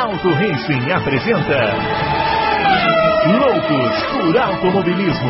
Auto Racing apresenta Loucos por Automobilismo.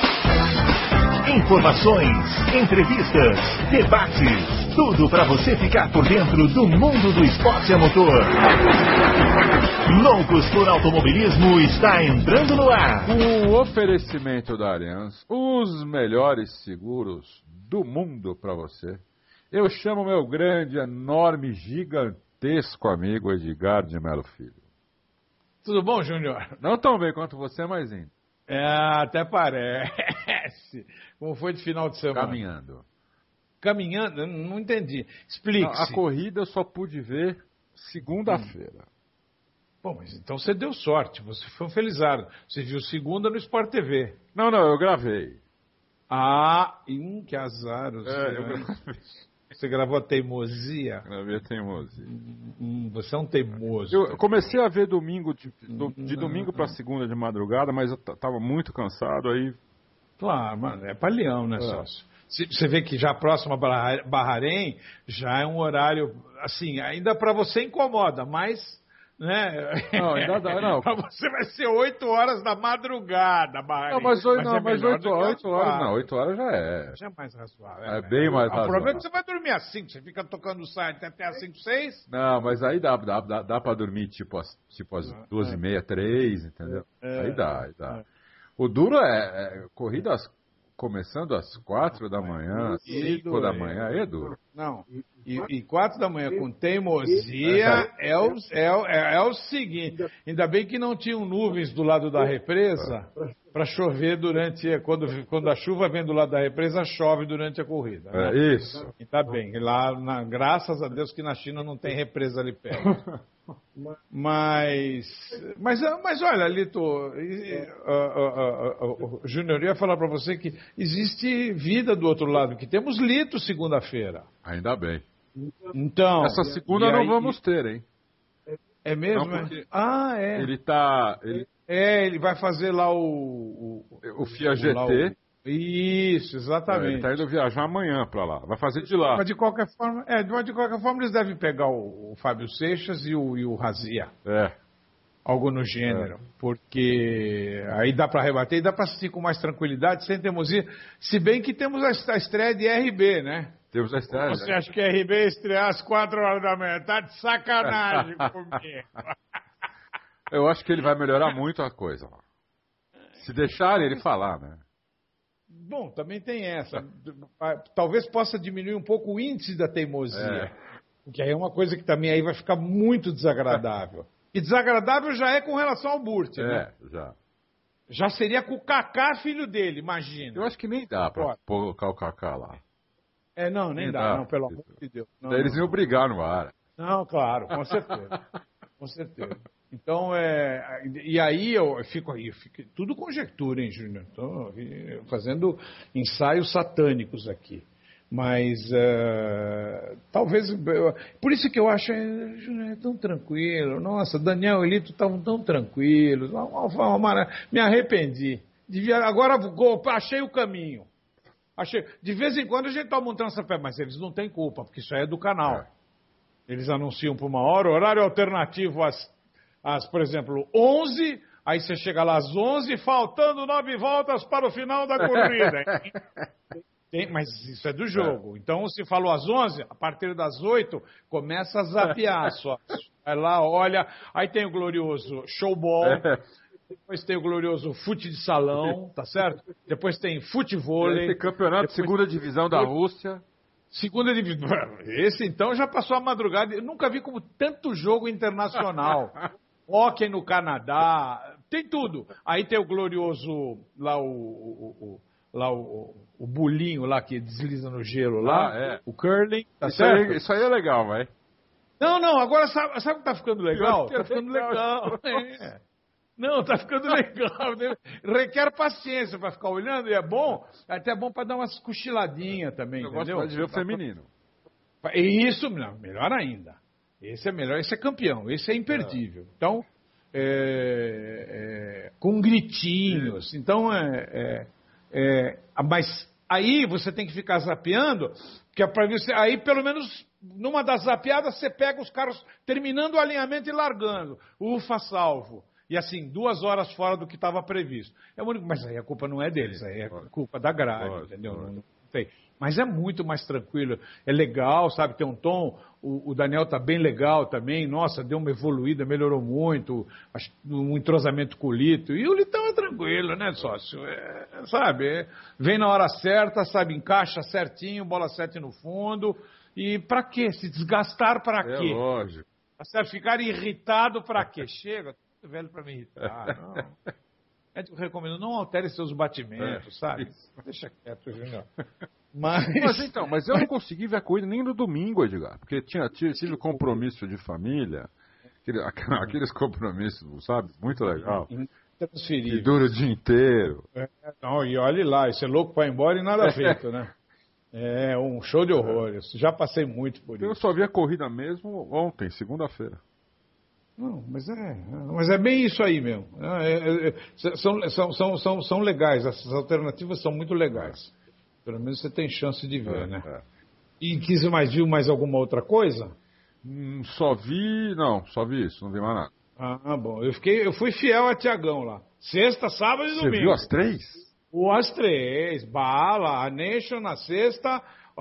Informações, entrevistas, debates, tudo para você ficar por dentro do mundo do esporte a motor. Loucos por Automobilismo está entrando no ar. Um oferecimento da Allianz, os melhores seguros do mundo para você. Eu chamo meu grande, enorme, gigantesco amigo Edgar de Melo Filho. Tudo bom, Júnior? Não tão bem quanto você, mas indo. Até parece. Como foi de final de semana? Caminhando? Não entendi. Explique-se. A corrida eu só pude ver segunda-feira. Bom, mas então você deu sorte, você foi um felizardo. Você viu segunda no Sport TV. Não, eu gravei. Que azar. Eu gravei. Você gravou a teimosia? Gravei a teimosia. Você é um teimoso. Eu comecei a ver domingo, de domingo para segunda de madrugada, mas eu tava muito cansado aí. Claro, mano, é palhão, né, sócio? Você vê que já a próxima Bahrein já é um horário, assim, ainda para você incomoda, mas... Né? Não, ainda dá, não. Pra você vai ser 8 horas da madrugada, Bahrein. Não, mas 8 horas já é. Já é mais razoável. É bem mais razoável. O problema é que você vai dormir às 5, você fica tocando o site até às 5, 6. Não, mas aí dá pra dormir tipo às 2h30, 3, entendeu? Aí dá. O duro é corrida começando às 4 da manhã, 5 da manhã, aí é duro. Não, e 4 da manhã com teimosia é o seguinte, ainda bem que não tinham nuvens do lado da represa para chover quando a chuva vem do lado da represa, chove durante a corrida. Né? Isso. E tá bem, graças a Deus que na China não tem represa ali perto. Mas olha, Lito, Júnior, eu ia falar para você que existe vida do outro lado, que temos Lito segunda-feira. Ainda bem. Então, essa segunda não vamos ter, hein? É mesmo? Não, porque ele vai fazer lá o FIA GT. Isso, exatamente. Ele tá indo viajar amanhã para lá. Vai fazer de lá. Mas de qualquer forma, eles devem pegar o Fábio Seixas e o Razia. Algo no gênero. Porque aí dá para rebater e dá para assistir com mais tranquilidade, sem teimosia. Se bem que temos a estreia de RB, né? Temos a estreia. Você acha que a RB estrear às 4 horas da manhã? Tá de sacanagem comigo. Eu acho que ele vai melhorar muito a coisa. Se deixarem ele falar, né? Bom, também tem essa. Talvez possa diminuir um pouco o índice da teimosia. Porque aí é uma coisa que também aí vai ficar muito desagradável. E desagradável já é com relação ao Burt, né? Já. Já seria com o Kaká, filho dele, imagina. Eu acho que nem dá pra colocar o Kaká lá. Não, nem dá, não, pelo amor de Deus. Não, eles iam brigar no ar. Não, claro, com certeza. Com certeza. Então, e aí eu fico tudo conjectura, hein, Júnior? Estou fazendo ensaios satânicos aqui. Mas talvez, por isso que eu acho, Júnior, é tão tranquilo. Nossa, Daniel e Lito estavam tão tranquilos. Me arrependi. Agora achei o caminho. De vez em quando a gente toma um transfer, mas eles não têm culpa, porque isso aí é do canal. Eles anunciam por uma hora, horário alternativo por exemplo, 11, aí você chega lá às 11, faltando 9 voltas para o final da corrida. Mas isso é do jogo. Então, se falou às 11, a partir das 8, começa a zapear só. Vai lá, olha, aí tem o glorioso showball, depois tem o glorioso fute de salão, tá certo? Depois tem futevôlei. Tem campeonato de segunda divisão da Rússia. Segunda divisão. Esse então já passou a madrugada. Eu nunca vi como tanto jogo internacional. Hóquei no Canadá, tem tudo. Aí tem o glorioso lá o bolinho lá que desliza no gelo lá, o curling, tá certo? Isso aí é legal, vai. Não, agora sabe o que tá ficando legal? Tá ficando legal. Não, tá ficando legal. Requer paciência para ficar olhando e é bom. É até bom para dar umas cochiladinhas também, entendeu? Gosto de ver o feminino. Isso, não, melhor ainda. Esse é melhor, esse é campeão, esse é imperdível. Então, com gritinhos. Então, mas Aí você tem que ficar zapeando, que é para você. Aí, pelo menos, numa das zapeadas, você pega os carros terminando o alinhamento e largando. Ufa, salvo. E assim, 2 horas fora do que estava previsto. É o único, mas aí a culpa não é deles, aí é culpa da grade, entendeu? Não tem. Mas é muito mais tranquilo, é legal, sabe? Tem um tom, o Daniel tá bem legal também, nossa, deu uma evoluída, melhorou muito, um entrosamento com o Lito, e o Litão é tranquilo, né, sócio? Sabe? Vem na hora certa, sabe? Encaixa certinho, bola 7 no fundo, e pra quê? Se desgastar pra quê? É lógico. Sabe? Ficar irritado pra quê? Chega, tô muito velho pra me irritar, não. Eu recomendo, não altere seus batimentos, sabe? Deixa quieto, Júnior. Mas eu não consegui ver a corrida nem no domingo, Edgar, porque tive compromisso de família, aqueles compromissos, sabe? Muito legal. Que dura o dia inteiro. Não, e olhe lá, isso é louco para ir embora e nada feito, né? É um show de horrores. Já passei muito por isso. Eu só vi a corrida mesmo ontem, segunda-feira. Não, mas é bem isso aí mesmo. São legais, essas alternativas são muito legais. Pelo menos você tem chance de ver, né? E viu mais alguma outra coisa? Só vi isso, não vi mais nada. Ah, bom. Eu fui fiel a Tiagão lá. Sexta, sábado e domingo. Você viu as 3? As 3. Bala, a Nation na sexta,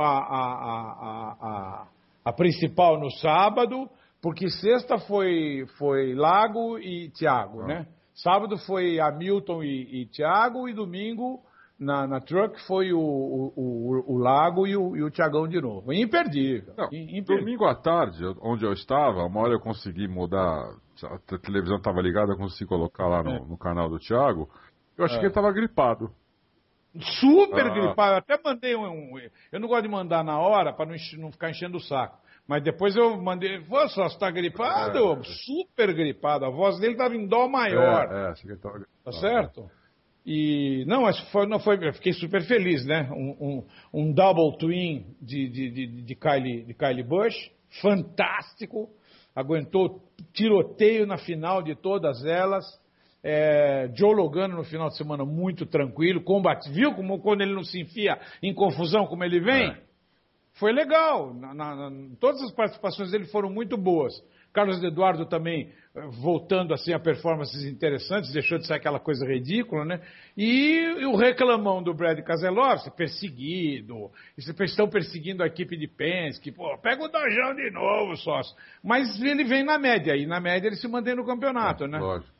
a principal no sábado, porque sexta foi Lago e Thiago, né? Sábado foi Hamilton e Thiago, e domingo na Truck foi o Lago e o Thiagão de novo. Imperdível. Domingo à tarde, onde eu estava, uma hora eu consegui mudar, a televisão estava ligada, eu consegui colocar lá no canal do Thiago. Eu achei que ele estava gripado. Super gripado. Eu até mandei eu não gosto de mandar na hora para não ficar enchendo o saco. Mas depois eu mandei, você está gripado? Super gripado. A voz dele estava em dó maior. Achei que ele estava gripado. Tá certo? E não foi, eu fiquei super feliz, né? Um double twin de Kyle Busch, fantástico, aguentou tiroteio na final de todas elas. Joe Logano no final de semana muito tranquilo, viu como quando ele não se enfia em confusão como ele vem? Foi legal, todas as participações dele foram muito boas. Carlos Eduardo também voltando assim a performances interessantes, deixou de ser aquela coisa ridícula, né? E o reclamão do Brad Keselowski, perseguido, estão perseguindo a equipe de Penske, pega o Dojão de novo, sócio. Mas ele vem na média, e na média ele se mantém no campeonato, né? Lógico.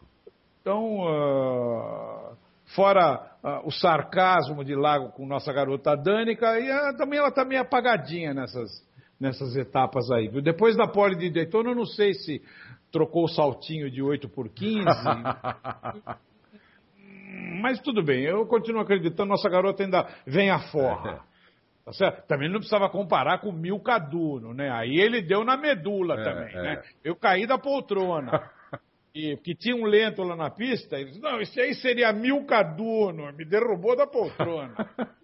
Então, fora o sarcasmo de Lago com nossa garota Danica, e também ela está meio apagadinha nessas etapas aí. Depois da pole de Daytona, eu não sei se trocou o saltinho de 8 por 15. Mas tudo bem, eu continuo acreditando, nossa garota ainda vem a forra. Tá certo? Também não precisava comparar com o Milka Duno, né? Aí ele deu na medula também, né? Eu caí da poltrona. Porque tinha um lento lá na pista, ele disse, não, isso aí seria Milka Duno, me derrubou da poltrona.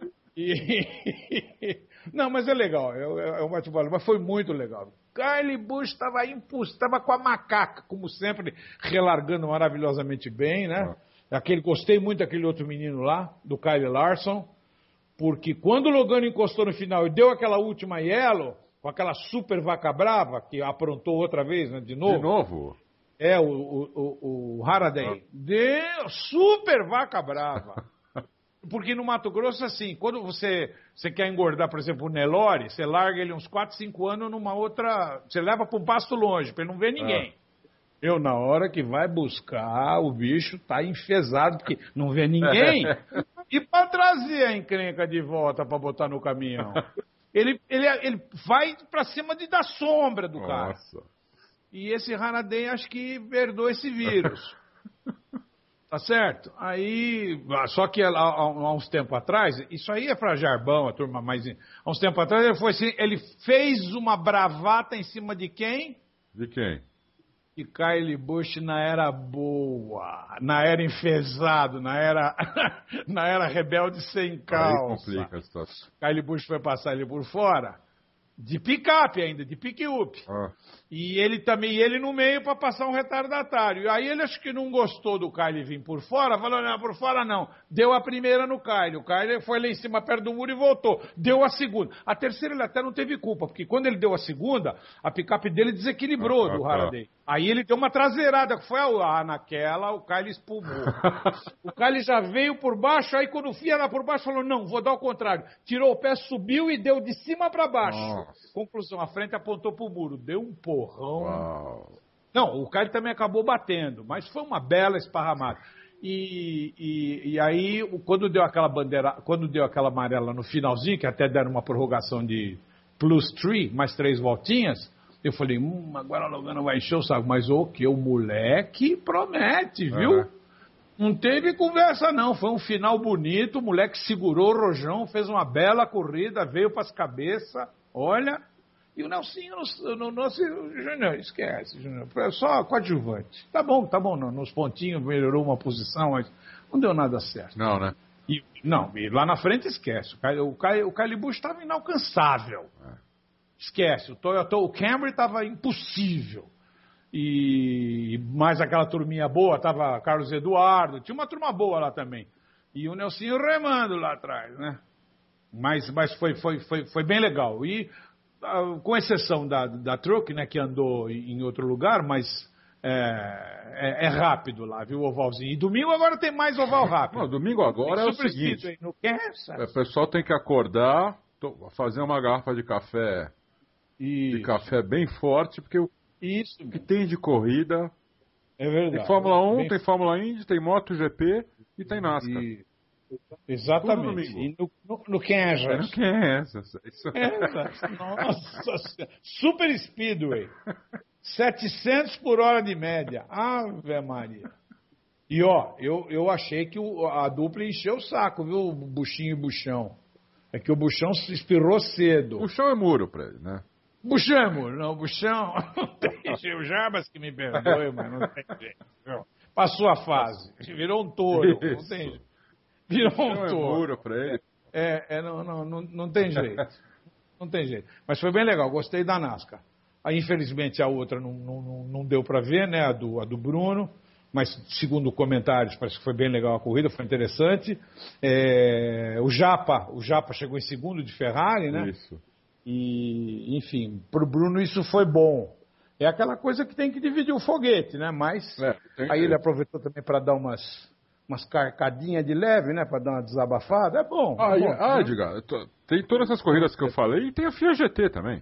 Não, mas é legal, é um bate-bola, mas foi muito legal. Kyle Busch estava com a macaca, como sempre, relargando maravilhosamente bem, né? Gostei muito daquele outro menino lá, do Kyle Larson, porque quando o Logano encostou no final e deu aquela última yellow, com aquela super vaca brava, que aprontou outra vez, né, de novo. De novo? O Haraday. Deu super vaca brava. Porque no Mato Grosso, assim, quando você quer engordar, por exemplo, o Nelore, você larga ele uns 4, 5 anos numa outra... Você leva para um pasto longe, para ele não ver ninguém. Na hora que vai buscar, o bicho tá enfesado, porque não vê ninguém. E para trazer a encrenca de volta para botar no caminhão? Ele vai para cima da sombra do cara. E esse Haraday acho que herdou esse vírus. Tá certo? Aí, só que há uns tempos atrás, isso aí é pra Jarbão, a turma mais... Há uns tempos atrás ele fez uma bravata em cima de quem? De quem? De Kyle Busch na era boa, na era enfesado, na era rebelde sem calça. Aí complica a situação. Kyle Busch foi passar ele por fora, de picape ainda, de pick-up. E ele no meio para passar um retardatário. E aí ele acho que não gostou do Kyle vir por fora, falou, não, por fora não. Deu a primeira no Kyle. O Kyle foi lá em cima perto do muro e voltou. Deu a segunda. A terceira ele até não teve culpa, porque quando ele deu a segunda, a picape dele desequilibrou do Halliday. Aí ele deu uma traseirada, que foi naquela, o Kyle espumou. O Kyle já veio por baixo, aí quando o Fia lá por baixo, falou, não, vou dar o contrário. Tirou o pé, subiu e deu de cima para baixo. Nossa. Conclusão, a frente apontou pro muro, deu um porrão. Uau. Não, o Kyle também acabou batendo, mas foi uma bela esparramada. E aí, quando deu aquela amarela no finalzinho, que até deram uma prorrogação de +3, mais 3 voltinhas, eu falei, agora a Logano vai encher o saco. Mas o moleque promete, viu? Não teve conversa, não. Foi um final bonito, o moleque segurou o rojão, fez uma bela corrida, veio para as cabeças, olha. E o Nelsinho, Júnior, esquece, Júnior. Foi só coadjuvante. Tá bom, não. Nos pontinhos melhorou uma posição, mas não deu nada certo. Não, né? E lá na frente esquece. O Kyle Busch estava inalcançável. Esquece. O Camry estava impossível. E mais aquela turminha boa, tava Carlos Eduardo, tinha uma turma boa lá também. E o Nelsinho remando lá atrás, né? Mas foi bem legal. E com exceção da Truck, né, que andou em outro lugar, mas é rápido lá, viu, o ovalzinho. E domingo agora tem mais oval rápido. Não, domingo agora é o seguinte, o pessoal tem que acordar, fazer uma garrafa de café, bem forte, porque o que tem de corrida é verdade. Tem Fórmula 1, tem Fórmula Indy, tem MotoGP e tem NASCAR. Exatamente. E no Kansas. No Kansas. Nossa, Super Speedway. 700 por hora de média. Ave Maria. E eu achei que a dupla encheu o saco, viu? Buchinho e Buchão. É que o Buchão se espirrou cedo. Buchão é muro pra ele, né? Buchão é muro. Não, Buchão. Não tem jeito. O Jabas que me perdoe, mas não tem jeito. Passou a fase. Virou um touro. Não tem jeito. Virou um touro. É muro pra ele. Não tem jeito. Não tem jeito. Mas foi bem legal. Gostei da NASCAR. Aí, infelizmente, a outra não deu para ver, né? A do Bruno. Mas, segundo comentários, parece que foi bem legal a corrida, foi interessante. O Japa chegou em segundo de Ferrari, né? Isso. E, enfim, para o Bruno isso foi bom. É aquela coisa que tem que dividir o foguete, né? Mas aí ele aproveitou também para dar umas carcadinhas de leve, né? Para dar uma desabafada. É bom. Edgar, tem todas essas corridas que eu falei e tem a FIA GT também.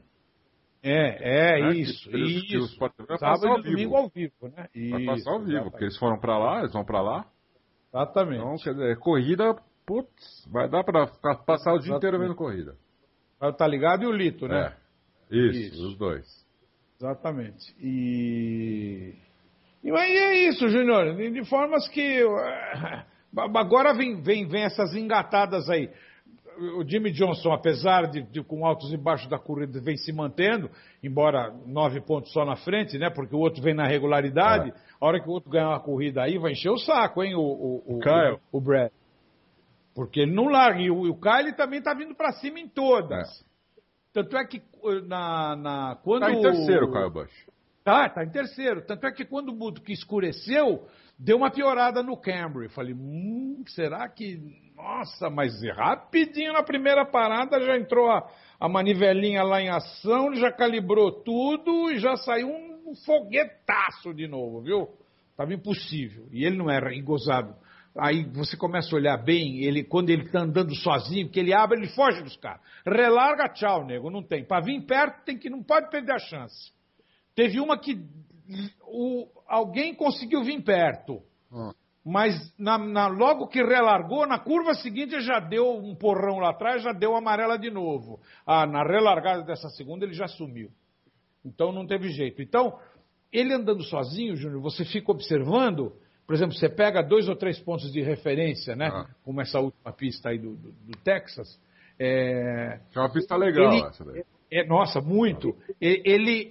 Isso. Sábado e domingo ao vivo, né? Vai passar ao vivo, porque eles foram para lá, eles vão para lá. Exatamente. Então, quer dizer, corrida, vai dar para passar o dia inteiro vendo corrida. Tá ligado? E o Lito, né? Isso, os dois. Exatamente. E aí é isso, Júnior. De formas que agora vem essas engatadas aí. O Jimmy Johnson, apesar de com altos e baixos da corrida, vem se mantendo, embora 9 pontos só na frente, né? Porque o outro vem na regularidade. A hora que o outro ganhar uma corrida aí, vai encher o saco, hein? O Brad. Porque ele não larga. E o Kyle também tá vindo para cima em todas. Tanto é que quando... Tá em terceiro o Kyle Busch. Tá em terceiro. Tanto é que quando o Buto que escureceu, deu uma piorada no Camry. Falei, será que... Nossa, mas rapidinho na primeira parada já entrou a manivelinha lá em ação, já calibrou tudo e já saiu um foguetaço de novo, viu? Tava impossível. E ele não era engozado. Aí você começa a olhar bem, quando ele tá andando sozinho, que ele abre, ele foge dos caras. Relarga, tchau, nego, não tem. Para vir perto, não pode perder a chance. Teve uma que alguém conseguiu vir perto, mas logo que relargou, na curva seguinte já deu um porrão lá atrás, já deu amarela de novo. Na relargada dessa segunda ele já sumiu. Então não teve jeito. Então, ele andando sozinho, Júnior, você fica observando... Por exemplo, você pega 2 ou 3 pontos de referência, né? Como essa última pista aí do Texas. É uma pista legal essa daí. Nossa, muito. Ele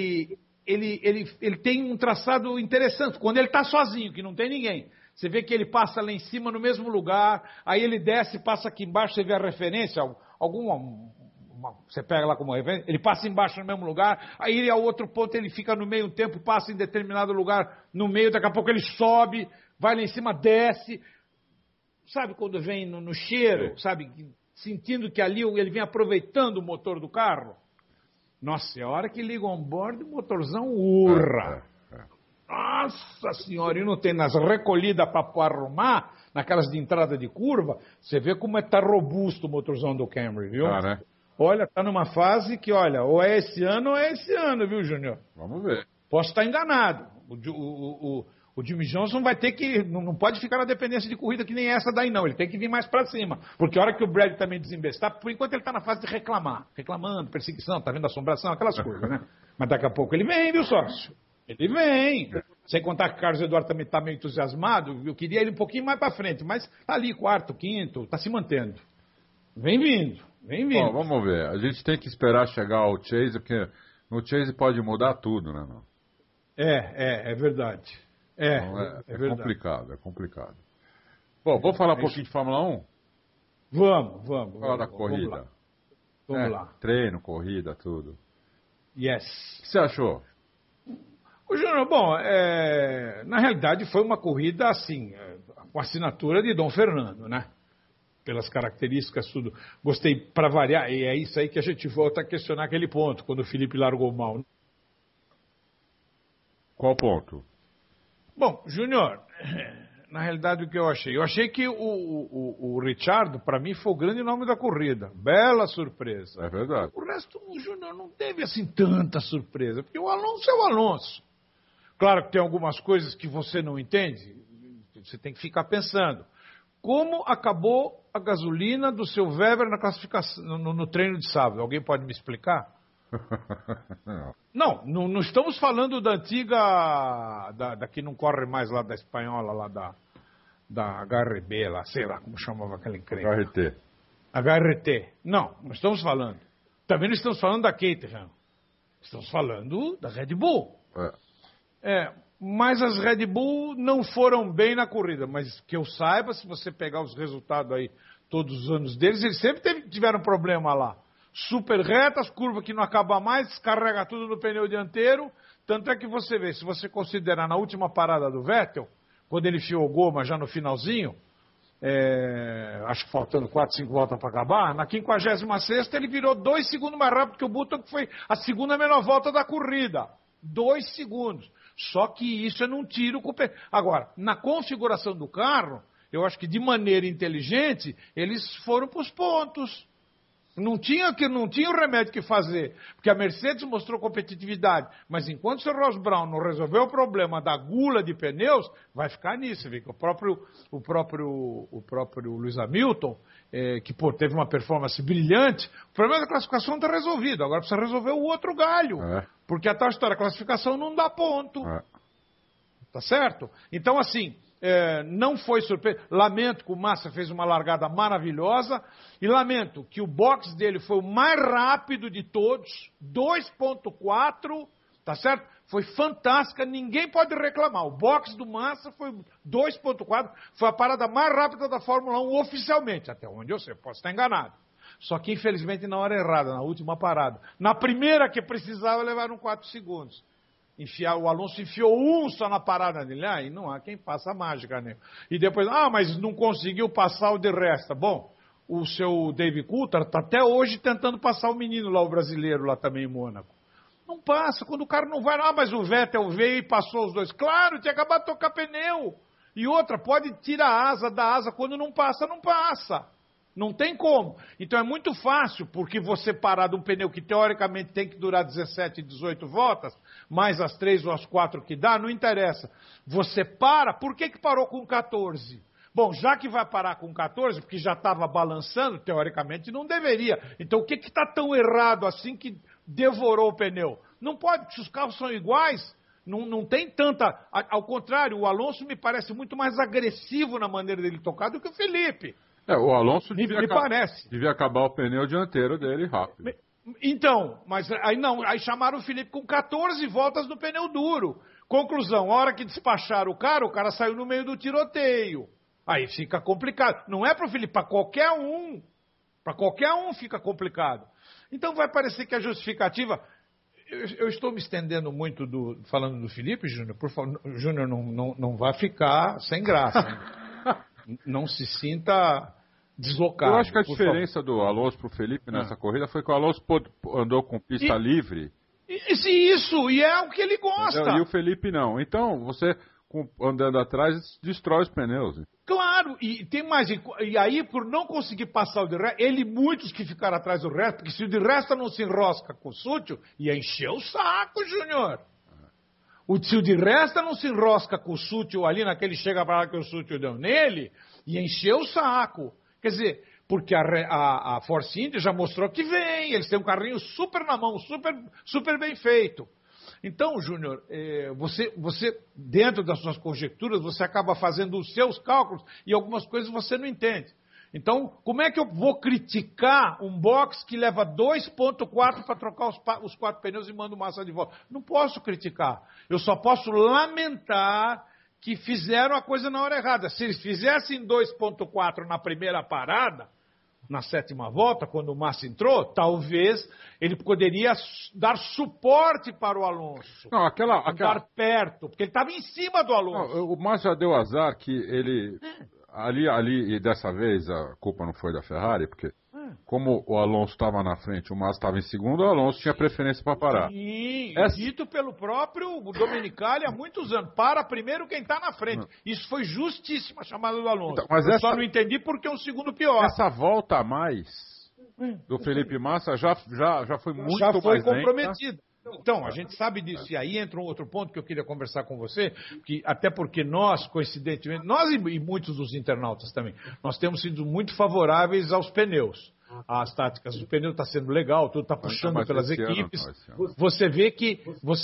tem um traçado interessante. Quando ele está sozinho, que não tem ninguém. Você vê que ele passa lá em cima no mesmo lugar, aí ele desce, passa aqui embaixo, você vê a referência, você pega lá como referência, ele passa embaixo no mesmo lugar, aí ele ao outro ponto, ele fica no meio um tempo, passa em determinado lugar no meio, daqui a pouco ele sobe, vai lá em cima, desce. Sabe quando vem no cheiro, sabe? Sentindo que ali ele vem aproveitando o motor do carro? Nossa, é a hora que liga on-board, o motorzão urra. Nossa senhora, e não tem nas recolhidas para arrumar, naquelas de entrada de curva, você vê como tá robusto o motorzão do Camry, viu? Né? Olha, tá numa fase que, olha, ou é esse ano, viu, Júnior? Vamos ver. Posso estar enganado. O Jimmy Johnson vai ter que, não pode ficar na dependência de corrida que nem essa daí não, ele tem que vir mais para cima, porque a hora que o Brad também desembestar, por enquanto ele está na fase de reclamando, perseguição, tá vendo assombração, aquelas coisas, né? Mas daqui a pouco ele vem, viu, sócio? Ele vem. Sem contar que o Carlos Eduardo também está meio entusiasmado, eu queria ele um pouquinho mais para frente, mas tá ali, quarto, quinto, está se mantendo. Vem vindo. Bom, vamos ver, a gente tem que esperar chegar o Chase, porque no Chase pode mudar tudo, né? Não? É verdade. Então é complicado. Bom, vamos falar um pouquinho de Fórmula 1? Vamos. Falar da corrida. Vamos lá. Treino, corrida, tudo. Yes. O que você achou? O Júnior, bom, na realidade foi uma corrida assim, com assinatura de Dom Fernando, né? Pelas características, tudo. Gostei para variar, e é isso aí que a gente volta a questionar aquele ponto, quando o Felipe largou mal. Qual ponto? Bom, Júnior, na realidade o que eu achei? Eu achei que o Richardo, para mim, foi o grande nome da corrida. Bela surpresa. É verdade. O resto, o Júnior não teve assim tanta surpresa, porque o Alonso é o Alonso. Claro que tem algumas coisas que você não entende, você tem que ficar pensando. Como acabou a gasolina do seu Weber na classificação, no treino de sábado? Alguém pode me explicar? Não estamos falando da antiga, da que não corre mais lá da espanhola, lá da HRB, lá, sei lá como chamava aquela encrenca. HRT. Não estamos falando. Também não estamos falando da Caterham. Estamos falando da Red Bull. Mas as Red Bull não foram bem na corrida. Mas que eu saiba, se você pegar os resultados aí, todos os anos deles, eles sempre tiveram problema lá. Super retas, curva que não acaba mais, descarrega tudo no pneu dianteiro. Tanto é que você vê, se você considerar na última parada do Vettel, quando ele enfiou goma já no finalzinho, acho que faltando 4, 5 voltas para acabar, na 56ª ele virou 2 segundos mais rápido que o Button, que foi a segunda menor volta da corrida. 2 segundos. Só que isso eu não tiro com o pé. Agora, na configuração do carro, eu acho que de maneira inteligente, eles foram para os pontos. Não tinha o remédio que fazer, porque a Mercedes mostrou competitividade, mas enquanto o Sr. Ross Brown não resolveu o problema da gula de pneus, vai ficar nisso. Viu? O próprio Lewis Hamilton, que teve uma performance brilhante, o problema da classificação está resolvido, agora precisa resolver o outro galho, porque a tal história, a classificação não dá ponto. Tá certo? Então, assim, não foi surpresa. Lamento que o Massa fez uma largada maravilhosa e lamento que o box dele foi o mais rápido de todos, 2.4, tá certo? Foi fantástica, ninguém pode reclamar. O box do Massa foi 2.4, foi a parada mais rápida da Fórmula 1 oficialmente, até onde eu sei, posso estar enganado. Só que infelizmente na hora errada, na última parada. Na primeira que precisava, levaram 4 segundos. O Alonso enfiou só na parada dele, e não há quem faça a mágica, né? E depois, mas não conseguiu passar o de resta. Bom, o seu Dave Coulthard está até hoje tentando passar o menino lá, o brasileiro lá também em Mônaco. Não passa, quando o cara não vai, mas o Vettel veio e passou os dois. Claro, tinha acabado de tocar pneu. E outra, pode tirar a asa da asa, quando não passa, não passa. Não tem como. Então é muito fácil, porque você parar de um pneu que teoricamente tem que durar 17, 18 voltas, mais as 3 ou as 4 que dá, não interessa. Você para, por que parou com 14? Bom, já que vai parar com 14, porque já estava balançando, teoricamente não deveria. Então o que está tão errado assim que devorou o pneu? Não pode, porque se os carros são iguais, não tem tanta... Ao contrário, o Alonso me parece muito mais agressivo na maneira dele tocar do que o Felipe. O Alonso parece. Devia acabar o pneu dianteiro dele rápido. Então, mas aí chamaram o Felipe com 14 voltas no pneu duro. Conclusão, a hora que despacharam o cara saiu no meio do tiroteio. Aí fica complicado. Não é para o Felipe, para qualquer um. Para qualquer um fica complicado. Então vai parecer que a justificativa... Eu estou me estendendo muito falando do Felipe, Júnior. Por favor, Júnior, não vai ficar sem graça. Não se sinta deslocado. Eu acho que a diferença do Alonso para o Felipe nessa corrida foi que o Alonso andou com pista livre. E é o que ele gosta. Entendeu? E o Felipe não. Então, você andando atrás destrói os pneus. Claro, e tem mais. E aí, por não conseguir passar o de Resta, muitos que ficaram atrás do Resta, porque se o de Resta não se enrosca com o Sútil, ia encher o saco, Júnior. Se o de Resta não se enrosca com o Sútil ali, naquele chega para lá que o Sútil deu nele, ia encher o saco. Quer dizer, porque a Force India já mostrou que vem, eles têm um carrinho super na mão, super bem feito. Então, Júnior, você, dentro das suas conjecturas, você acaba fazendo os seus cálculos e algumas coisas você não entende. Então, como é que eu vou criticar um box que leva 2.4 para trocar os 4 pneus e manda o Massa de volta? Não posso criticar. Eu só posso lamentar que fizeram a coisa na hora errada. Se eles fizessem 2.4 na primeira parada, na 7ª volta, quando o Massa entrou, talvez ele poderia dar suporte para o Alonso. Não, andar perto, porque ele estava em cima do Alonso. Não, o Massa já deu azar que ele... Ali, e dessa vez a culpa não foi da Ferrari, porque como o Alonso estava na frente, o Massa estava em segundo, o Alonso tinha preferência para parar. Sim, dito pelo próprio Domenicali há muitos anos. Para primeiro quem está na frente. Isso foi justíssima a chamada do Alonso. Então, mas eu só não entendi porque é um segundo pior. Essa volta a mais do Felipe Massa já foi muito já foi mais comprometida. Então, a gente sabe disso. E aí entra um outro ponto que eu queria conversar com você, que até porque nós, coincidentemente, nós e muitos dos internautas também, nós temos sido muito favoráveis aos pneus. As táticas do pneu está sendo legal, tudo está puxando pelas equipes. Você vê que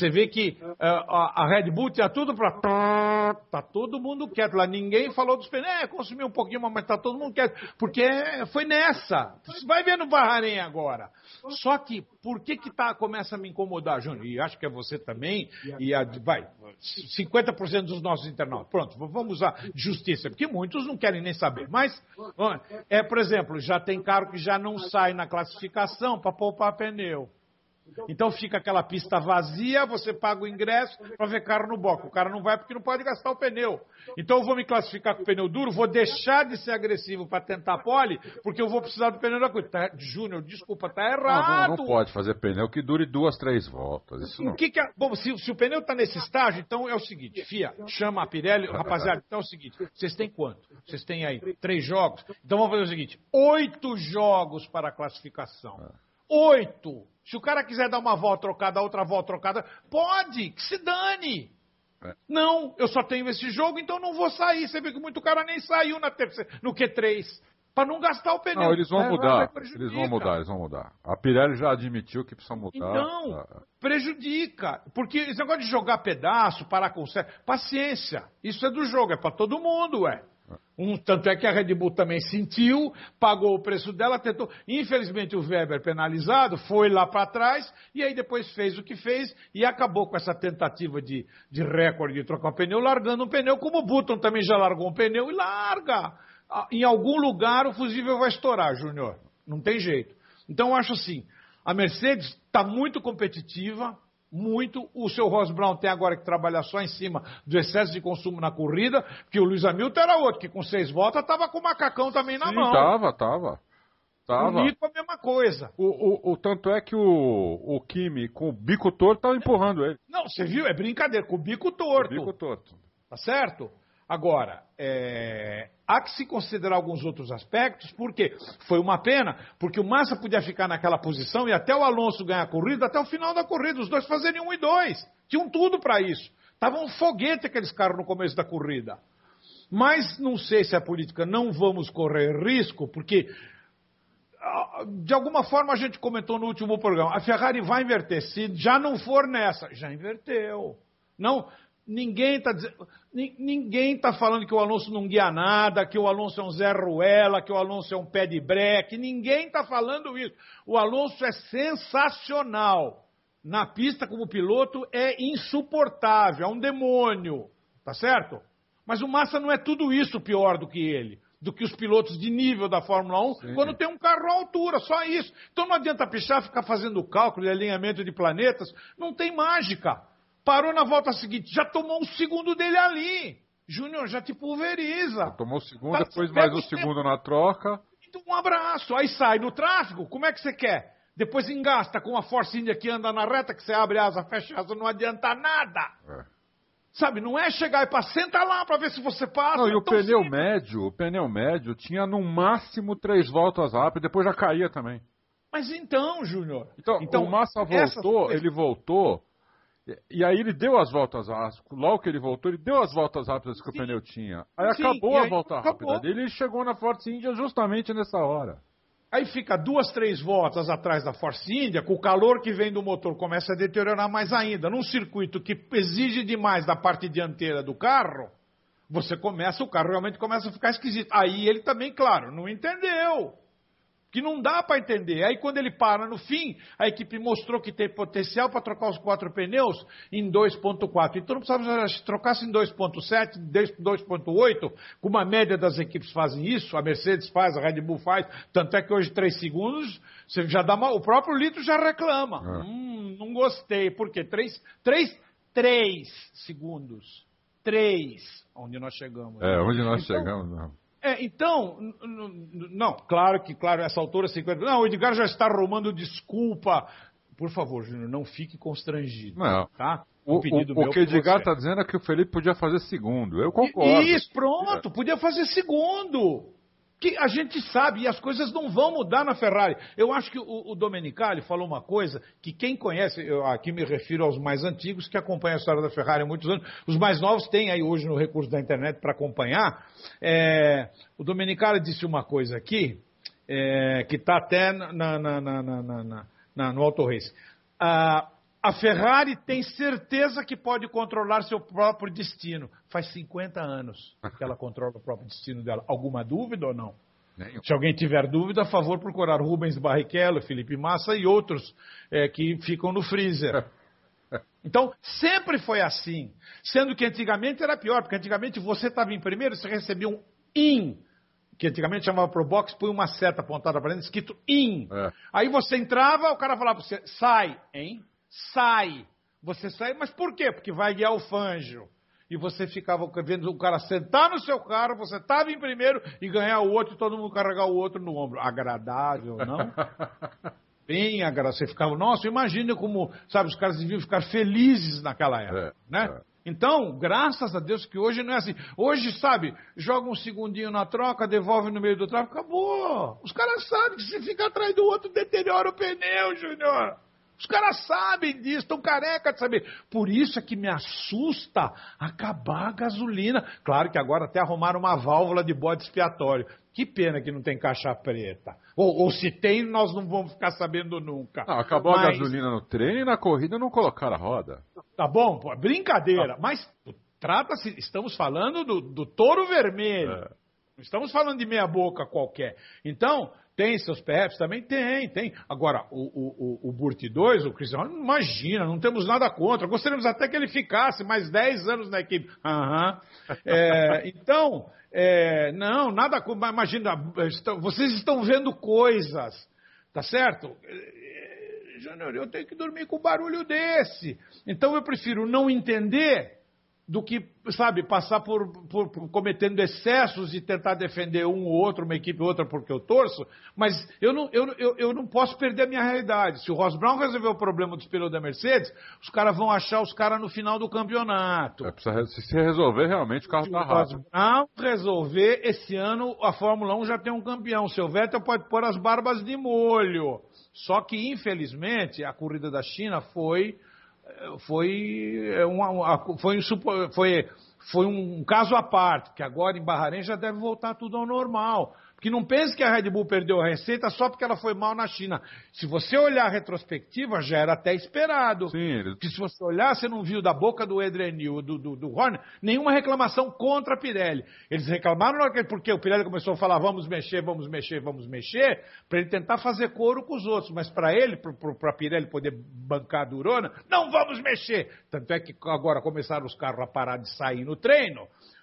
a Red Bull tinha tudo para... Tá todo mundo quieto lá. Ninguém falou dos pneus. Consumiu um pouquinho, mas tá todo mundo quieto. Porque foi nessa. Você vai ver no Bahrein agora. Só que, por que começa a me incomodar, Júnior? E acho que é você também. E 50% dos nossos internautas. Pronto, vamos usar justiça. Porque muitos não querem nem saber. Mas, por exemplo, já tem carro que já não sai na classificação para poupar pneu. Então fica aquela pista vazia, você paga o ingresso para ver carro no box. O cara não vai porque não pode gastar o pneu. Então eu vou me classificar com o pneu duro, vou deixar de ser agressivo para tentar pole, porque eu vou precisar do pneu da coisa. Júnior, desculpa, tá errado. Não pode fazer pneu que dure 2, 3 voltas. Isso não. Bom, se o pneu está nesse estágio, então é o seguinte, FIA, chama a Pirelli, rapaziada, então é o seguinte, vocês têm quanto? Vocês têm aí 3 jogos? Então vamos fazer o seguinte, 8 jogos para a classificação. 8. Se o cara quiser dar uma volta trocada, outra volta trocada, pode, que se dane. Não, eu só tenho esse jogo, então não vou sair. Você vê que muito cara nem saiu no Q3, para não gastar o pneu. Não, eles vão mudar, eles vão mudar. A Pirelli já admitiu que precisa mudar. Então, prejudica, porque esse negócio de jogar pedaço, parar com o paciência, isso é do jogo, é para todo mundo, tanto é que a Red Bull também sentiu, pagou o preço dela, tentou. Infelizmente o Weber penalizado, foi lá para trás e aí depois fez o que fez e acabou com essa tentativa de recorde de trocar o pneu, largando um pneu, como o Button também já largou um pneu e larga. Em algum lugar o fusível vai estourar, Júnior. Não tem jeito. Então eu acho assim, a Mercedes está muito competitiva, muito. O seu Ross Brown tem agora que trabalhar só em cima do excesso de consumo na corrida, porque o Lewis Hamilton era outro, que com 6 voltas estava com o macacão também na mão. Tava. O Nico a mesma coisa. Tanto é que o Kimi, com o bico torto, estava empurrando ele. Não, você viu? É brincadeira, com o bico torto. Tá certo? Agora, há que se considerar alguns outros aspectos, porque foi uma pena, porque o Massa podia ficar naquela posição e até o Alonso ganhar a corrida, até o final da corrida, os dois fazerem 1 e 2. Tinham tudo para isso. Estavam um foguete aqueles caras no começo da corrida. Mas não sei se a política não vamos correr risco, porque de alguma forma a gente comentou no último programa, a Ferrari vai inverter. Se já não for nessa, já inverteu. Não... Ninguém está falando que o Alonso não guia nada, que o Alonso é um Zé Ruela, que o Alonso é um pé de breque. Ninguém está falando isso. O Alonso é sensacional. Na pista, como piloto, é insuportável, é um demônio. Tá certo? Mas o Massa não é tudo isso pior do que ele. do que os pilotos de nível da Fórmula 1 quando tem um carro à altura, só isso. Então não adianta pichar, ficar fazendo cálculo de alinhamento de planetas, não tem mágica. Parou na volta seguinte, já tomou um segundo dele ali. Júnior, já te pulveriza. Já tomou o segundo, depois mais um segundo na troca. Então, um abraço, aí sai no tráfego, como é que você quer? Depois engasta com a Force India que anda na reta, que você abre asa, fecha asa, não adianta nada. Sabe, não é chegar e para senta lá para ver se você passa. Não, e o pneu médio tinha no máximo 3 voltas rápidas, depois já caía também. Mas então, Júnior... Então o Massa voltou, ele voltou, e aí ele deu as voltas rápidas. Logo que ele voltou, ele deu as voltas rápidas que o pneu tinha. Aí acabou a volta rápida dele, ele chegou na Force India justamente nessa hora. Aí fica 2, 3 voltas atrás da Force India, com o calor que vem do motor começa a deteriorar mais ainda. Num circuito que exige demais da parte dianteira do carro, o carro realmente começa a ficar esquisito. Aí ele também, claro, não entendeu. Que não dá para entender. Aí quando ele para no fim, a equipe mostrou que tem potencial para trocar os 4 pneus em 2.4. Então não precisava, se trocasse em 2.7, 2.8, com uma média das equipes fazem isso, a Mercedes faz, a Red Bull faz, tanto é que hoje 3 segundos, você já dá o próprio litro já reclama. Não gostei. Por quê? 3 segundos. 3, onde nós chegamos. Onde nós chegamos, não. Então, não, claro, essa altura 50... Não, o Edgar já está arrumando desculpa. Por favor, Júnior, não fique constrangido. Não. Tá? O que o Edgar está dizendo é que o Felipe podia fazer segundo. Eu concordo. Isso, pronto, podia fazer segundo. Que a gente sabe, e as coisas não vão mudar na Ferrari. Eu acho que o Domenicali falou uma coisa que quem conhece, eu aqui me refiro aos mais antigos que acompanham a história da Ferrari há muitos anos, os mais novos têm aí hoje no recurso da internet para acompanhar. O Domenicali disse uma coisa aqui, que está até no Auto Race. A Ferrari tem certeza que pode controlar seu próprio destino. Faz 50 anos que ela controla o próprio destino dela. Alguma dúvida ou não? Nenhum. Se alguém tiver dúvida, a favor procurar Rubens Barrichello, Felipe Massa e outros que ficam no freezer. Então, sempre foi assim. Sendo que antigamente era pior, porque antigamente você estava em primeiro, você recebia um IN, que antigamente chamava pro box, põe uma seta apontada para dentro, escrito IN. Aí você entrava, o cara falava para você, sai, hein? Sai. Você sai, mas por quê? Porque vai guiar o Fangio. E você ficava vendo o cara sentar no seu carro, você estava em primeiro e ganhar o outro e todo mundo carregar o outro no ombro. Agradável, não? Bem agradável. Você ficava, nossa, imagina como, sabe, os caras deviam ficar felizes naquela época, né? Então, graças a Deus que hoje não é assim. Hoje, sabe, joga um segundinho na troca, devolve no meio do tráfego, acabou. Os caras sabem que se ficar atrás do outro, deteriora o pneu, Júnior. Os caras sabem disso, estão careca de saber. Por isso é que me assusta acabar a gasolina. Claro que agora até arrumaram uma válvula de bode expiatório. Que pena que não tem caixa preta. Ou se tem, nós não vamos ficar sabendo nunca. Não, acabou a gasolina no treino e na corrida não colocaram a roda. Tá bom, pô, brincadeira. Mas trata-se, estamos falando do touro vermelho. Não estamos falando de meia boca qualquer. Então... Tem seus PFs? Também tem. Agora, o Burti 2, o Christian Horner, imagina, não temos nada contra. Gostaríamos até que ele ficasse mais 10 anos na equipe. Então, não, nada contra. Imagina, vocês estão vendo coisas, tá certo? Júnior, eu tenho que dormir com barulho desse. Então eu prefiro não entender do que, sabe, passar por cometendo excessos e tentar defender um ou outro, uma equipe ou outra porque eu torço, mas eu não posso perder a minha realidade. Se o Ross Brown resolver o problema dos pneus da Mercedes, os caras vão achar os caras no final do campeonato. Se resolver, realmente o carro está rápido. Se o Ross Brown resolver, esse ano a Fórmula 1 já tem um campeão. O seu Vettel pode pôr as barbas de molho. Só que, infelizmente, a corrida da China foi um caso à parte, que agora em Bahrein já deve voltar tudo ao normal. Porque não pense que a Red Bull perdeu a receita só porque ela foi mal na China. Se você olhar a retrospectiva, já era até esperado. Sim. Porque se você olhar, você não viu da boca do Adrian Newey, do Horner, nenhuma reclamação contra a Pirelli. Eles reclamaram porque o Pirelli começou a falar vamos mexer, para ele tentar fazer coro com os outros. Mas para ele, para a Pirelli poder bancar a durona, não vamos mexer. Tanto é que agora começaram os carros a parar de sair no treino.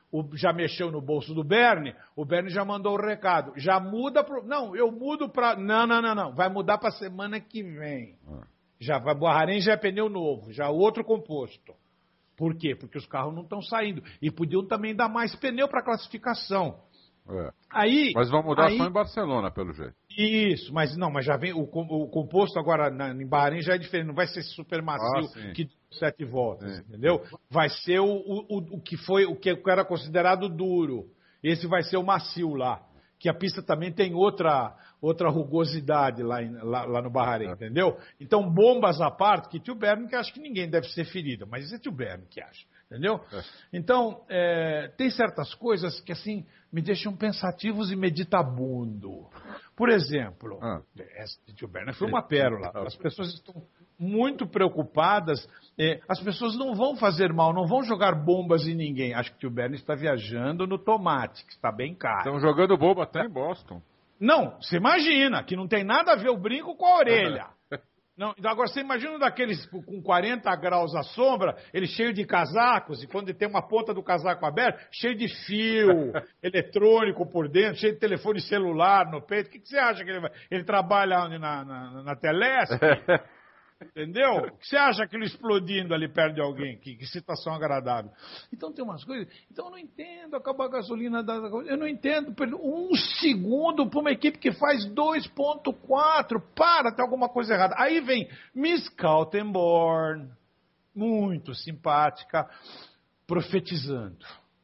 já mexeu no bolso do Bernie, o Bernie já mandou o recado. Já muda pro... Não, eu mudo para... Não. Vai mudar para semana que vem. Já vai, Bahrein já é pneu novo, já outro composto. Por quê? Porque os carros não estão saindo. E podiam também dar mais pneu para classificação. Mas vão mudar só em Barcelona, pelo jeito. Isso, mas já vem o composto agora em Bahrein já é diferente, não vai ser super macio que deu 7 voltas, entendeu? Vai ser o que era considerado duro. Esse vai ser o macio lá, que a pista também tem outra rugosidade lá no Bahrein, entendeu? Então, bombas à parte, que tio Bernie que acha que ninguém deve ser ferido, mas esse é tio Bernie que acha, entendeu? Então, tem certas coisas que assim me deixam pensativos e meditabundo. Por exemplo, essa de tio Bernie foi uma pérola. As pessoas estão muito preocupadas. As pessoas não vão fazer mal, não vão jogar bombas em ninguém. Acho que o tio Bernie está viajando no tomate, que está bem caro. Estão jogando bomba até em Boston. Não, você imagina que não tem nada a ver o brinco com a orelha. Não, agora, você imagina um daqueles com 40 graus à sombra, ele cheio de casacos, e quando ele tem uma ponta do casaco aberto, cheio de fio eletrônico por dentro, cheio de telefone celular no peito. O que você acha que ele trabalha onde, na Telesp? Entendeu? O que você acha aquilo explodindo ali perto de alguém? Que situação agradável. Então tem umas coisas. Então eu não entendo acabar a gasolina. Eu não entendo. Um segundo para uma equipe que faz 2,4. Tem alguma coisa errada. Aí vem Miss Kaltenborn, muito simpática, profetizando.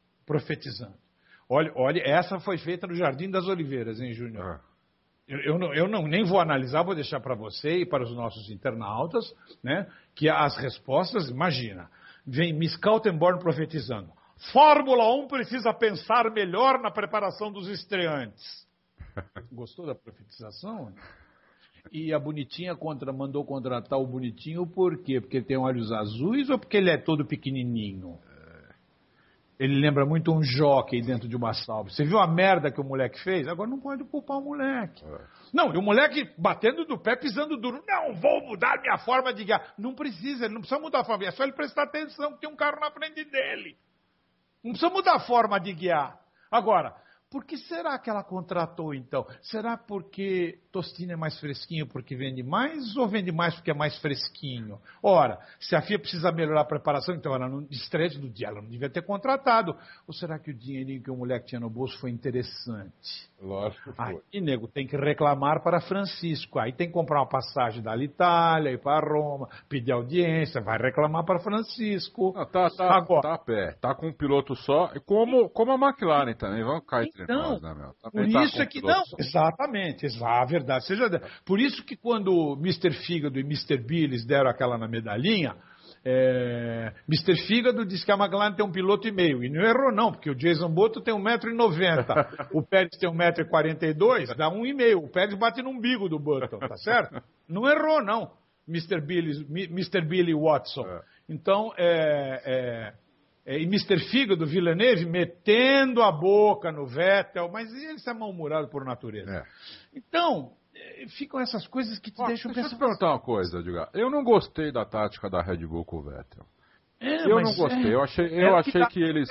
Olha, essa foi feita no Jardim das Oliveiras, hein, Júnior? Eu nem vou analisar, vou deixar para você e para os nossos internautas, né, que as respostas, imagina, vem Miss Kaltenborn profetizando. Fórmula 1 precisa pensar melhor na preparação dos estreantes. Gostou da profetização? E a bonitinha mandou contratar o bonitinho por quê? Porque ele tem olhos azuis ou porque ele é todo pequenininho? Ele lembra muito um jockey dentro de uma salva. Você viu a merda que o moleque fez? Agora não pode culpar o moleque. Não, e o moleque batendo do pé, pisando duro. Não, vou mudar minha forma de guiar. Não precisa, ele não precisa mudar a forma. É só ele prestar atenção que tem um carro na frente dele. Não precisa mudar a forma de guiar. Agora, por que será que ela contratou então? Será porque Tostino é mais fresquinho porque vende mais ou vende mais porque é mais fresquinho? Ora, se a FIA precisa melhorar a preparação, então ela não estresse do dia, ela não devia ter contratado. Ou será que o dinheirinho que o moleque tinha no bolso foi interessante? Lógico que foi. Aí, nego, tem que reclamar para Francisco. Aí tem que comprar uma passagem da Itália, ir para Roma, pedir audiência, vai reclamar para Francisco. Agora, tá a pé, tá com um piloto só, como a McLaren também, vamos cair entre nós, né, meu? Também por isso é que não, só. Exatamente, a verdade seja. Por isso que quando o Mr. Fígado e Mr. Billis deram aquela na medalhinha, Mr. Fígado disse que a McLaren tem 1,5 piloto, e não errou não, porque o Jason Button tem 1,90 m, o Pérez tem 1,42 m, dá 1,5 m, o Pérez bate no umbigo do Button, tá certo? Não errou não, Mr. Billy Watson. Então, e Mr. Fígado, Villeneuve, metendo a boca no Vettel, mas ele está mal-humorado por natureza. Então, ficam essas coisas que te deixam pensar. Deixa eu te perguntar uma coisa, Edgar. Eu não gostei da tática da Red Bull com o Vettel. Eu não gostei. Eu achei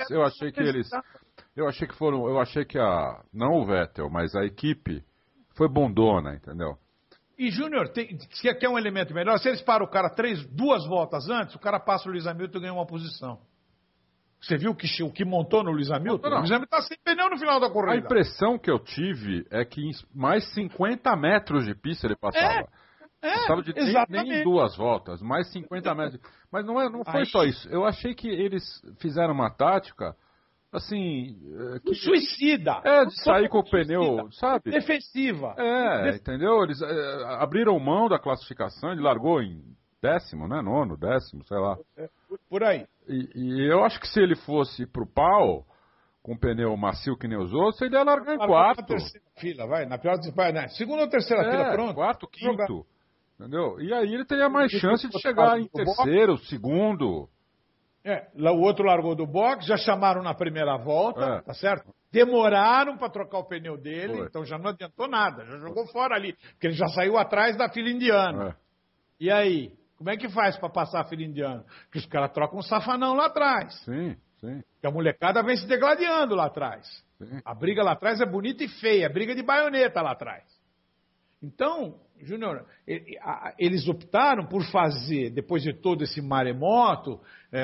que não o Vettel, mas a equipe foi bundona, entendeu? E, Júnior, se quer um elemento melhor, se eles param o cara 2 voltas antes, o cara passa o Lewis Hamilton e ganha uma posição. Você viu o que montou no Lewis Hamilton? O Lewis Hamilton está sem pneu no final da corrida. A impressão que eu tive é que em mais 50 metros de pista ele passava. Passava de nem em 2 voltas, mais 50 metros. Mas não foi só isso. Eu achei que eles fizeram uma tática, assim... suicida. De sair com o pneu, sabe? Defensiva. Entendeu? Eles abriram mão da classificação, ele largou em 10º, né? 9º, 10º, sei lá. Por aí. E eu acho que se ele fosse pro pau, com pneu macio que nem os outros, ele ia largar em 4º. Na terceira fila, vai. Na pior segunda ou terceira fila, pronto. 4º, 5º. Entendeu? E aí ele teria mais chance de chegar em 3º, 2º. O outro largou do box, já chamaram na primeira volta, tá certo? Demoraram para trocar o pneu dele, então já não adiantou nada, já jogou fora ali, porque ele já saiu atrás da fila indiana. E aí? Como é que faz para passar a fila indiana? Porque os caras trocam um safanão lá atrás. Sim. Sim. Que a molecada vem se degladiando lá atrás. Sim. A briga lá atrás é bonita e feia, é briga de baioneta lá atrás. Então, Júnior, eles optaram por fazer, depois de todo esse maremoto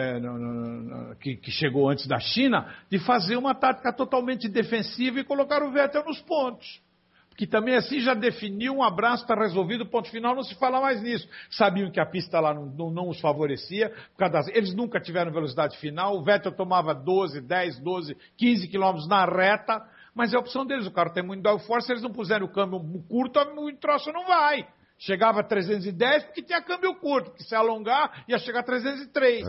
que chegou antes da China, de fazer uma tática totalmente defensiva e colocar o Vettel nos pontos. Que também assim já definiu, um abraço, está resolvido, ponto final, não se fala mais nisso. Sabiam que a pista lá não os favorecia, eles nunca tiveram velocidade final, o Vettel tomava 12, 10, 12, 15 quilômetros na reta, mas é a opção deles, o carro tem muito downforce, se eles não puserem o câmbio curto, o troço não vai. Chegava a 310 porque tinha câmbio curto, porque se alongar ia chegar a 303.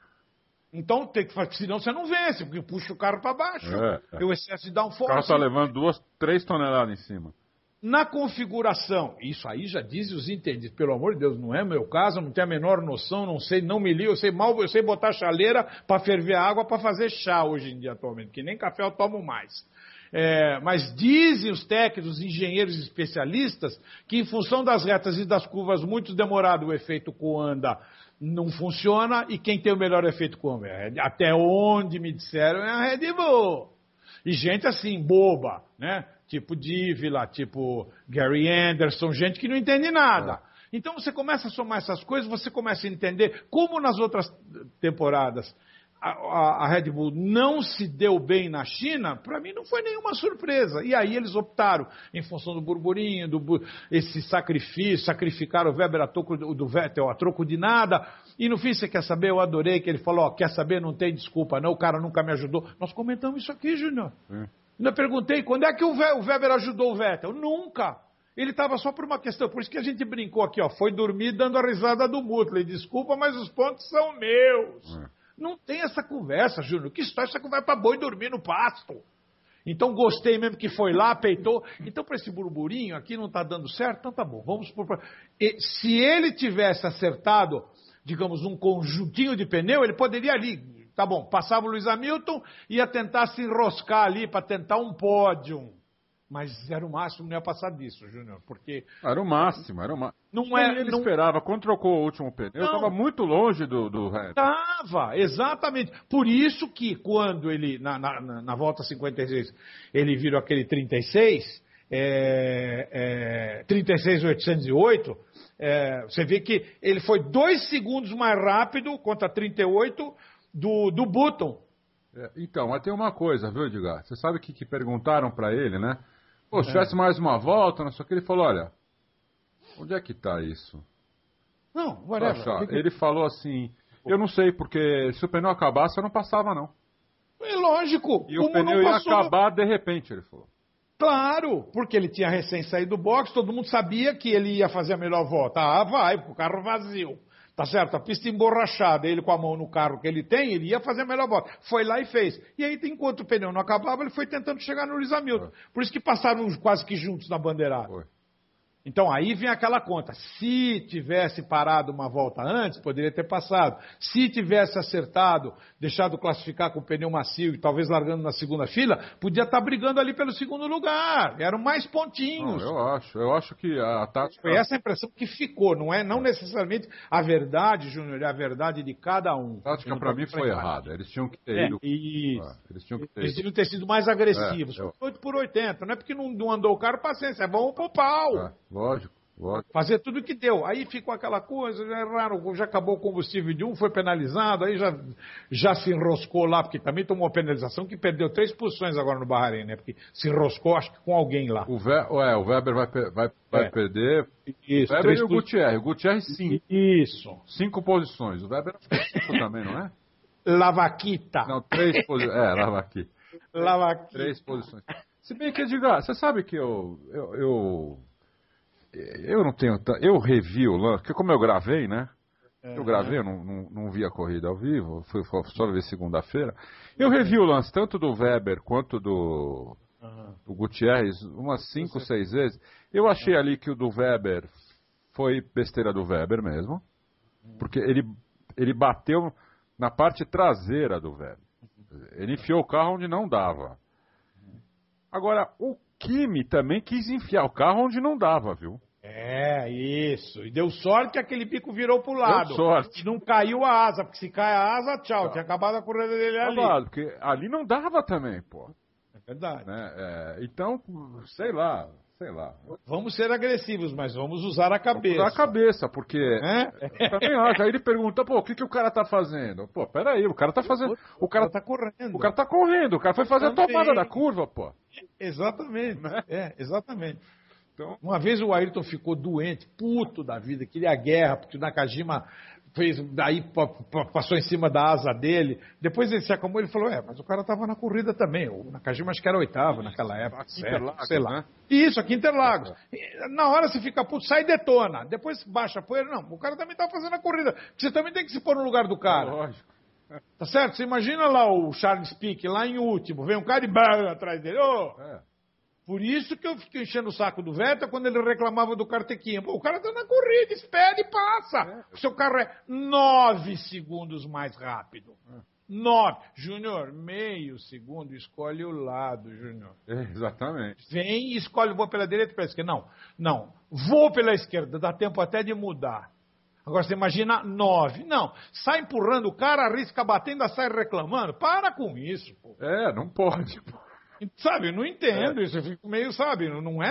Então, senão você não vence, porque puxa o carro para baixo. Tem o excesso de downforce. O carro está levando 2, 3 toneladas em cima. Na configuração, isso aí já diz os entendidos, pelo amor de Deus, não é meu caso, não tenho a menor noção, não sei, não me li, eu sei botar chaleira para ferver a água para fazer chá hoje em dia atualmente, que nem café eu tomo mais. Mas dizem os técnicos, os engenheiros especialistas, que em função das retas e das curvas muito demorado o efeito Coanda não funciona, e quem tem o melhor efeito Coanda? Até onde me disseram é a Red Bull. E gente assim, boba, né? Tipo Dívila, tipo Gary Anderson, gente que não entende nada. Então você começa a somar essas coisas, você começa a entender como nas outras temporadas a Red Bull não se deu bem na China, para mim não foi nenhuma surpresa. E aí eles optaram, em função do burburinho, esse sacrifício, sacrificaram o Weber a troco do Vettel a troco de nada. E no fim, você quer saber? Eu adorei que ele falou, quer saber? Não tem desculpa não, o cara nunca me ajudou. Nós comentamos isso aqui, Júnior. Ainda perguntei, quando é que o Weber ajudou o Vettel? Nunca. Ele estava só por uma questão, por isso que a gente brincou aqui, foi dormir dando a risada do Mutley. Desculpa, mas os pontos são meus. Não tem essa conversa, Júnior. Que história é que vai para boi dormir no pasto? Então gostei mesmo que foi lá, peitou. Então para esse burburinho aqui não está dando certo, então tá bom. Vamos por... Se ele tivesse acertado, digamos, um conjuntinho de pneu, ele poderia ali, tá bom, passava o Lewis Hamilton, ia tentar se enroscar ali para tentar um pódio. Mas era o máximo, não ia passar disso, Júnior, porque... Era o máximo. Não ele esperava, quando trocou o último pneu, estava muito longe do resto. Estava, exatamente. Por isso que quando ele, na volta 56, ele virou aquele 36.808, você vê que ele foi 2 segundos mais rápido contra 38 do Button. Então, mas tem uma coisa, viu, Edgar? Você sabe que perguntaram para ele, né? Pô, se tivesse mais uma volta, não sei o que, ele falou, olha, onde é que tá isso? Não, whatever. Ele falou assim, eu não sei, porque se o pneu acabasse, eu não passava, não. É lógico. E o pneu ia acabar de repente, ele falou. Claro, porque ele tinha recém saído do box, todo mundo sabia que ele ia fazer a melhor volta. Vai, com o carro vazio. Tá certo? A pista emborrachada, ele com a mão no carro que ele tem, ele ia fazer a melhor volta. Foi lá e fez. E aí, enquanto o pneu não acabava, ele foi tentando chegar no Lewis Hamilton. Por isso que passaram quase que juntos na bandeirada. Então aí vem aquela conta. Se tivesse parado uma volta antes, poderia ter passado. Se tivesse acertado, deixado classificar com o pneu macio e talvez largando na segunda fila, podia estar brigando ali pelo segundo lugar. Eram mais pontinhos. Não, eu acho que a tática... Foi essa a impressão que ficou, não necessariamente a verdade, Júnior, é a verdade de cada um. A tática para mim foi errada. Eles tinham que ter ido... Isso. Eles tinham que ter sido mais agressivos. 8 por 80. Não é porque não andou o carro, paciência. Vamos pro pau. Lógico. Fazer tudo o que deu. Aí ficou aquela coisa, já erraram, já acabou o combustível de um, foi penalizado, aí já se enroscou lá, porque também tomou uma penalização que perdeu 3 posições agora no Bahrein, né? Porque se enroscou, acho que com alguém lá. O Weber vai perder. Isso. O Weber e o Gutierrez. O Gutierrez 5. Isso. 5 posições. O Weber 5 também, não é? Lavaquita. Não, 3 posições. Lavaquita. 3 posições. Se bem que, Edgar, você sabe que eu não tenho... Eu revi o lance, porque como eu gravei, né? Eu gravei, eu não vi a corrida ao vivo, fui só ver segunda-feira. Eu revi o lance tanto do Weber quanto do Gutierrez umas 5, 6 vezes. Eu achei ali que o do Weber foi besteira do Weber mesmo, porque ele bateu na parte traseira do Weber. Ele enfiou o carro onde não dava. Agora, o Kimi também quis enfiar o carro onde não dava, viu? Isso. E deu sorte que aquele bico virou pro lado. Deu sorte. E não caiu a asa, porque se cai a asa, tchau. Tinha acabado a corrida dele ali. Porque ali não dava também, pô. É verdade. Né? Então, sei lá. Vamos ser agressivos, mas vamos usar a cabeça. Usar a cabeça, porque... Eu também acho. Aí ele pergunta, pô, o que o cara tá fazendo? Pô, peraí, o cara tá fazendo... O cara tá correndo. O cara tá correndo, o cara foi fazer a tomada da curva, pô. Exatamente. Né? Exatamente. Então... Uma vez o Ayrton ficou doente, puto da vida, queria a guerra, porque o Nakajima fez, daí passou em cima da asa dele. Depois ele se acalmou, ele falou, mas o cara estava na corrida também. O Nakajima acho que era oitavo naquela época, certo, sei lá. Isso, aqui em Interlagos. Na hora você fica puto, sai e detona. Depois baixa a poeira. Não, o cara também estava fazendo a corrida. Você também tem que se pôr no lugar do cara. Lógico. Tá certo? Você imagina lá o Charles Pique, lá em último, vem um cara e atrás dele. Por isso que eu fiquei enchendo o saco do Vettel quando ele reclamava do Kartequinha. Pô, o cara tá na corrida, espera e passa. O seu carro é 9 segundos mais rápido. 9. Júnior, meio segundo, escolhe o lado, Júnior. Exatamente. Vem e escolhe, vou pela direita ou pela esquerda. Não, vou pela esquerda, dá tempo até de mudar. Agora você imagina 9. Não, sai empurrando o cara, arrisca batendo, sai reclamando. Para com isso, pô. Não pode, pô. Sabe, eu não entendo isso, eu fico meio, sabe,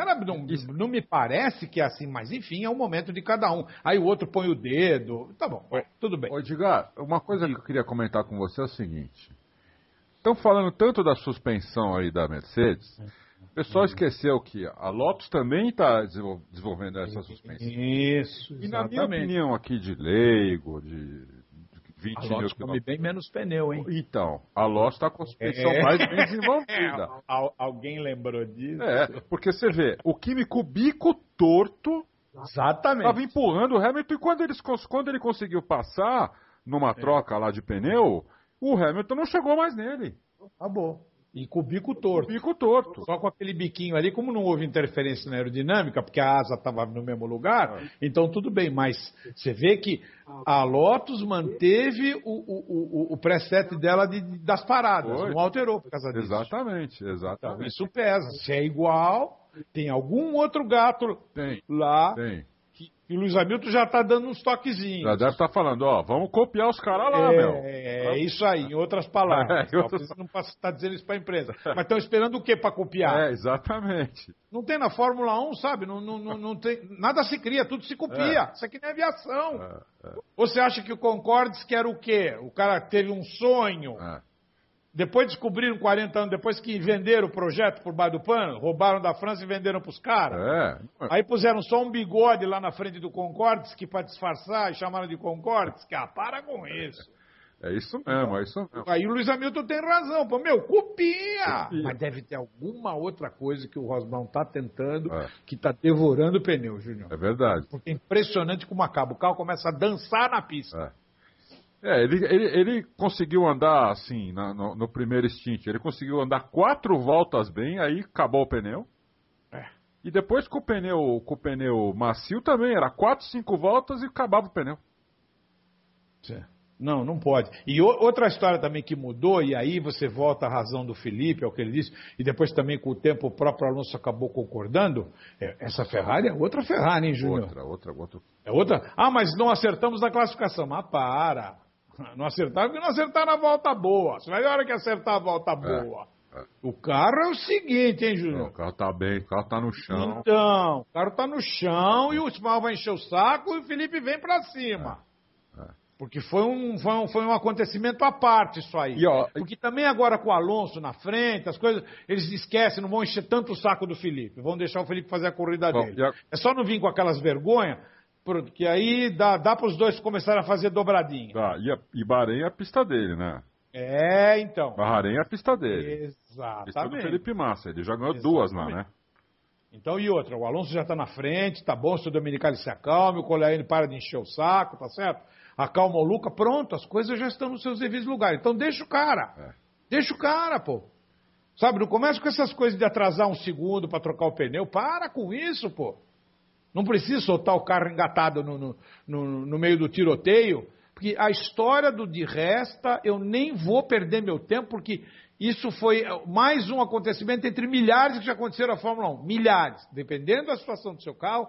não me parece que é assim, mas enfim, é o momento de cada um. Aí o outro põe o dedo, tá bom, tudo bem. Ô, Edgar, uma coisa que eu queria comentar com você é o seguinte, estão falando tanto da suspensão aí da Mercedes, o pessoal esqueceu que a Lotus também está desenvolvendo essa suspensão. Isso, exatamente. E na minha opinião aqui de leigo, de 20 a Lotus come bem menos pneu, hein? Então, a Lotus está com a suspensão mais bem desenvolvida. Alguém lembrou disso? Porque você vê, o Kimi com o bico torto estava empurrando o Hamilton e quando ele conseguiu passar numa troca lá de pneu, o Hamilton não chegou mais nele. Acabou. E com o bico torto. Só com aquele biquinho ali, como não houve interferência na aerodinâmica, porque a asa estava no mesmo lugar, então tudo bem. Mas você vê que a Lotus manteve o preset dela das paradas, não alterou por causa disso. Exatamente. Então, isso pesa. Se é igual, tem algum outro gato lá. E o Luiz Hamilton já está dando uns toquezinhos. Já deve estar falando, vamos copiar os caras lá, meu. É isso aí, em outras palavras. Você não está dizendo isso para a empresa. Mas estão esperando o quê para copiar? Exatamente. Não tem na Fórmula 1, sabe? Não tem, nada se cria, tudo se copia. Isso aqui não é aviação. Você acha que o Concordes quer o quê? O cara teve um sonho. Depois descobriram 40 anos depois que venderam o projeto por baixo do pano, roubaram da França e venderam para os caras. Aí puseram só um bigode lá na frente do Concordes, que para disfarçar e chamaram de Concordes. Para com isso. É isso mesmo, Aí o Luiz Hamilton tem razão. Pô, copia! Mas deve ter alguma outra coisa que o Ross Brown está tentando, que está devorando o pneu, Júnior. É verdade. Porque é impressionante como acaba. O carro começa a dançar na pista. Ele conseguiu andar assim, no primeiro stint, ele conseguiu andar 4 voltas bem, aí acabou o pneu. E depois com o pneu macio também, era 4, 5 voltas e acabava o pneu. Não pode. E outra história também que mudou, e aí você volta à razão do Felipe, é o que ele disse, e depois também com o tempo o próprio Alonso acabou concordando, essa Ferrari é outra Ferrari, hein, Júnior? Outra. É outra? Mas não acertamos na classificação. Mas para. Não acertaram porque não acertaram a volta boa. Só na hora que acertar a volta boa. O carro é o seguinte, hein, Júnior? O carro tá bem, o carro tá no chão. Então, o carro tá no chão e o Ismael vai encher o saco e o Felipe vem pra cima. Porque foi um acontecimento à parte isso aí. Porque também agora com o Alonso na frente, as coisas, eles esquecem, não vão encher tanto o saco do Felipe. Vão deixar o Felipe fazer a corrida dele. É só não vir com aquelas vergonhas, porque aí dá para os dois começarem a fazer dobradinha. E Bahrein é a pista dele, né? Então. Bahrein é a pista dele. Exatamente. Pista do Felipe Massa, ele já ganhou 2 lá, né? Então, e outra, o Alonso já está na frente, tá bom, se o Domenicali se acalme, o Colaiane para de encher o saco, tá certo? Acalma o Luca, pronto, as coisas já estão nos seus devidos lugares. Então deixa o cara. Deixa o cara, pô. Sabe, não começa com essas coisas de atrasar um segundo para trocar o pneu. Para com isso, pô. Não precisa soltar o carro engatado no meio do tiroteio, porque a história do de resta, eu nem vou perder meu tempo, porque isso foi mais um acontecimento entre milhares que já aconteceram na Fórmula 1. Milhares. Dependendo da situação do seu carro,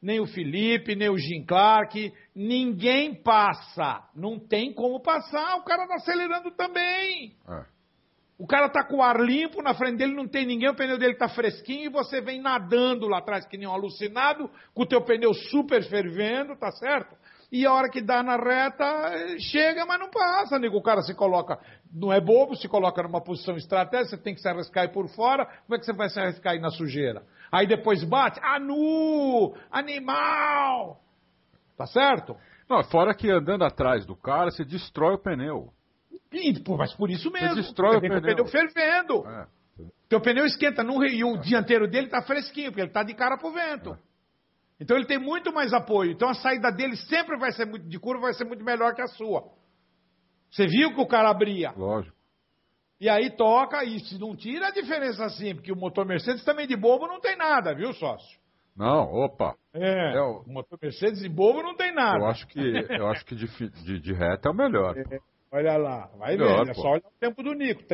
nem o Felipe, nem o Jim Clark, ninguém passa. Não tem como passar, o cara tá acelerando também. O cara tá com o ar limpo, na frente dele não tem ninguém, o pneu dele tá fresquinho e você vem nadando lá atrás que nem um alucinado, com o teu pneu super fervendo, tá certo? E a hora que dá na reta, chega, mas não passa, nego. O cara se coloca, não é bobo, se coloca numa posição estratégica, você tem que se arriscar aí por fora, como é que você vai se arriscar aí na sujeira? Aí depois bate, nu, animal! Tá certo? Não, fora que andando atrás do cara, você destrói o pneu. Mas por isso mesmo. Você destrói o pneu fervendo. Teu pneu esquenta e o dianteiro dele tá fresquinho, porque ele tá de cara pro vento. Então ele tem muito mais apoio. Então a saída dele sempre vai ser muito de curva, vai ser muito melhor que a sua. Você viu que o cara abria? Lógico. E aí toca, e se não tira a diferença assim, porque o motor Mercedes também de bobo não tem nada, viu, sócio? Não, opa. O motor Mercedes de bobo não tem nada. Eu acho que de reta é o melhor. Olha lá, vai ver, é só olhar o tempo do Nico,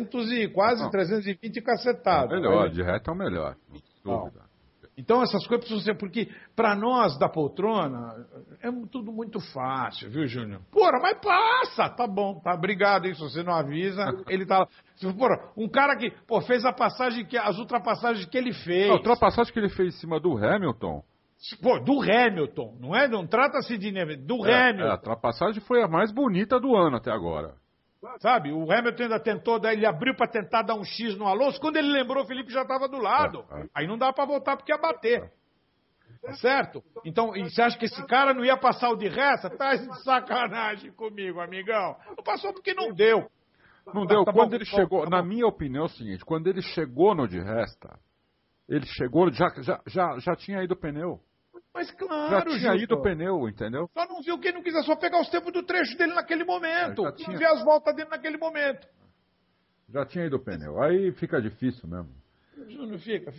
320 cacetado. É melhor, de reta é o melhor, não dúvida. Então essas coisas precisam ser, porque para nós da poltrona é tudo muito fácil, viu, Júnior? Porra, mas passa, tá bom, tá, obrigado, hein, se você não avisa, ele tá... Porra, um cara que, fez as ultrapassagens que ele fez... A ultrapassagem que ele fez em cima do Hamilton... do Hamilton, não é? Não trata-se de... do Hamilton. A ultrapassagem foi a mais bonita do ano até agora. Sabe, o Hamilton ainda tentou, daí ele abriu para tentar dar um X no Alonso, quando ele lembrou, o Felipe já estava do lado. Aí não dá para voltar porque ia bater. Tá certo? Então, e você acha que esse cara não ia passar o de reta? Tá de sacanagem comigo, amigão. Não passou porque não deu. Não deu. Quando ele chegou, na minha opinião é o seguinte, quando ele chegou no de resta, ele chegou, já tinha ido o pneu. Mas claro, já tinha ido o pneu, entendeu? Só não viu quem não quiser só pegar os tempos do trecho dele naquele momento. Tinha... ver as voltas dele naquele momento. Já tinha ido o pneu. Aí fica difícil mesmo. Não fica.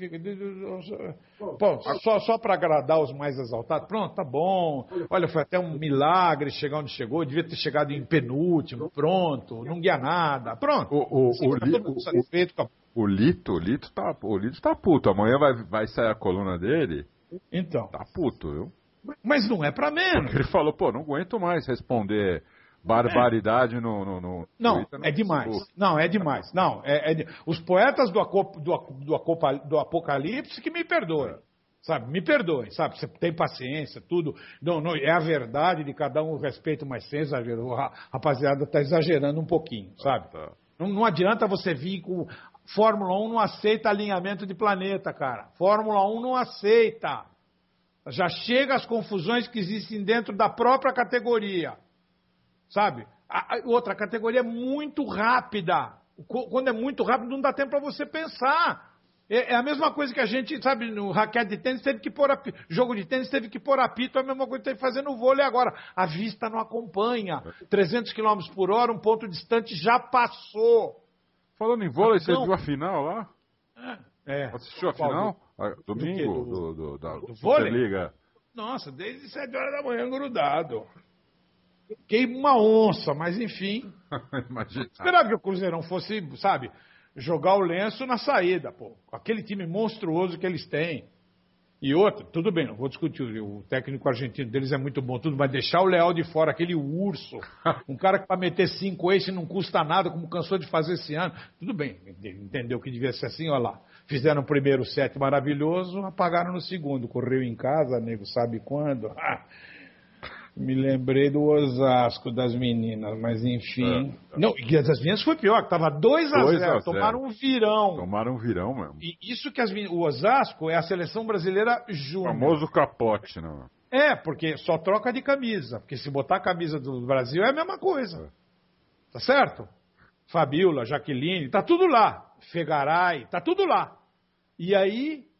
Só para agradar os mais exaltados. Pronto, tá bom. Olha, foi até um milagre chegar onde chegou. Devia ter chegado em penúltimo. Pronto, não guia nada. Pronto. O Lito tá puto. Amanhã vai sair a coluna dele. Então. Tá puto, viu? Mas não é pra menos. Porque ele falou, não aguento mais responder barbaridade no Não, Twitter, é demais. Não, é demais. Não, os poetas do Apocalipse que me perdoem. Sabe, me perdoem, sabe? Você tem paciência, tudo. Não, é a verdade de cada um, respeito, mas sem exagero. A rapaziada tá exagerando um pouquinho, sabe? Tá. Não adianta você vir com... Fórmula 1 não aceita alinhamento de planeta, cara. Fórmula 1 não aceita. Já chega as confusões que existem dentro da própria categoria. Sabe? Outra categoria é muito rápida. Quando é muito rápido, não dá tempo para você pensar. É a mesma coisa que a gente, sabe, no raquete de tênis teve que pôr apito. Jogo de tênis teve que pôr apito, é a mesma coisa que teve que fazer no vôlei agora. A vista não acompanha. 300 km por hora, um ponto distante já passou. Falando em vôlei, você viu a final lá? Assistiu a final? Domingo do vôlei? Liga. Nossa, desde 7 horas da manhã grudado. Fiquei uma onça, mas enfim. Imagina. Esperava que o Cruzeirão fosse, sabe, jogar o lenço na saída, pô. Aquele time monstruoso que eles têm. E outro, tudo bem, não vou discutir, o técnico argentino deles é muito bom, tudo, mas deixar o Leal de fora, aquele urso, um cara que para meter 5 eixos não custa nada, como cansou de fazer esse ano, tudo bem, entendeu que devia ser assim, olha lá, fizeram o primeiro set maravilhoso, apagaram no segundo, correu em casa, nego sabe quando, me lembrei do Osasco das meninas, mas enfim. Não, e das meninas foi pior, que tava 2-0, tomaram um virão. Tomaram um virão mesmo. E isso que o Osasco é a seleção brasileira júnior. O famoso capote, não? Porque só troca de camisa. Porque se botar a camisa do Brasil é a mesma coisa. Tá certo? Fabiola, Jaqueline, tá tudo lá. Fegaray, tá tudo lá. E aí,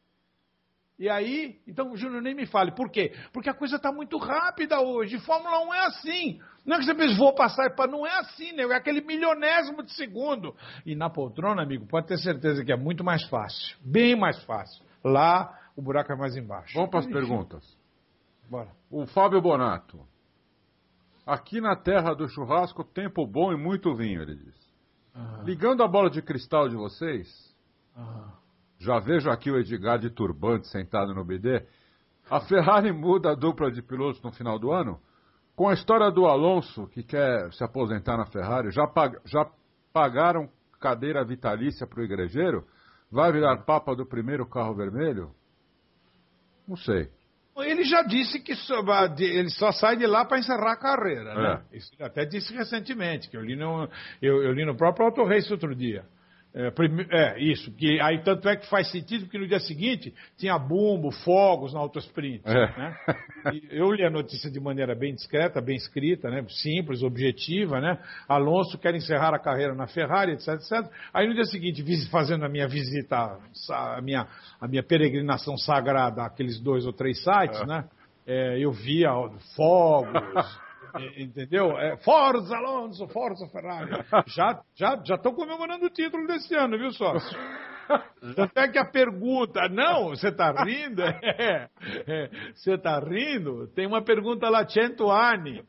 então, Júnior, nem me fale. Por quê? Porque a coisa está muito rápida hoje. Fórmula 1 é assim. Não é que você pensa, vou passar, não é assim, né? É aquele milionésimo de segundo. E na poltrona, amigo, pode ter certeza que é muito mais fácil. Bem mais fácil. Lá, o buraco é mais embaixo. Vamos para as perguntas. Bora. O Fábio Bonato. Aqui na terra do churrasco, tempo bom e muito vinho, ele diz. Ligando a bola de cristal de vocês... Já vejo aqui o Edgar de turbante sentado no BD. A Ferrari muda a dupla de pilotos no final do ano? Com a história do Alonso, que quer se aposentar na Ferrari, já pagaram cadeira vitalícia para o igrejeiro? Vai virar papa do primeiro carro vermelho? Não sei. Ele já disse que ele só sai de lá para encerrar a carreira, né? Isso ele até disse recentemente, que eu li no próprio Auto Race outro dia. Isso, que aí tanto é que faz sentido, porque no dia seguinte tinha bumbo, fogos na Autosprint. Né? Eu li a notícia de maneira bem discreta, bem escrita, né? Simples, objetiva, né? Alonso quer encerrar a carreira na Ferrari, etc, etc. Aí no dia seguinte, fazendo a minha visita, a minha peregrinação sagrada àqueles 2 ou 3 sites, né? Eu via fogos. Entendeu? Forza Alonso, Forza Ferrari. Já estão comemorando o título desse ano, viu, sócio? Tanto é que a pergunta, não, você está rindo? Você está rindo? Tem uma pergunta lá, Cento anni,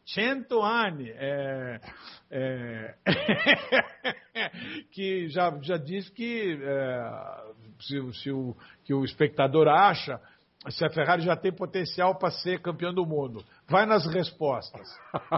que já diz que que o espectador acha se a Ferrari já tem potencial para ser campeã do mundo. Vai nas respostas.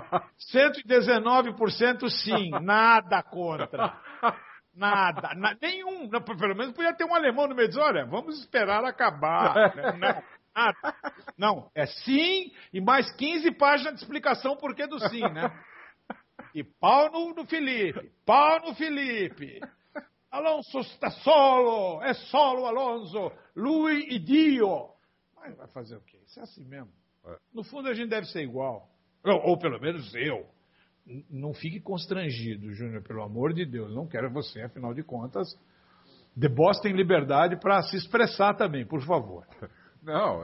119% sim, nada contra. Nada. Nenhum. Pelo menos podia ter um alemão no meio disso. Olha, vamos esperar acabar. Não, nada. Não, é sim e mais 15 páginas de explicação por que do sim, né? E pau no Felipe. Pau no Felipe. Alonso está solo. É solo, Alonso. Lui e Dio. Mas vai fazer o quê? Isso é assim mesmo. No fundo, a gente deve ser igual. Ou pelo menos eu. Não fique constrangido, Júnior, pelo amor de Deus. Não quero você, afinal de contas. The Boss tem liberdade para se expressar também, por favor. Não,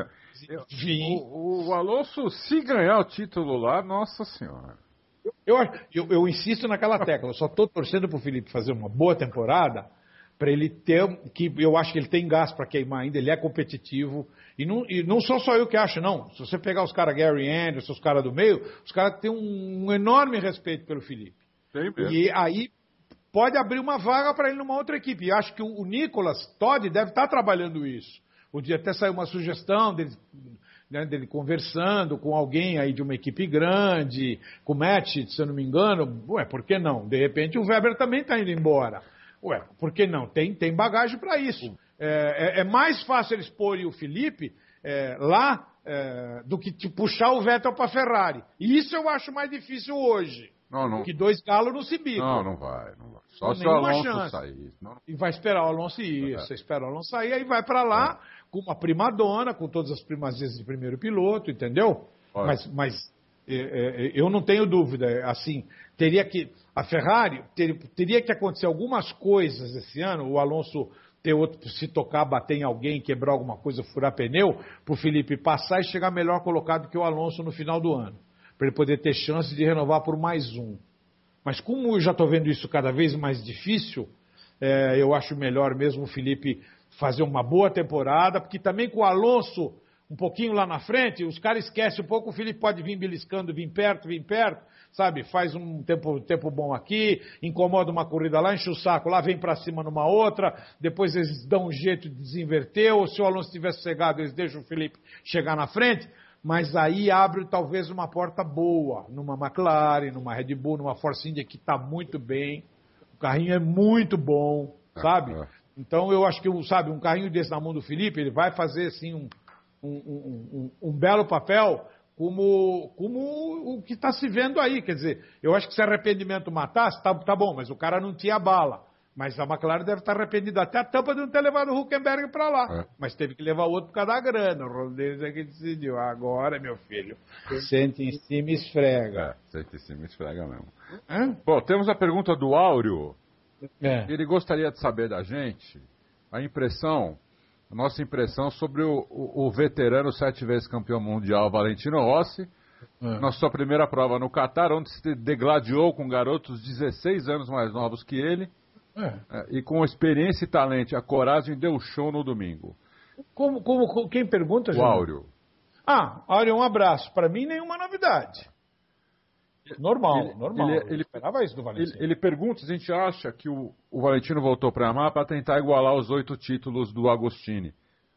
o Alonso, se ganhar o título lá, nossa senhora. Eu insisto naquela tecla. Eu só estou torcendo para o Felipe fazer uma boa temporada, para ele ter, que eu acho que ele tem gás para queimar ainda, ele é competitivo, e não sou só eu que acho, não. Se você pegar os caras Gary Anderson, os caras do meio, os caras têm um enorme respeito pelo Felipe. Tem mesmo. E aí pode abrir uma vaga para ele numa outra equipe. E acho que o Nicolas Todd deve estar trabalhando isso. O dia até saiu uma sugestão dele conversando com alguém aí de uma equipe grande, com o Matt, se eu não me engano. Ué, por que não? De repente o Weber também está indo embora. Ué, por que não? Tem bagagem para isso. É mais fácil eles porem o Felipe lá do que puxar o Vettel para a Ferrari. E isso eu acho mais difícil hoje. Não. Que 2 galos não se bicam. Não vai. Só se o Alonso sair. E vai esperar o Alonso ir. Você espera o Alonso sair, aí vai para lá com uma primadona, com todas as primazias de primeiro piloto, entendeu? Mas eu não tenho dúvida. Assim, a Ferrari teria que acontecer algumas coisas esse ano, o Alonso se tocar, bater em alguém, quebrar alguma coisa, furar pneu, para o Felipe passar e chegar melhor colocado que o Alonso no final do ano, para ele poder ter chance de renovar por mais um. Mas como eu já estou vendo isso cada vez mais difícil, eu acho melhor mesmo o Felipe fazer uma boa temporada, porque também com o Alonso um pouquinho lá na frente, os caras esquecem um pouco, o Felipe pode vir beliscando, vir perto, sabe? Faz um tempo bom aqui, incomoda uma corrida lá, enche o saco lá, vem para cima numa outra, depois eles dão um jeito de desinverter, ou se o Alonso estiver sossegado, eles deixam o Felipe chegar na frente, mas aí abre talvez uma porta boa, numa McLaren, numa Red Bull, numa Force India que está muito bem, o carrinho é muito bom, sabe? Então eu acho que, sabe, um carrinho desse na mão do Felipe, ele vai fazer assim um belo papel como o que está se vendo aí. Quer dizer, eu acho que se arrependimento matasse, tá bom, mas o cara não tinha bala. Mas a McLaren deve estar arrependida até a tampa de não ter levado o Hülkenberg para lá. Mas teve que levar o outro por causa da grana. O Ronaldo é que decidiu. Agora, meu filho, sente em cima e esfrega. Sente em cima e esfrega mesmo. Bom, temos a pergunta do Áureo. Ele gostaria de saber da gente a nossa impressão sobre o veterano 7 vezes campeão mundial Valentino Rossi, na sua primeira prova no Qatar, onde se degladiou com garotos 16 anos mais novos que ele, e com experiência e talento, a coragem deu show no domingo. Quem pergunta, gente? O Áureo. Áureo, um abraço. Para mim, nenhuma novidade. Normal. Ele esperava isso do Valentino. Ele pergunta se a gente acha que o Valentino voltou para Yamaha para tentar igualar os 8 títulos do Agostini.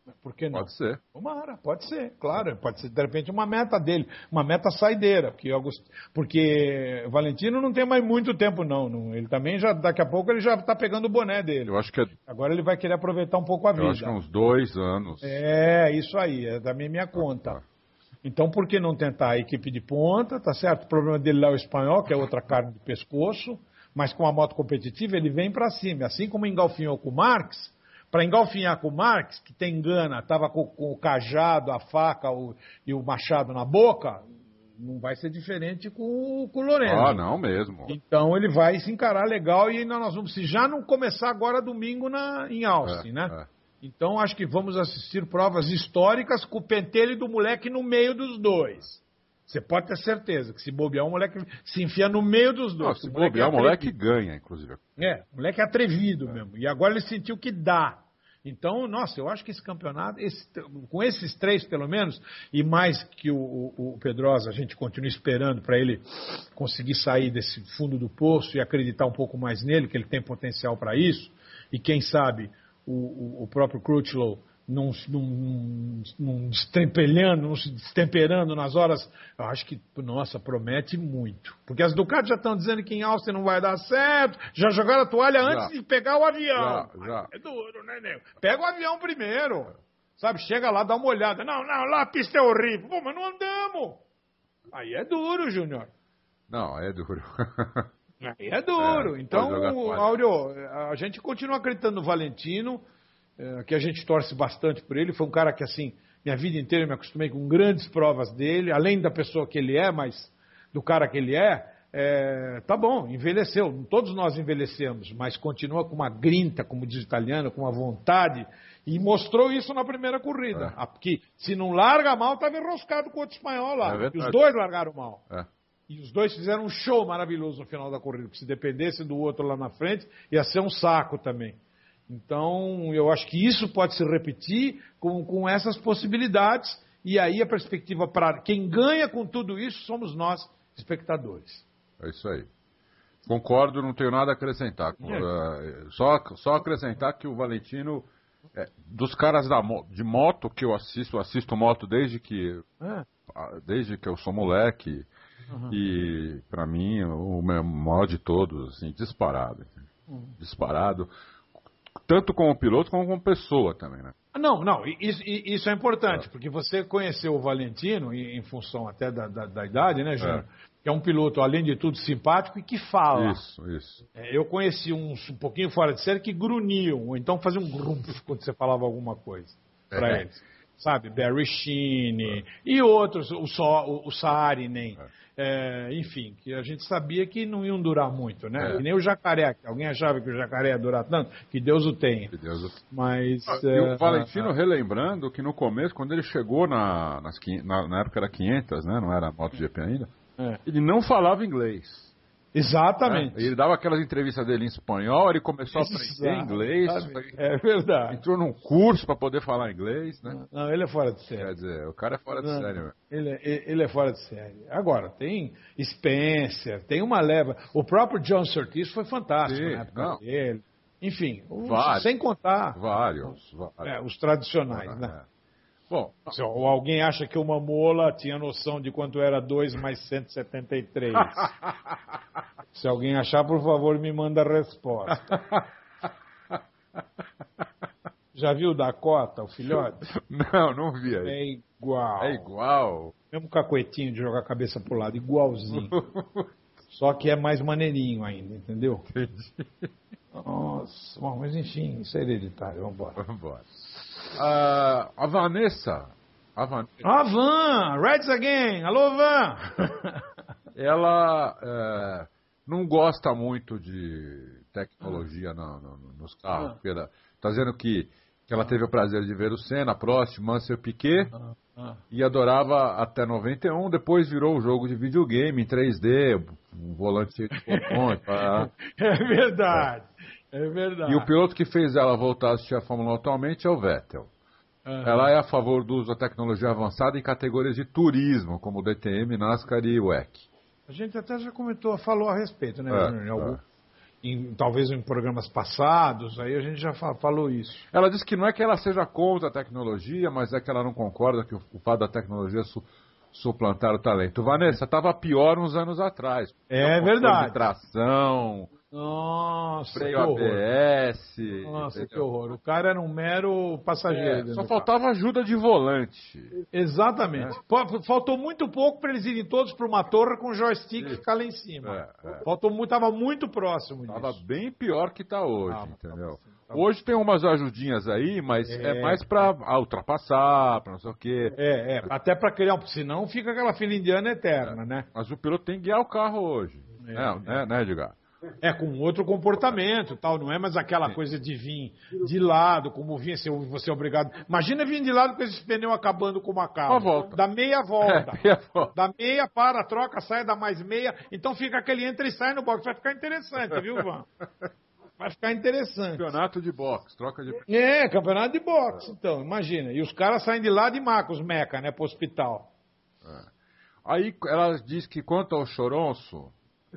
Por que não? Pode ser. Tomara, pode ser, claro. Pode ser, de repente, uma meta dele. Uma meta saideira. Porque o Valentino não tem mais muito tempo, não. Ele também já, daqui a pouco, ele já está pegando o boné dele. Eu acho que Agora ele vai querer aproveitar um pouco a vida. Eu acho que é uns 2 anos. Isso aí. É da minha conta. Então, por que não tentar a equipe de ponta, tá certo? O problema dele lá é o espanhol, que é outra carne de pescoço, mas com a moto competitiva ele vem para cima. Assim como engalfinhou com o Marques, para engalfinhar com o Marques, que tem gana, estava com o cajado, a faca e o machado na boca, não vai ser diferente com o Lorenzo. Não mesmo. Então ele vai se encarar legal e ainda nós vamos, se já não começar agora domingo em Austin, né? Então, acho que vamos assistir provas históricas com o pentelho do moleque no meio dos dois. Você pode ter certeza que se bobear, o moleque se enfia no meio dos dois. Se bobear, o moleque ganha, inclusive. O moleque é atrevido mesmo. E agora ele sentiu que dá. Então, nossa, eu acho que esse campeonato, com esses 3 pelo menos, e mais que o Pedrosa, a gente continua esperando para ele conseguir sair desse fundo do poço e acreditar um pouco mais nele, que ele tem potencial para isso. E quem sabe o próprio Crutchlow não se destemperando nas horas, eu acho que, nossa, promete muito. Porque as Ducati já estão dizendo que em Austin não vai dar certo, já jogaram a toalha antes de pegar o avião. Já. É duro, né, nego? Pega o avião primeiro. Sabe, chega lá, dá uma olhada. Não, lá a pista é horrível. Pô, mas não andamos. Aí é duro, Júnior. Não, é duro. Aí é duro. Então, Áureo, a gente continua acreditando no Valentino, que a gente torce bastante por ele. Foi um cara que, assim, minha vida inteira eu me acostumei com grandes provas dele, além da pessoa que ele é, mas do cara que ele tá bom, envelheceu. Todos nós envelhecemos, mas continua com uma grinta, como diz o italiano, com uma vontade, e mostrou isso na primeira corrida. Porque se não larga mal, estava enroscado com o outro espanhol lá. E os dois largaram mal. E os dois fizeram um show maravilhoso no final da corrida, porque se dependesse do outro lá na frente, ia ser um saco também. Então, eu acho que isso pode se repetir com essas possibilidades, e aí a perspectiva para quem ganha com tudo isso somos nós, espectadores. É isso aí. Concordo, não tenho nada a acrescentar. Só acrescentar que o Valentino, dos caras de moto que eu assisto moto desde que eu sou moleque. E, para mim, o maior de todos, assim, disparado. Disparado. Tanto como piloto, como como pessoa também, né? Não, isso é importante, porque você conheceu o Valentino, em função até da idade, né, Júnior? Que é um piloto, além de tudo, simpático e que fala. Isso. Eu conheci uns um pouquinho fora de série que grunhiam, ou então faziam um grunf quando você falava alguma coisa para eles. Sabe, Barry Sheene e outros, o Saarinen. Enfim, que a gente sabia que não iam durar muito, né? Que nem o jacaré, que alguém achava que o jacaré ia durar tanto, que Deus o tenha. Mas, e o Valentino, relembrando que no começo, quando ele chegou na época era 500, né? Não era MotoGP ainda, ele não falava inglês. Exatamente. Ele dava aquelas entrevistas dele em espanhol, ele começou a aprender inglês. É verdade. Entrou num curso para poder falar inglês, né? Não, ele é fora de série. Quer dizer, o cara é fora de série, velho. Ele é fora de série. Agora, tem Spencer, tem uma leva. O próprio John Surtees foi fantástico na época dele. Enfim, sem contar vários. Os tradicionais, né? Bom, se alguém acha que o Mamola tinha noção de quanto era 2 mais 173. Se alguém achar, por favor, me manda a resposta. Já viu o Dakota, o filhote? Não vi aí. É igual. É igual? Mesmo cacuetinho de jogar a cabeça pro lado, igualzinho. Só que é mais maneirinho ainda, entendeu? Entendi. Nossa, bom, mas enfim, isso é hereditário, vambora. A Vanessa. Van! Reds again! Alô, Van! Ela não gosta muito de tecnologia nos carros. Porque ela está dizendo que ela teve o prazer de ver o Senna, Prost, Mansell, Piquet, e adorava até 91. Depois virou um jogo de videogame em 3D, um volante cheio de botões. É verdade. É verdade. E o piloto que fez ela voltar a assistir a Fórmula 1 atualmente é o Vettel. Ela é a favor do uso da tecnologia avançada em categorias de turismo, como DTM, NASCAR e WEC. A gente até já falou a respeito, né, Júnior? talvez em programas passados, aí a gente já falou isso. Ela disse que não é que ela seja contra a tecnologia, mas é que ela não concorda que o fato da tecnologia suplantar o talento. Vanessa, estava pior uns anos atrás. É verdade. De tração, nossa, freio ABS. Nossa, que horror. O cara era um mero passageiro. Só faltava ajuda de volante. Exatamente. Faltou muito pouco para eles irem todos para uma torre com joystick e ficar lá em cima. Faltou muito, estava muito próximo disso. Estava bem pior que está hoje, entendeu? Hoje tem umas ajudinhas aí, mas é mais para ultrapassar, para não sei o quê. Até para criar, senão fica aquela fila indiana eterna, né? Mas o piloto tem que guiar o carro hoje, né, Edgar? Com outro comportamento, tal, não é mais aquela coisa de vir de lado, como vinha, você é obrigado. Imagina vir de lado com esse pneu acabando com uma carro. Uma volta. Dá meia volta. Meia volta. Dá meia, para, troca, sai, dá mais meia. Então fica aquele entra e sai no box. Vai ficar interessante, viu, Van? Vai ficar interessante. Campeonato de boxe, troca de... campeonato de boxe, então, imagina. E os caras saem de lá de maca, os meca, né, pro hospital. Aí ela diz que quanto ao Choronço,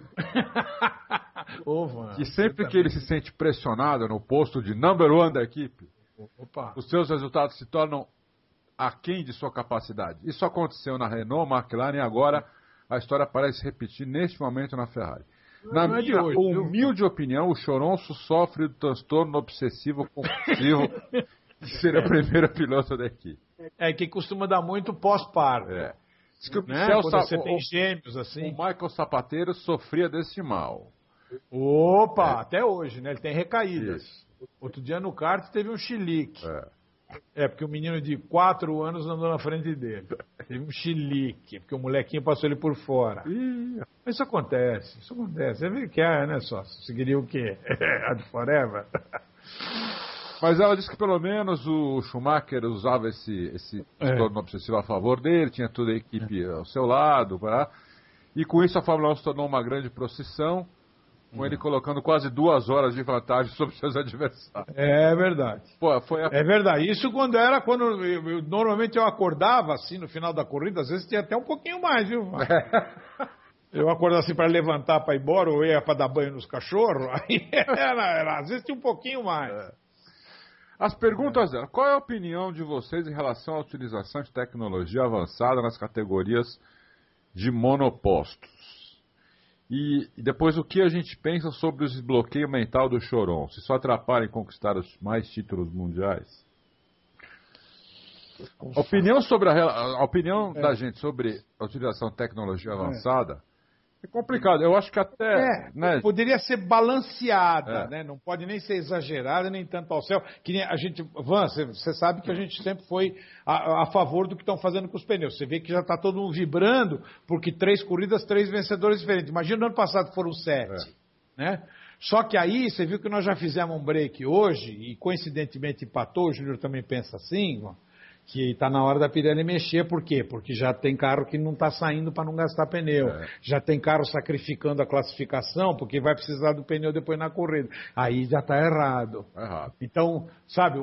que sempre que ele se sente pressionado no posto de number one da equipe, os seus resultados se tornam aquém de sua capacidade. Isso aconteceu na Renault, McLaren, e agora a história parece repetir neste momento na Ferrari. Na minha humilde opinião, o Choronço sofre do transtorno obsessivo compulsivo de ser o primeiro piloto da equipe. Que costuma dar muito pós-parto. Diz que quando você tem gêmeos assim. O Michael Sapateiro sofria desse mal. Até hoje, né? Ele tem recaídas. Outro dia no kart teve um chilique. Porque o menino de 4 anos andou na frente dele. Teve um chilique, porque o molequinho passou ele por fora. Isso acontece. Você vê que né, sócio? Seguiria o quê? A de forever? Mas ela disse que pelo menos o Schumacher usava esse transtorno obsessivo a favor dele, tinha toda a equipe ao seu lado, e com isso a Fórmula 1 se tornou uma grande procissão, com ele colocando quase 2 horas de vantagem sobre seus adversários. É verdade. É verdade. Isso quando normalmente eu acordava assim no final da corrida, às vezes tinha até um pouquinho mais, viu? Eu acordava assim para levantar para ir embora, ou ia para dar banho nos cachorros, aí às vezes tinha um pouquinho mais. As perguntas eram: qual é a opinião de vocês em relação à utilização de tecnologia avançada nas categorias de monopostos? E depois, o que a gente pensa sobre o desbloqueio mental do Choron? Se só atrapalha em conquistar os mais títulos mundiais? A opinião da gente sobre a utilização de tecnologia avançada é complicado. Eu acho que até... poderia ser balanceada, né? Não pode nem ser exagerada, nem tanto ao céu. Que nem a gente... Van, você sabe que a gente sempre foi a favor do que estão fazendo com os pneus. Você vê que já está todo mundo vibrando, porque 3 corridas, 3 vencedores diferentes. Imagina no ano passado foram 7, né? Só que aí, você viu que nós já fizemos um break hoje, e coincidentemente empatou, o Júnior também pensa assim, Van, que está na hora da Pirelli mexer. Por quê? Porque já tem carro que não está saindo para não gastar pneu. Já tem carro sacrificando a classificação porque vai precisar do pneu depois na corrida. Aí já está errado. Então, sabe,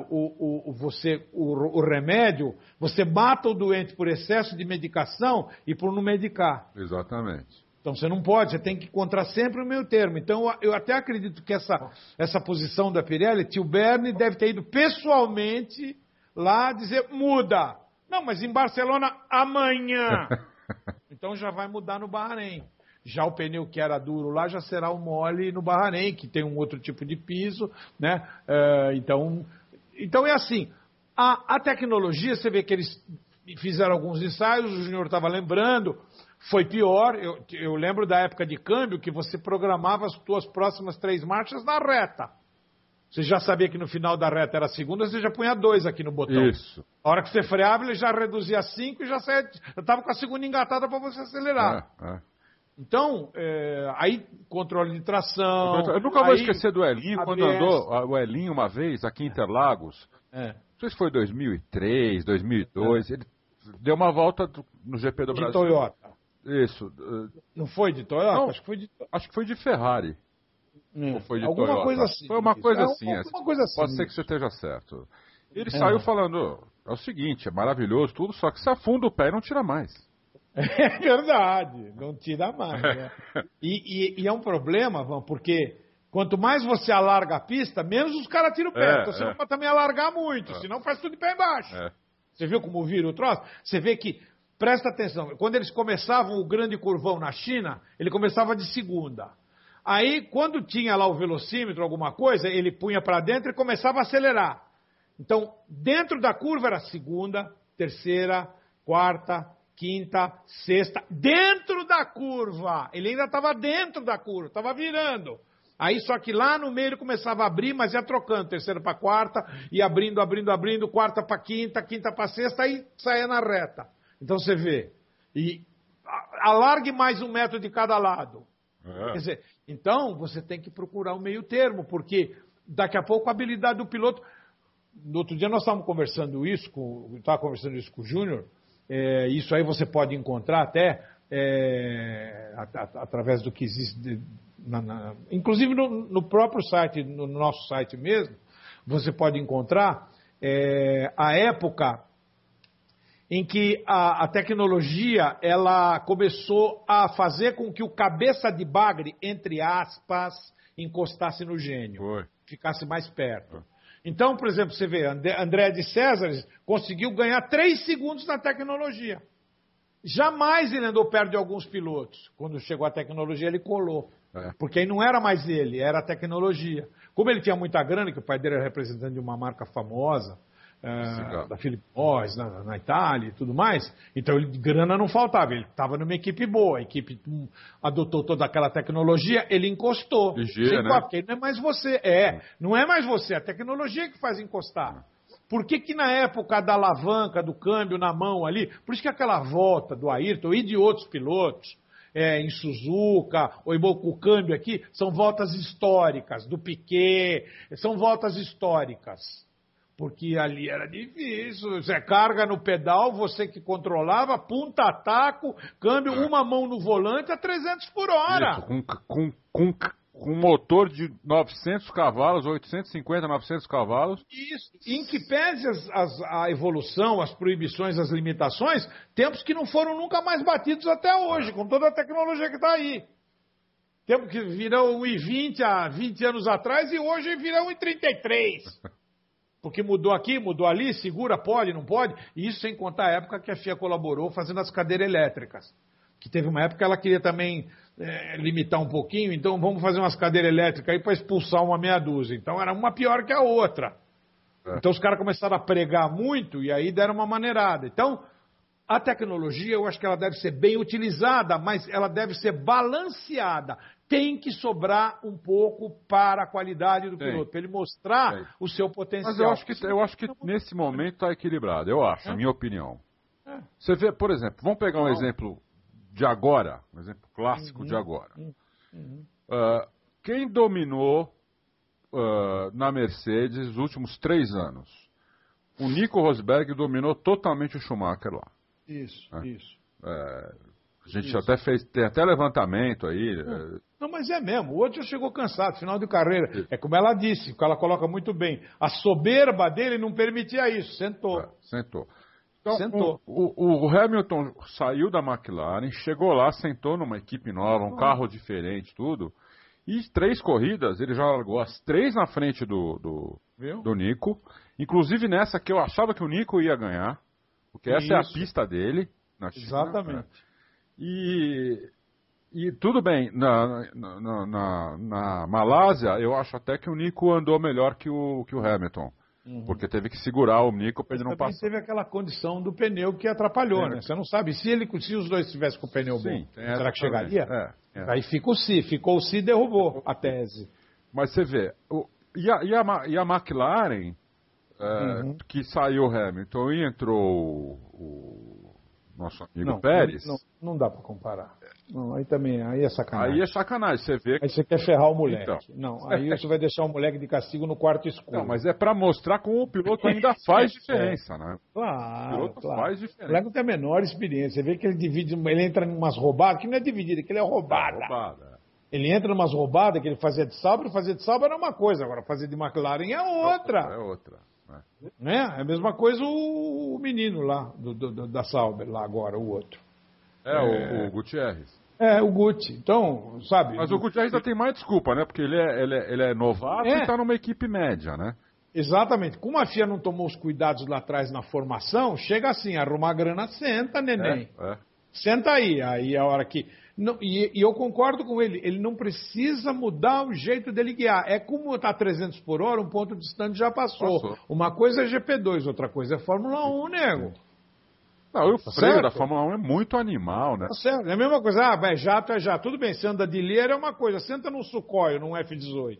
o remédio, você mata o doente por excesso de medicação e por não medicar. Exatamente. Então você não pode, você tem que encontrar sempre o meio termo. Então eu até acredito que essa posição da Pirelli, tio Bernie deve ter ido pessoalmente lá dizer, muda. Não, mas em Barcelona, amanhã. Então já vai mudar no Bahrein. Já o pneu que era duro lá já será o mole no Bahrein, que tem um outro tipo de piso, né? Então é assim, a tecnologia, você vê que eles fizeram alguns ensaios, o Júnior estava lembrando, foi pior. Eu lembro da época de câmbio que você programava as suas próximas 3 marchas na reta. Você já sabia que no final da reta era a segunda, você já punha 2 aqui no botão. Isso. A hora que você freava, ele já reduzia a 5 e já saia. Eu estava com a segunda engatada para você acelerar. Então, aí controle de tração. Eu nunca vou esquecer do Elinho, quando andou o Elinho uma vez aqui em Interlagos. Não sei se foi 2003, 2002. Ele deu uma volta no GP do Brasil. De Toyota. Isso. Não foi de Toyota? Não, acho que foi de Ferrari. Ou foi de alguma Toyota? Coisa assim. Foi uma coisa assim. Alguma coisa assim. Pode ser que você esteja certo. Ele saiu falando, é o seguinte, é maravilhoso tudo, só que se afunda o pé e não tira mais. É verdade, não tira mais. Né? E é um problema, Van, porque Quanto mais você alarga a pista, menos os caras tiram o pé. Então você não pode também alargar muito, senão faz tudo de pé embaixo. Você viu como vira o troço? Você vê que, presta atenção, quando eles começavam o grande curvão na China, ele começava de segunda. Aí, quando tinha lá o velocímetro, alguma coisa, ele punha para dentro e começava a acelerar. Então, dentro da curva era segunda, terceira, quarta, quinta, sexta, dentro da curva. Ele ainda estava dentro da curva, estava virando. Aí só que lá no meio ele começava a abrir, mas ia trocando, terceira para quarta, ia abrindo, quarta para quinta, quinta para sexta, aí saía na reta. Então você vê. E alargue mais 1 metro de cada lado. Quer dizer, então você tem que procurar um meio termo, porque daqui a pouco a habilidade do piloto... No outro dia nós estávamos conversando isso com o Júnior, isso aí você pode encontrar até através do que existe, inclusive no próprio site, no nosso site mesmo, você pode encontrar a época em que a tecnologia ela começou a fazer com que o cabeça de bagre, entre aspas, encostasse no gênio, ficasse mais perto. Então, por exemplo, você vê, André de Césares conseguiu ganhar 3 segundos na tecnologia. Jamais ele andou perto de alguns pilotos. Quando chegou a tecnologia, ele colou. Porque aí não era mais ele, era a tecnologia. Como ele tinha muita grana, que o pai dele era representante de uma marca famosa, da Philip Morris, na Itália e tudo mais, então grana não faltava, ele estava numa equipe boa, a equipe adotou toda aquela tecnologia, ele encostou. Ligeiro, né? Porque não é mais você, não é mais você, é a tecnologia que faz encostar. Por que na época da alavanca, do câmbio na mão ali, por isso que aquela volta do Ayrton e de outros pilotos, em Suzuka, ou com o câmbio aqui, são voltas históricas, do Piquet, são voltas históricas. Porque ali era difícil, você carga no pedal, você que controlava, punta a taco, câmbio, uma mão no volante a 300 por hora. Isso, com motor de 900 cavalos, 850, 900 cavalos. Isso, em que pese a evolução, as proibições, as limitações, tempos que não foram nunca mais batidos até hoje, com toda a tecnologia que está aí. Tempo que virou 1,20 há 20 anos atrás e hoje vira 1,33. Porque mudou aqui, mudou ali, segura, pode, não pode. E isso sem contar a época que a FIA colaborou fazendo as cadeiras elétricas. Que teve uma época que ela queria também limitar um pouquinho, então vamos fazer umas cadeiras elétricas aí para expulsar uma meia dúzia. Então era uma pior que a outra. Então os caras começaram a pregar muito e aí deram uma maneirada. Então a tecnologia eu acho que ela deve ser bem utilizada, mas ela deve ser balanceada. Tem que sobrar um pouco para a qualidade do piloto, para ele mostrar o seu potencial. Mas eu acho que nesse momento está equilibrado, eu acho, a minha opinião. Você vê, por exemplo, vamos pegar um exemplo de agora, um exemplo clássico de agora. Quem dominou na Mercedes os últimos 3 anos? O Nico Rosberg dominou totalmente o Schumacher lá. Isso. A gente tem até levantamento aí. Não, mas é mesmo. O outro já chegou cansado, final de carreira. É como ela disse, que ela coloca muito bem. A soberba dele não permitia isso. Sentou. Então, sentou. O Hamilton saiu da McLaren, chegou lá, sentou numa equipe nova, um carro diferente, tudo. E 3 corridas, ele já largou as 3 na frente do Nico. Inclusive nessa que eu achava que o Nico ia ganhar. Porque essa é a pista dele. Na China, exatamente. E tudo bem, na Malásia, eu acho até que o Nico andou melhor que o Hamilton. Porque teve que segurar o Nico para ele não passar. Teve aquela condição do pneu que atrapalhou, né? Você não sabe. Se os dois estivessem com o pneu bom, será que chegaria? Aí ficou o Si derrubou a tese. Mas você vê, e a McLaren, que saiu o Hamilton e entrou o nosso amigo Pérez. Não dá para comparar. Não, aí é sacanagem. Aí é sacanagem, você vê. Aí você quer ferrar o moleque. Então, não, aí você vai deixar o moleque de castigo no quarto escuro. Não, mas é para mostrar como o piloto ainda faz diferença, né? Claro, o piloto faz diferença. O moleque não tem a menor experiência. Você vê que ele entra em umas roubadas, que não é dividida, que ele é roubada. Ele entra em umas roubadas que ele fazia de Sauber era uma coisa, agora fazer de McLaren é outra. É outra. Né? É a mesma coisa o menino lá, da Sauber, lá agora, o outro. O Gutierrez. O Guti. Então, sabe... Mas o Guti ainda tem mais desculpa, né? Porque ele é novato e está numa equipe média, né? Exatamente. Como a FIA não tomou os cuidados lá atrás na formação, chega assim, arruma a grana, senta, neném. Senta aí. Aí é a hora que... Não, e eu concordo com ele não precisa mudar o jeito dele guiar. É como está 300 por hora, um ponto distante já passou. Uma coisa é GP2, outra coisa é Fórmula 1, nego. Não, e o freio da Fórmula 1 é muito animal, né? Tá certo. É a mesma coisa. Jato é jato. Tudo bem, você anda de Lear é uma coisa. Senta num Sukhoi, num F-18.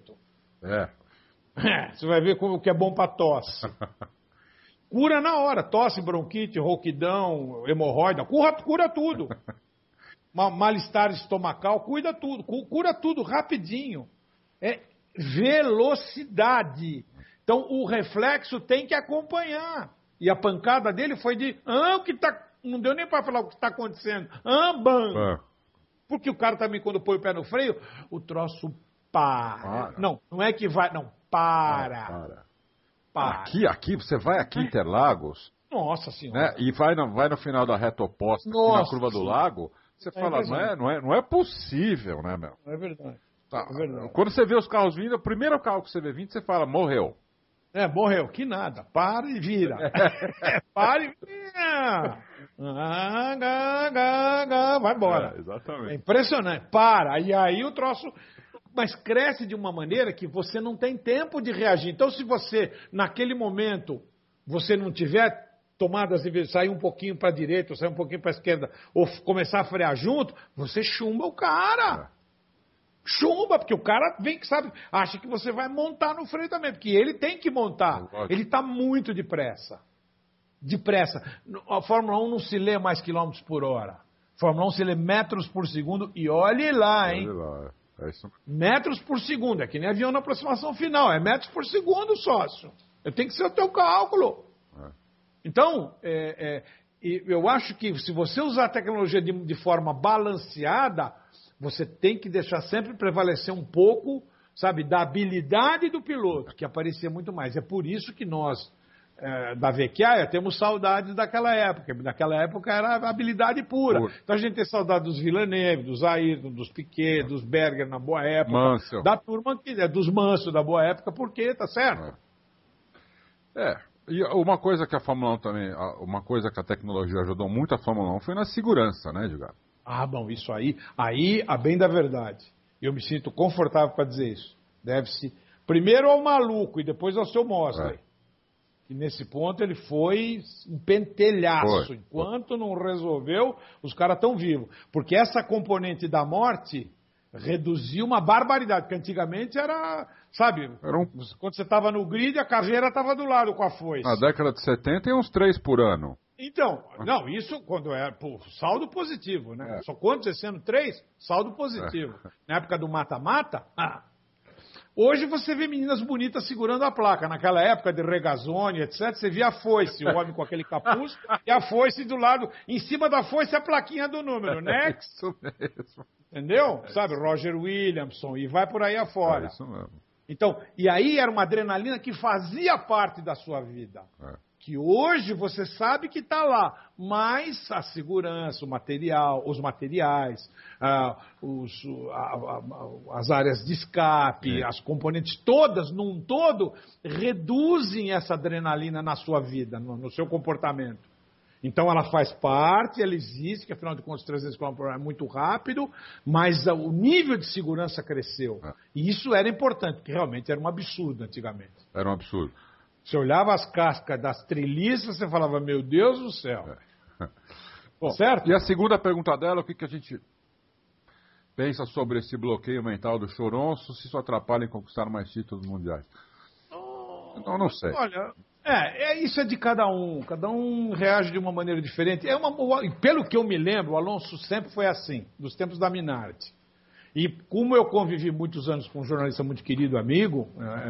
Você vai ver como que é bom para tosse. Cura na hora. Tosse, bronquite, rouquidão, hemorroida. Cura tudo. Mal-estar estomacal, cura tudo rapidinho. É velocidade. Então o reflexo tem que acompanhar. E a pancada dele foi de não deu nem para falar o que está acontecendo. Bam. Porque o cara também, quando põe o pé no freio, o troço para. Não é que vai. Não, para. Aqui, você vai aqui em Interlagos. Nossa Senhora. Né, e vai no final da reta oposta, aqui na curva do lago. Você fala, não é possível, né, meu? É verdade. É verdade. Quando você vê os carros vindo, o primeiro carro que você vê vindo, você fala, morreu. Morreu, que nada. Para e vira. Para e vira. Vai embora. Exatamente. É impressionante. Para. E aí o troço... Mas cresce de uma maneira que você não tem tempo de reagir. Então, se você, naquele momento, você não tiver... tomadas de sair um pouquinho para a direita, ou sair um pouquinho para a esquerda, ou começar a frear junto, você chumba o cara. Chumba, porque o cara acha que você vai montar no freio também, porque ele tem que montar. Ele está muito depressa. A Fórmula 1 não se lê mais quilômetros por hora. A Fórmula 1 se lê metros por segundo e olhe lá, hein? Metros por segundo, é que nem avião na aproximação final, é metros por segundo, sócio. Tem que ser o teu cálculo. Então, eu acho que se você usar a tecnologia de forma balanceada, você tem que deixar sempre prevalecer um pouco, sabe, da habilidade do piloto, que aparecia muito mais. É por isso que nós, da Vecchiaia, temos saudades daquela época. Naquela época era habilidade pura. Então a gente tem saudade dos Villeneuve, dos Ayrton, dos Piquet, dos Berger na boa época. Mansell. Da turma dos Mansell da boa época, porque, tá certo? E uma coisa que a Fórmula 1 também, uma coisa que a tecnologia ajudou muito a Fórmula 1 foi na segurança, né, Edgar? Bom, isso aí, a bem da verdade. Eu me sinto confortável para dizer isso. Deve-se primeiro ao maluco e depois ao seu Mosley. E nesse ponto ele foi um pentelhaço. Enquanto não resolveu, os caras estão vivos. Porque essa componente da morte reduziu uma barbaridade, porque antigamente era, sabe, quando você estava no grid, a carreira estava do lado com a foice. Na década de 70 tem uns 3 por ano. Então, não, isso quando era saldo positivo, né? Só quando você sendo 3, saldo positivo. Na época do mata-mata, hoje você vê meninas bonitas segurando a placa. Naquela época de Regazzoni, etc., você via a foice, o homem com aquele capuz, e a foice do lado, em cima da foice a plaquinha do número, né? Isso mesmo. Entendeu? Sabe, Roger Williamson, e vai por aí afora. Isso mesmo. Então, e aí era uma adrenalina que fazia parte da sua vida. Que hoje você sabe que está lá, mas a segurança, os materiais, as áreas de escape, as componentes todas, num todo, reduzem essa adrenalina na sua vida, no seu comportamento. Então ela faz parte, ela existe, que afinal de contas 300 km por hora é muito rápido, mas o nível de segurança cresceu. E isso era importante, porque realmente era um absurdo antigamente. Era um absurdo. Você olhava as cascas das treliças, você falava, meu Deus do céu. Bom, certo? E a segunda pergunta dela, o que a gente pensa sobre esse bloqueio mental do Choronço, se isso atrapalha em conquistar mais títulos mundiais? Então, não sei. Olha, isso é de cada um reage de uma maneira diferente. Pelo que eu me lembro, o Alonso sempre foi assim, dos tempos da Minardi. E como eu convivi muitos anos com um jornalista muito querido, amigo,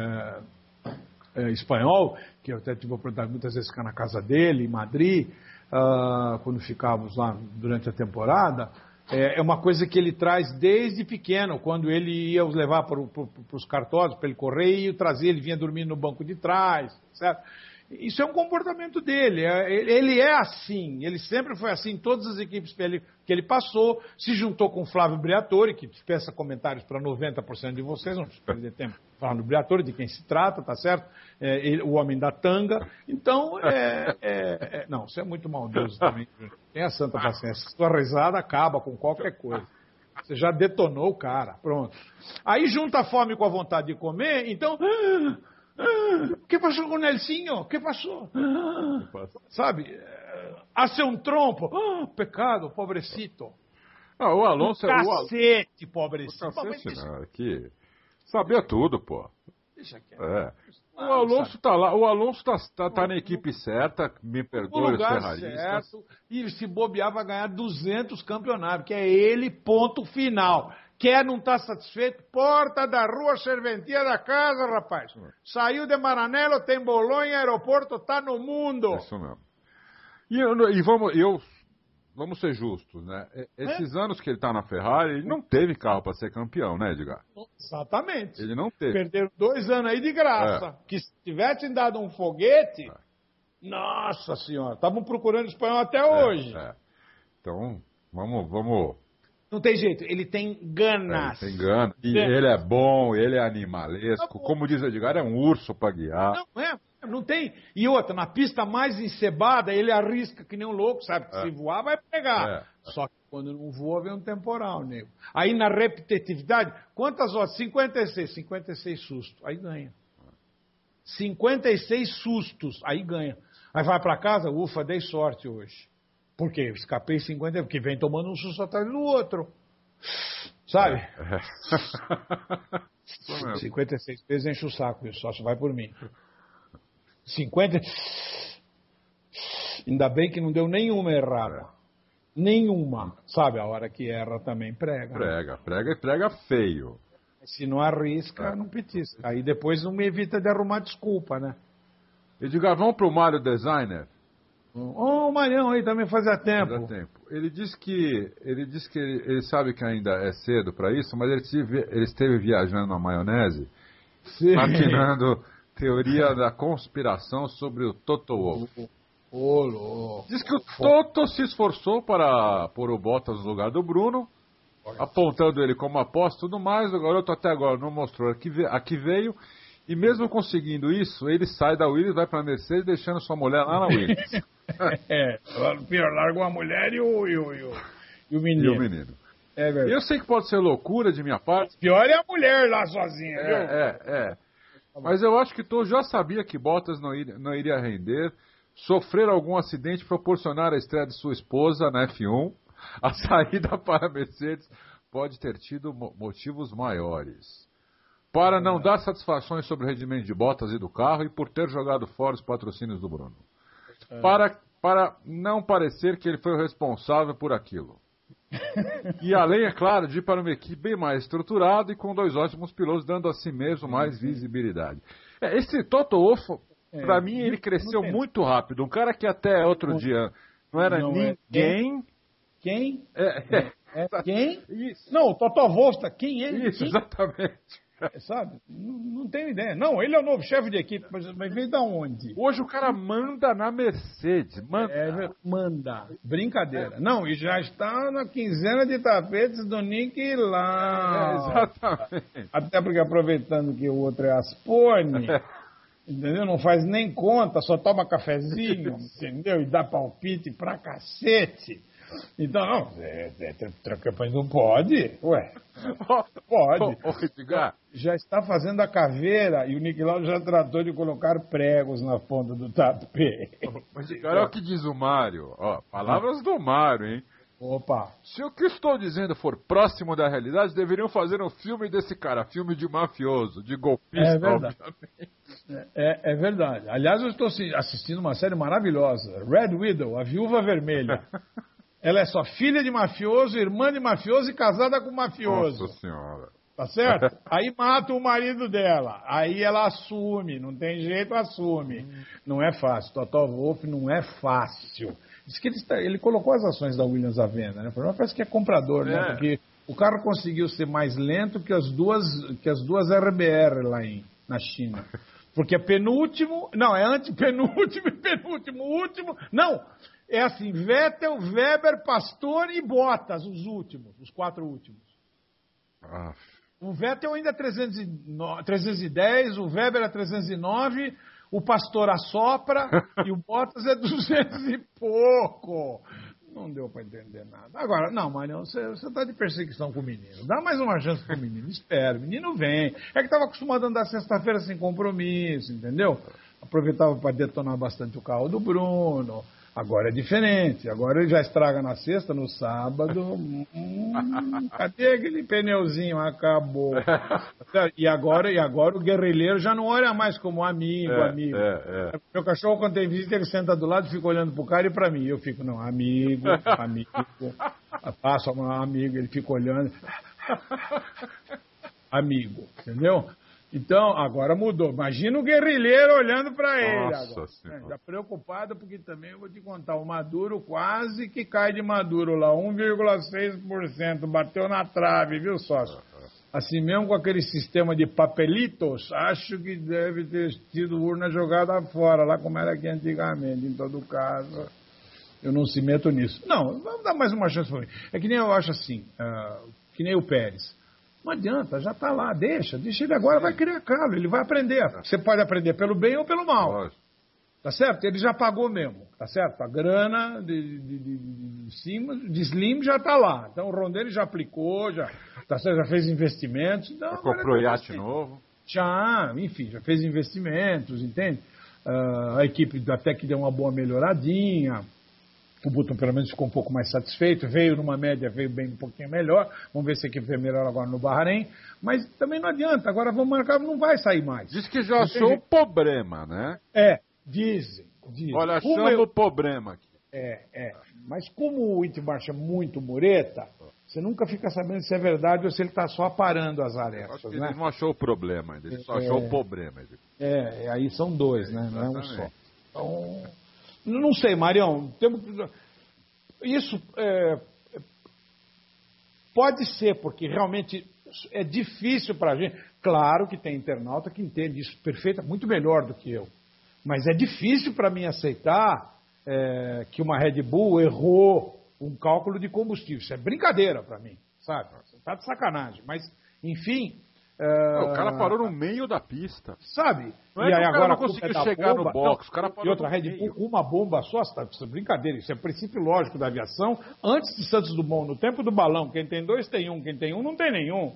espanhol, que eu até tive a oportunidade muitas vezes de ficar na casa dele, em Madrid, quando ficávamos lá durante a temporada, é uma coisa que ele traz desde pequeno, quando ele ia os levar para os cartódromos, para ele correr, e trazia, ele vinha dormir no banco de trás, certo? Isso é um comportamento dele. Ele é assim. Ele sempre foi assim em todas as equipes que ele passou. Se juntou com o Flávio Briatore, que dispensa comentários para 90% de vocês. Não preciso perder tempo falando do Briatore, de quem se trata, tá certo? O homem da tanga. Então, não, você é muito maldoso também. Tenha santa paciência. Sua risada acaba com qualquer coisa. Você já detonou o cara. Pronto. Aí junta a fome com a vontade de comer, então... O que passou com o Nelsinho? O que passou? Sabe? Hace um trompo. Pecado, pobrecito. O Alonso... Cacete, pobrecito. Aqui. Sabia tudo, pô. Deixa quieto. O Alonso tá lá, o Alonso tá na equipe certa, me perdoe os ferraristas. Certo, e se bobear vai ganhar 200 campeonatos, que é ele, ponto final. Quer não estar satisfeito? Porta da rua, serventia da casa, rapaz. Saiu de Maranello, tem Bolonha, aeroporto, tá no mundo. Isso mesmo. Vamos ser justos, né? Esses anos que ele tá na Ferrari, ele não teve carro para ser campeão, né, Edgar? Exatamente. Ele não teve. Perderam 2 anos aí de graça. Que se tivessem dado um foguete, nossa senhora, estavam procurando espanhol até hoje. Então, vamos... Não tem jeito, ele tem ganas. Ele tem ganas. E ele é bom, ele é animalesco. Como diz o Edgar, é um urso para guiar. Não tem. E outra, na pista mais encebada, ele arrisca que nem um louco, sabe? Que se voar, vai pegar. Só que quando não voa, vem um temporal, nego. Aí na repetitividade, quantas horas? 56. 56 sustos. Aí ganha. 56 sustos. Aí ganha. Aí vai para casa, ufa, dei sorte hoje. Por quê? Eu escapei 50, porque vem tomando um susto atrás do outro. Sabe? 56 vezes enche o saco, isso só vai por mim. 50. Ainda bem que não deu nenhuma errada. Nenhuma. Sabe, a hora que erra também prega. Prega feio. Se não arrisca, não petisca. Aí depois não me evita de arrumar desculpa, né? Edgar, vamos pro Mário Designer? O Marião aí também fazia tempo. Ele disse que ele sabe que ainda é cedo para isso, mas ele esteve viajando na maionese, maquinando teoria da conspiração sobre o Toto Wolff. Diz que o Toto se esforçou para pôr o Bottas no lugar do Bruno, apontando ele como aposta e tudo mais. O garoto até agora não mostrou a que veio. E mesmo conseguindo isso, ele sai da Williams, vai para a Mercedes, deixando sua mulher lá na Williams. Pior, larga a mulher e o menino. É verdade. Eu sei que pode ser loucura de minha parte. Pior é a mulher lá sozinha, viu? Mas eu acho que Tô já sabia que Bottas não iria render, sofrer algum acidente, proporcionar a estreia de sua esposa na F1, a saída para a Mercedes pode ter tido motivos maiores. Para não dar satisfações sobre o rendimento de Bottas e do carro e por ter jogado fora os patrocínios do Bruno. Para não parecer que ele foi o responsável por aquilo. E além, é claro, de ir para uma equipe bem mais estruturada e com 2 ótimos pilotos, dando a si mesmo mais visibilidade. Esse Toto Wolff, para mim, ele cresceu muito rápido. Um cara que até outro dia não era ninguém... Quem? Quem? Isso. Não, o Toto Wolff, quem é ele? Isso, exatamente. Sabe? Não tenho ideia. Não, ele é o novo chefe de equipe, mas veio da onde? Hoje o cara manda na Mercedes. Manda. Brincadeira. Não, e já está na quinzena de tapetes do Nick lá. Exatamente. Até porque aproveitando que o outro é Aspone, entendeu? Não faz nem conta, só toma cafezinho, entendeu? E dá palpite pra cacete. Então, mas não pode? Ué, pode. Já está fazendo a caveira e o Nick Lauda já tratou de colocar pregos na ponta do tapete. Mas, cara, olha o que diz o Mário. Palavras do Mário, hein? Opa. Se o que estou dizendo for próximo da realidade, deveriam fazer um filme desse cara, filme de mafioso, de golpista, obviamente. É verdade. Aliás, eu estou assistindo uma série maravilhosa, Red Widow, a Viúva Vermelha. Ela é só filha de mafioso, irmã de mafioso e casada com mafioso. Nossa Senhora. Tá certo? Aí mata o marido dela. Aí ela assume. Não tem jeito, assume. Não é fácil. Toto Wolff não é fácil. Diz que ele colocou as ações da Williams à venda, né? O problema parece que é comprador, né? Porque o carro conseguiu ser mais lento que as duas RBR lá na China. Porque é penúltimo, não, é antepenúltimo e penúltimo, último, não, é assim, Vettel, Weber, Pastor e Bottas, os últimos, os 4 últimos. O Vettel ainda é 310, o Weber é 309, o Pastor assopra e o Bottas é 200 e pouco. Não deu para entender nada. Agora, não, Marião, você está de perseguição com o menino. Dá mais uma chance pro menino. Espera, o menino vem. É que estava acostumado a andar sexta-feira sem compromisso, entendeu? Aproveitava para detonar bastante o carro do Bruno. Agora é diferente. Agora ele já estraga na sexta, no sábado. Cadê aquele pneuzinho? Acabou. E agora o guerrilheiro já não olha mais como amigo. Meu cachorro, quando tem visita, ele senta do lado e fica olhando pro cara e pra mim. Eu fico, não, amigo. Passa amigo, ele fica olhando. Amigo, entendeu? Então, agora mudou. Imagina o guerrilheiro olhando para ele. Agora. Já preocupado, porque também eu vou te contar, o Maduro quase que cai de Maduro lá, 1,6%, bateu na trave, viu, sócio? Assim mesmo com aquele sistema de papelitos, acho que deve ter tido urna jogada fora, lá como era aqui antigamente, em todo caso. Eu não se meto nisso. Não, vamos dar mais uma chance para mim. É que nem eu acho assim, que nem o Pérez. Não adianta, já está lá, deixa ele agora, vai criar calo, ele vai aprender. Você pode aprender pelo bem ou pelo mal. Tá certo? Ele já pagou mesmo, tá certo? A grana de Slim já está lá. Então o Rondelli já aplicou, tá certo? Já fez investimentos. Então, comprou iate novo. Já fez investimentos, entende? A equipe até que deu uma boa melhoradinha. O Button pelo menos ficou um pouco mais satisfeito, veio numa média, veio bem um pouquinho melhor, vamos ver se a equipe vai melhor agora no Bahrein, mas também não adianta, agora vamos marcar, não vai sair mais. Diz que já achou o problema, né? Dizem. Olha, achamos o problema aqui. Mas como o Itmarch é muito mureta, você nunca fica sabendo se é verdade ou se ele está só aparando as arestas, né? Ele não achou o problema ainda, ele só achou o problema. Aí são dois, né? Não é um só. Então... Não sei, Marião. Isso pode ser, porque realmente é difícil para a gente. Claro que tem internauta que entende isso muito melhor do que eu. Mas é difícil para mim aceitar que uma Red Bull errou um cálculo de combustível. Isso é brincadeira para mim, sabe? Você está de sacanagem. Mas, enfim... O cara parou no meio da pista. Sabe? Não e aí agora não conseguiu chegar no box. O cara parou e outra, Red Bull com uma bomba só, isso é brincadeira. Isso é princípio lógico da aviação. Antes de Santos Dumont, no tempo do balão, quem tem 2 tem 1, quem tem 1 não tem nenhum.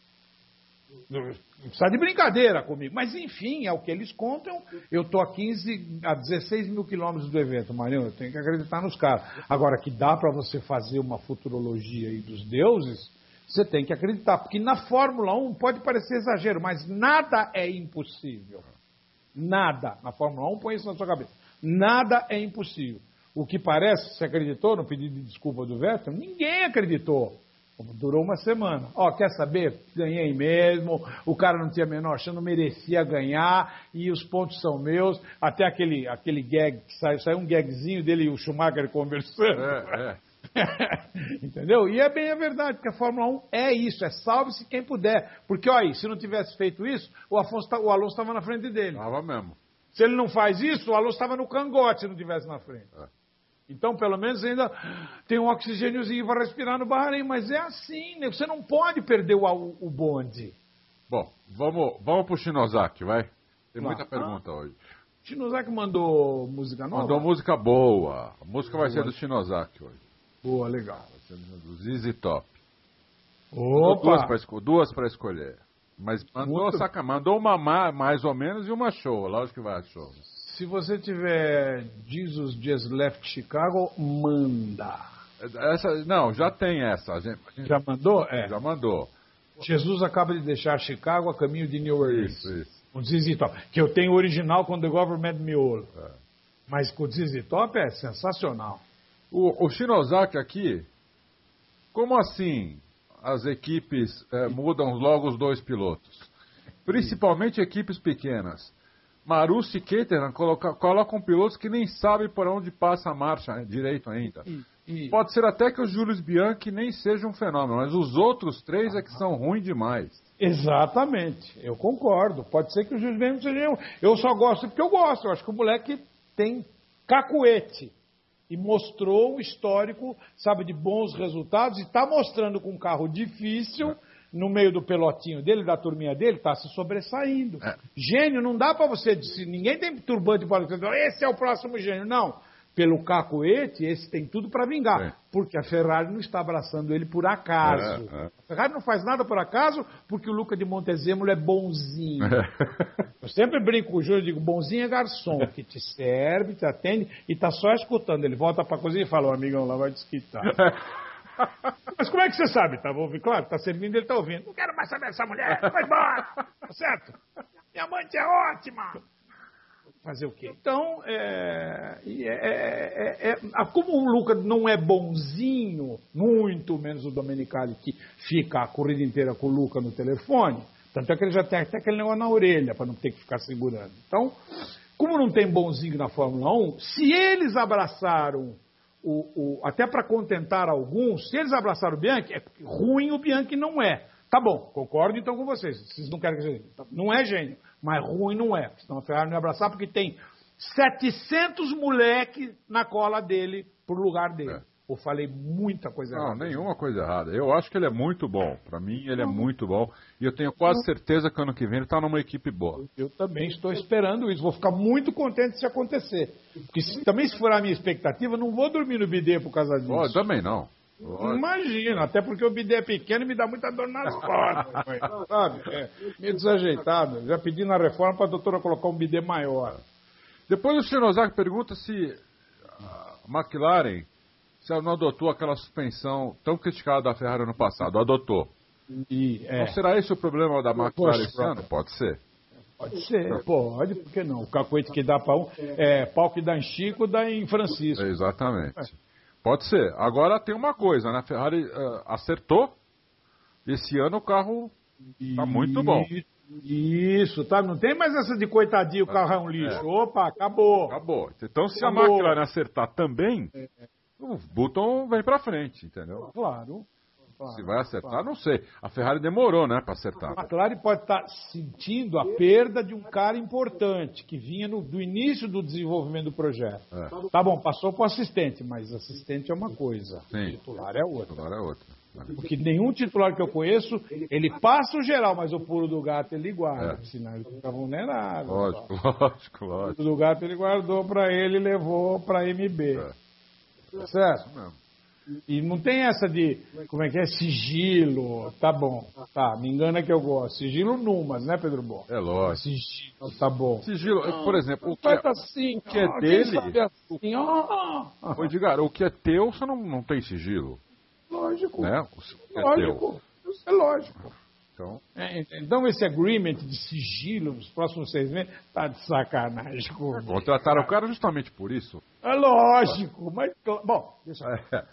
Está de brincadeira comigo. Mas, enfim, é o que eles contam. Eu estou a 16 mil quilômetros do evento, Marinho. Eu tenho que acreditar nos caras. Agora, que dá para você fazer uma futurologia aí dos deuses... Você tem que acreditar, porque na Fórmula 1 pode parecer exagero, mas nada é impossível. Nada. Na Fórmula 1, põe isso na sua cabeça. Nada é impossível. O que parece, você acreditou no pedido de desculpa do Vettel? Ninguém acreditou. Durou uma semana. Quer saber? Ganhei mesmo, o cara não tinha a menor chance, não merecia ganhar, e os pontos são meus. Até aquele gag, que saiu um gagzinho dele e o Schumacher conversando. Entendeu? E é bem a verdade, porque a Fórmula 1 é isso, salve-se quem puder. Porque, olha aí, se não tivesse feito isso, o Alonso estava na frente dele. Estava mesmo. Se ele não faz isso, o Alonso estava no cangote se não tivesse na frente. Então, pelo menos ainda tem um oxigêniozinho para respirar no Bahrein, mas é assim, né? Você não pode perder o bonde. Bom, vamos pro Shinozaki, vai? Tem muita pergunta hoje. Shinozaki mandou música nova? Mandou música boa. A música vai ser do Shinozaki hoje. Boa, legal. Do ZZ Top. Opa! Duas para escolher. Mas mandou uma mais ou menos e uma show. Lógico que vai a show. Se você tiver Jesus Just Left Chicago, manda. Não, já tem essa. A gente já mandou? Já mandou. Jesus acaba de deixar Chicago a caminho de New Orleans. Isso. O ZZ Top. Que eu tenho o original com The Government Miolo. Mas com o ZZ Top é sensacional. O Shinozaki aqui, como assim as equipes mudam logo os 2 pilotos? Principalmente equipes pequenas. Marussi e Keteran colocam pilotos que nem sabem por onde passa a marcha direito ainda. Pode ser até que o Jules Bianchi nem seja um fenômeno, mas os outros 3 é que são ruins demais. Exatamente, eu concordo. Pode ser que o Jules Bianchi seja eu só gosto porque eu gosto. Eu acho que o moleque tem cacuete e mostrou o histórico, sabe, de bons resultados e está mostrando com um carro difícil no meio do pelotinho dele, da turminha dele, está se sobressaindo. Gênio, não dá para você dizer, ninguém tem turbante para dizer, esse é o próximo gênio. Não. Pelo cacuete, esse tem tudo para vingar. Porque a Ferrari não está abraçando ele por acaso. A Ferrari não faz nada por acaso porque o Luca de Montezemolo é bonzinho. Eu sempre brinco com o Júlio e digo, bonzinho é garçom, que te serve, te atende e está só escutando. Ele volta para a cozinha e fala, amigão, lá vai desquitar. Mas como é que você sabe? Tá ouvindo? Claro, está servindo, ele está ouvindo. Não quero mais saber dessa mulher, vai embora. Tá certo? Minha amante é ótima. Fazer o quê? Então, como o Luca não é bonzinho, muito menos o Domenicali, que fica a corrida inteira com o Luca no telefone, tanto é que ele já tem até aquele negócio na orelha, para não ter que ficar segurando. Então, como não tem bonzinho na Fórmula 1, se eles abraçaram, até para contentar alguns, se eles abraçaram o Bianchi, é ruim o Bianchi não é. Tá bom, concordo então com vocês. Vocês não querem que seja. Não é gênio, mas ruim não é. Senão a Ferrari não ia abraçar porque tem 700 moleques na cola dele pro lugar dele. Eu falei muita coisa errada. Não, nenhuma coisa errada. Eu acho que ele é muito bom. Para mim, ele é muito bom. E eu tenho quase certeza que ano que vem ele está numa equipe boa. Eu também estou esperando isso. Vou ficar muito contente se acontecer. Porque também se for a minha expectativa, não vou dormir no bidê por causa disso. Oh, também não. Imagina, até porque o bidê é pequeno e me dá muita dor nas costas, sabe? Meio desajeitado. Já pedi na reforma para a doutora colocar um bidê maior. Depois o Shinozaki pergunta se a McLaren não adotou aquela suspensão tão criticada da Ferrari no passado. Adotou. Então será esse o problema da McLaren esse ano? Pode ser. Pode ser, pode, por que não? O cacoete que dá para pau que dá em Chico, dá em Francisco. Exatamente. Pode ser. Agora tem uma coisa, né? A Ferrari acertou. Esse ano o carro está muito bom. Isso, tá? Não tem mais essa de coitadinho, o carro é um lixo. Opa, acabou. Acabou. Então se a McLaren acertar também, o Button vem para frente, entendeu? Claro. Se vai acertar, não sei. A Ferrari demorou, né, para acertar. A McLaren pode estar sentindo a perda de um cara importante, que vinha do início do desenvolvimento do projeto. Tá bom, passou para o assistente, mas assistente é uma coisa. Sim. Titular é outra. Titular é outra. Porque nenhum titular que eu conheço, ele passa o geral, mas o pulo do gato ele guarda, senão ele fica vulnerável. Lógico. O pulo do gato ele guardou para ele e levou para MB. Tá certo? Isso mesmo. E não tem essa de, como é que é, sigilo, tá bom, tá, me engana que eu gosto. Sigilo numas, né, Pedro Bom? É lógico. Sigilo, tá bom. Sigilo, por exemplo, o que assim, que é dele... Assim, Edgar, o que é teu, você não tem sigilo. Lógico. Né? Lógico. É lógico. Então esse agreement de sigilo nos próximos 6 meses tá de sacanagem comigo. Contrataram o cara justamente por isso. É lógico, mas... Bom, deixa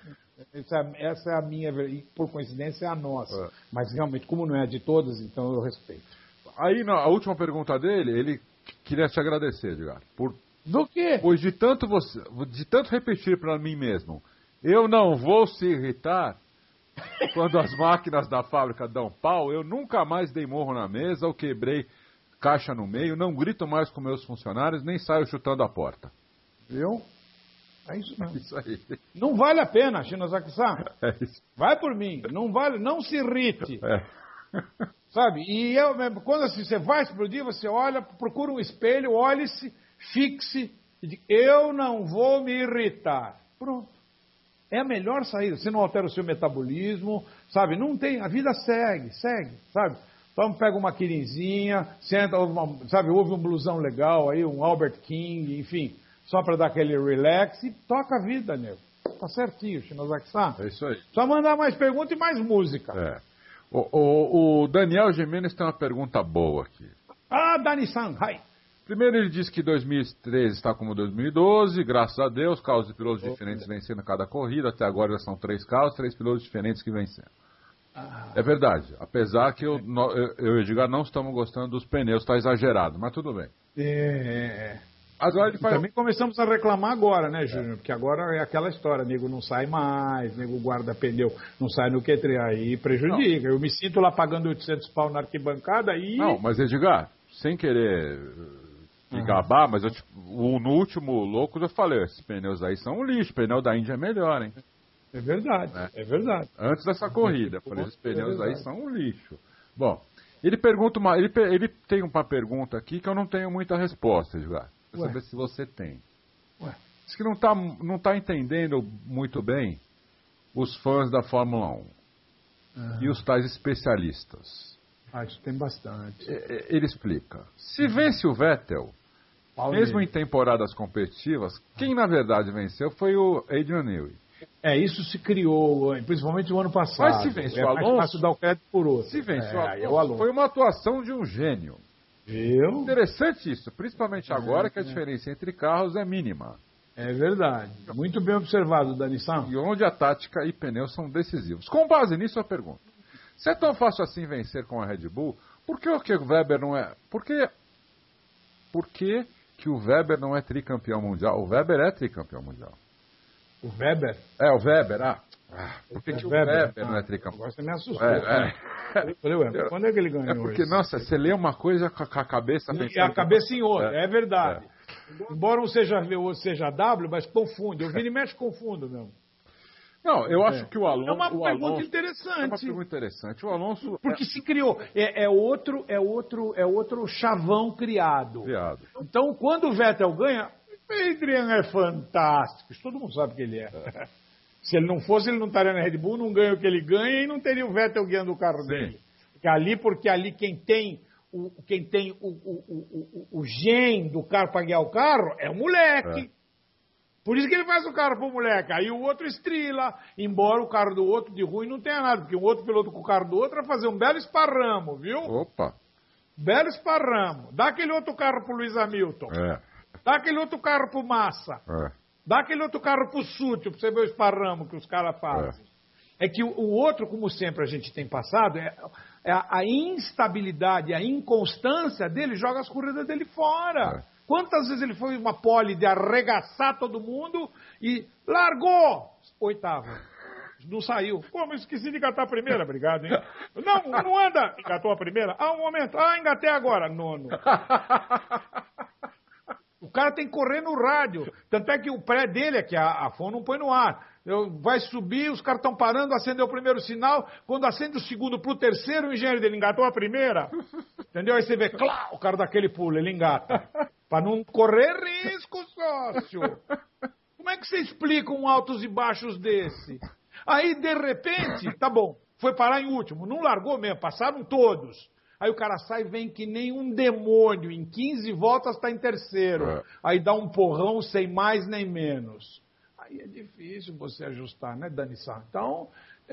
essa é a minha, e por coincidência é a nossa. Mas realmente, como não é a de todas, então eu respeito. Aí, a última pergunta dele, ele queria te agradecer, Edgar. Do quê? Pois de tanto repetir para mim mesmo, eu não vou se irritar quando as máquinas da fábrica dão pau, eu nunca mais dei morro na mesa ou quebrei caixa no meio, não grito mais com meus funcionários, nem saio chutando a porta. Viu? É isso mesmo. Isso aí. Não vale a pena, Shinozaki-san. É isso. Vai por mim. Não vale, não se irrite. Sabe? E eu mesmo, quando assim, você vai explodir, você olha, procura um espelho, olhe-se, fixe e diz, eu não vou me irritar. Pronto. É a melhor saída. Você não altera o seu metabolismo, sabe? Não tem, a vida segue, sabe? Então pega uma quirinzinha, senta, ouve um blusão legal aí, um Albert King, enfim, só para dar aquele relax e toca a vida, nego. Tá certinho, Shinozaki-san. É isso aí. Só mandar mais pergunta e mais música. O Daniel Jimenez tem uma pergunta boa aqui. Dani-san, hi. Primeiro ele diz que 2013 está como 2012, graças a Deus, carros de pilotos diferentes vencendo cada corrida, até agora já são 3 carros, 3 pilotos diferentes que vencendo. É verdade, apesar que eu e o Edgar não estamos gostando dos pneus, está exagerado, mas tudo bem. Agora ele faz... Também começamos a reclamar agora, né, Júnior? Porque agora é aquela história, nego não sai mais, nego guarda pneu, não sai no Q3, aí prejudica. Eu me sinto lá pagando 800 pau na arquibancada e... Não, mas Edgar, sem querer me gabar, mas no último louco eu falei, esses pneus aí são um lixo, o pneu da Índia é melhor, hein? É verdade, é verdade. Antes dessa corrida, eu falei, esses pneus aí são um lixo. Bom, ele pergunta ele tem uma pergunta aqui que eu não tenho muita resposta, Edgar. Quero saber se você tem. Diz que não tá entendendo muito bem os fãs da Fórmula 1 e os tais especialistas. Isso tem bastante. Ele explica. Se vence o Vettel, mesmo em temporadas competitivas, quem na verdade venceu foi o Adrian Newey. Isso se criou, principalmente no ano passado. Mas se vence o Alonso, dar o crédito por outro. Se vence o Alonso, foi uma atuação de um gênio. Interessante isso, principalmente agora que a diferença entre carros é mínima. É verdade. Muito bem observado, Dani-san. E onde a tática e pneus são decisivos. Com base nisso, eu pergunto. Se é tão fácil assim vencer com a Red Bull, por que o Weber não é... Por que o Weber não é tricampeão mundial? O Weber é tricampeão mundial. O Weber? O Weber, por que o Weber não é tricampeão? Agora você me assustou. Eu falei, quando é que ele ganhou? Porque, nossa, você lê uma coisa com a cabeça... E a cabeça em outra, é verdade. Embora um seja V ou seja W, mas confunde. Eu viro e mexe, confundo mesmo. Não, eu acho que o Alonso... É uma pergunta interessante. É uma pergunta interessante. O Alonso... Porque se criou. É outro chavão criado. Então, quando o Vettel ganha, Adrian é fantástico. Todo mundo sabe que ele é. Se ele não fosse, ele não estaria na Red Bull, não ganha o que ele ganha e não teria o Vettel guiando o carro dele. Porque ali quem tem o gen do carro para guiar o carro é o moleque. Por isso que ele faz o carro pro moleque. Aí o outro estrila, embora o carro do outro de ruim não tenha nada, porque o outro piloto com o carro do outro vai fazer um belo esparramo, viu? Opa! Belo esparramo. Dá aquele outro carro pro Lewis Hamilton. Dá aquele outro carro pro Massa. Dá aquele outro carro pro Sútil, pra você ver o esparramo que os caras fazem. É que o outro, como sempre a gente tem passado, a instabilidade, a inconstância dele joga as corridas dele fora. Quantas vezes ele foi uma pole de arregaçar todo mundo e largou! Oitavo. Não saiu. Pô, mas esqueci de engatar a primeira, obrigado, hein? Não anda! Engatou a primeira? Um momento. Engatei agora. Nono. O cara tem que correr no rádio. Tanto é que o pré dele é que a FON não põe no ar. Vai subir, os caras estão parando, acendeu o primeiro sinal. Quando acende o segundo pro terceiro, o engenheiro dele engatou a primeira. Entendeu? Aí você vê, o cara daquele pulo, ele engata. Para não correr risco, sócio. Como é que você explica um altos e baixos desse? Aí, de repente, tá bom, foi parar em último. Não largou mesmo, passaram todos. Aí o cara sai e vem que nem um demônio. Em 15 voltas está em terceiro. Aí dá um porrão sem mais nem menos. Aí é difícil você ajustar, né, Dani-san? Então,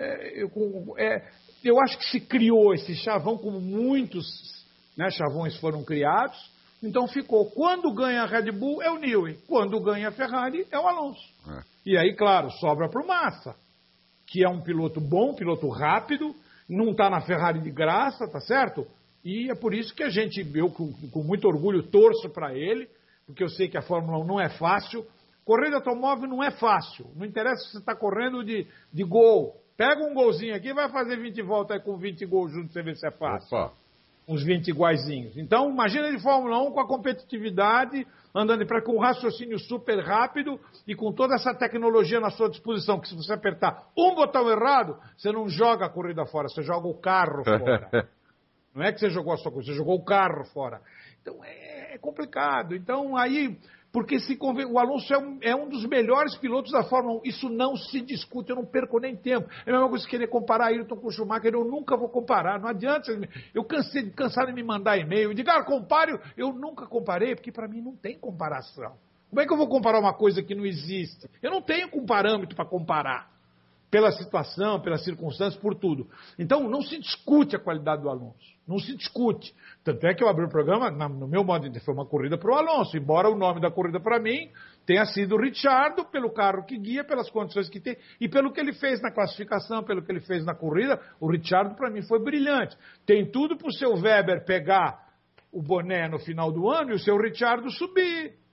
eu acho que se criou esse chavão, como muitos chavões foram criados. Então ficou. Quando ganha a Red Bull é o Newey. Quando ganha a Ferrari é o Alonso. E aí, claro, sobra para o Massa, que é um piloto bom, piloto rápido, não está na Ferrari de graça, tá certo? E é por isso que eu com muito orgulho torço para ele, porque eu sei que a Fórmula 1 não é fácil. Correr de automóvel não é fácil. Não interessa se você está correndo de gol. Pega um golzinho aqui e vai fazer 20 voltas aí com 20 gols juntos, você vê se é fácil. Uns 20 iguaizinhos. Então, imagina de Fórmula 1 com a competitividade, andando com um raciocínio super rápido e com toda essa tecnologia na sua disposição, que se você apertar um botão errado, você não joga a corrida fora, você joga o carro fora. Não é que você jogou a sua coisa, você jogou o carro fora. Então, é complicado. Então, aí... Porque o Alonso é um dos melhores pilotos da Fórmula 1. Isso não se discute, eu não perco nem tempo. É a mesma coisa que querer comparar Ayrton com o Schumacher, eu nunca vou comparar. Não adianta. Eu cansaram de me mandar e-mail. Diga, compare. Eu nunca comparei, porque para mim não tem comparação. Como é que eu vou comparar uma coisa que não existe? Eu não tenho um parâmetro para comparar. Pela situação, pelas circunstâncias, por tudo. Então, não se discute a qualidade do Alonso. Não se discute. Tanto é que eu abri o programa, no meu modo de ver, foi uma corrida para o Alonso, embora o nome da corrida para mim tenha sido o Ricciardo, pelo carro que guia, pelas condições que tem, e pelo que ele fez na classificação, pelo que ele fez na corrida, o Ricciardo para mim foi brilhante. Tem tudo para o seu Weber pegar o boné no final do ano e o seu Ricciardo subir.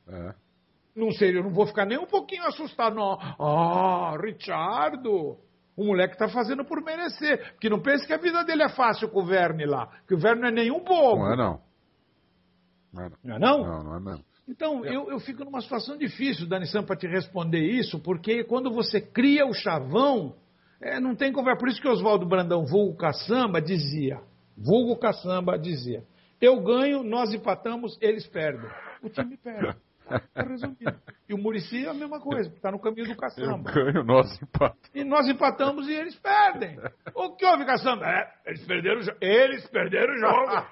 Não sei, eu não vou ficar nem um pouquinho assustado, não. Richardo, o moleque tá fazendo por merecer. Porque não pense que a vida dele é fácil com o Verne lá. Que o Verne não é nenhum bobo. Não é, não. Não é, não? Não, não é mesmo. Então, eu fico numa situação difícil, Dani-san, para te responder isso, porque quando você cria o chavão, não tem conversa. Por isso que Oswaldo Brandão, vulgo caçamba, dizia, eu ganho, nós empatamos, eles perdem. O time perde. É resumido. E o Muricy é a mesma coisa, está no caminho do caçamba. Eu ganho, nós empatamos. E nós empatamos e eles perdem. O que houve, caçamba? Eles perderam o jogo.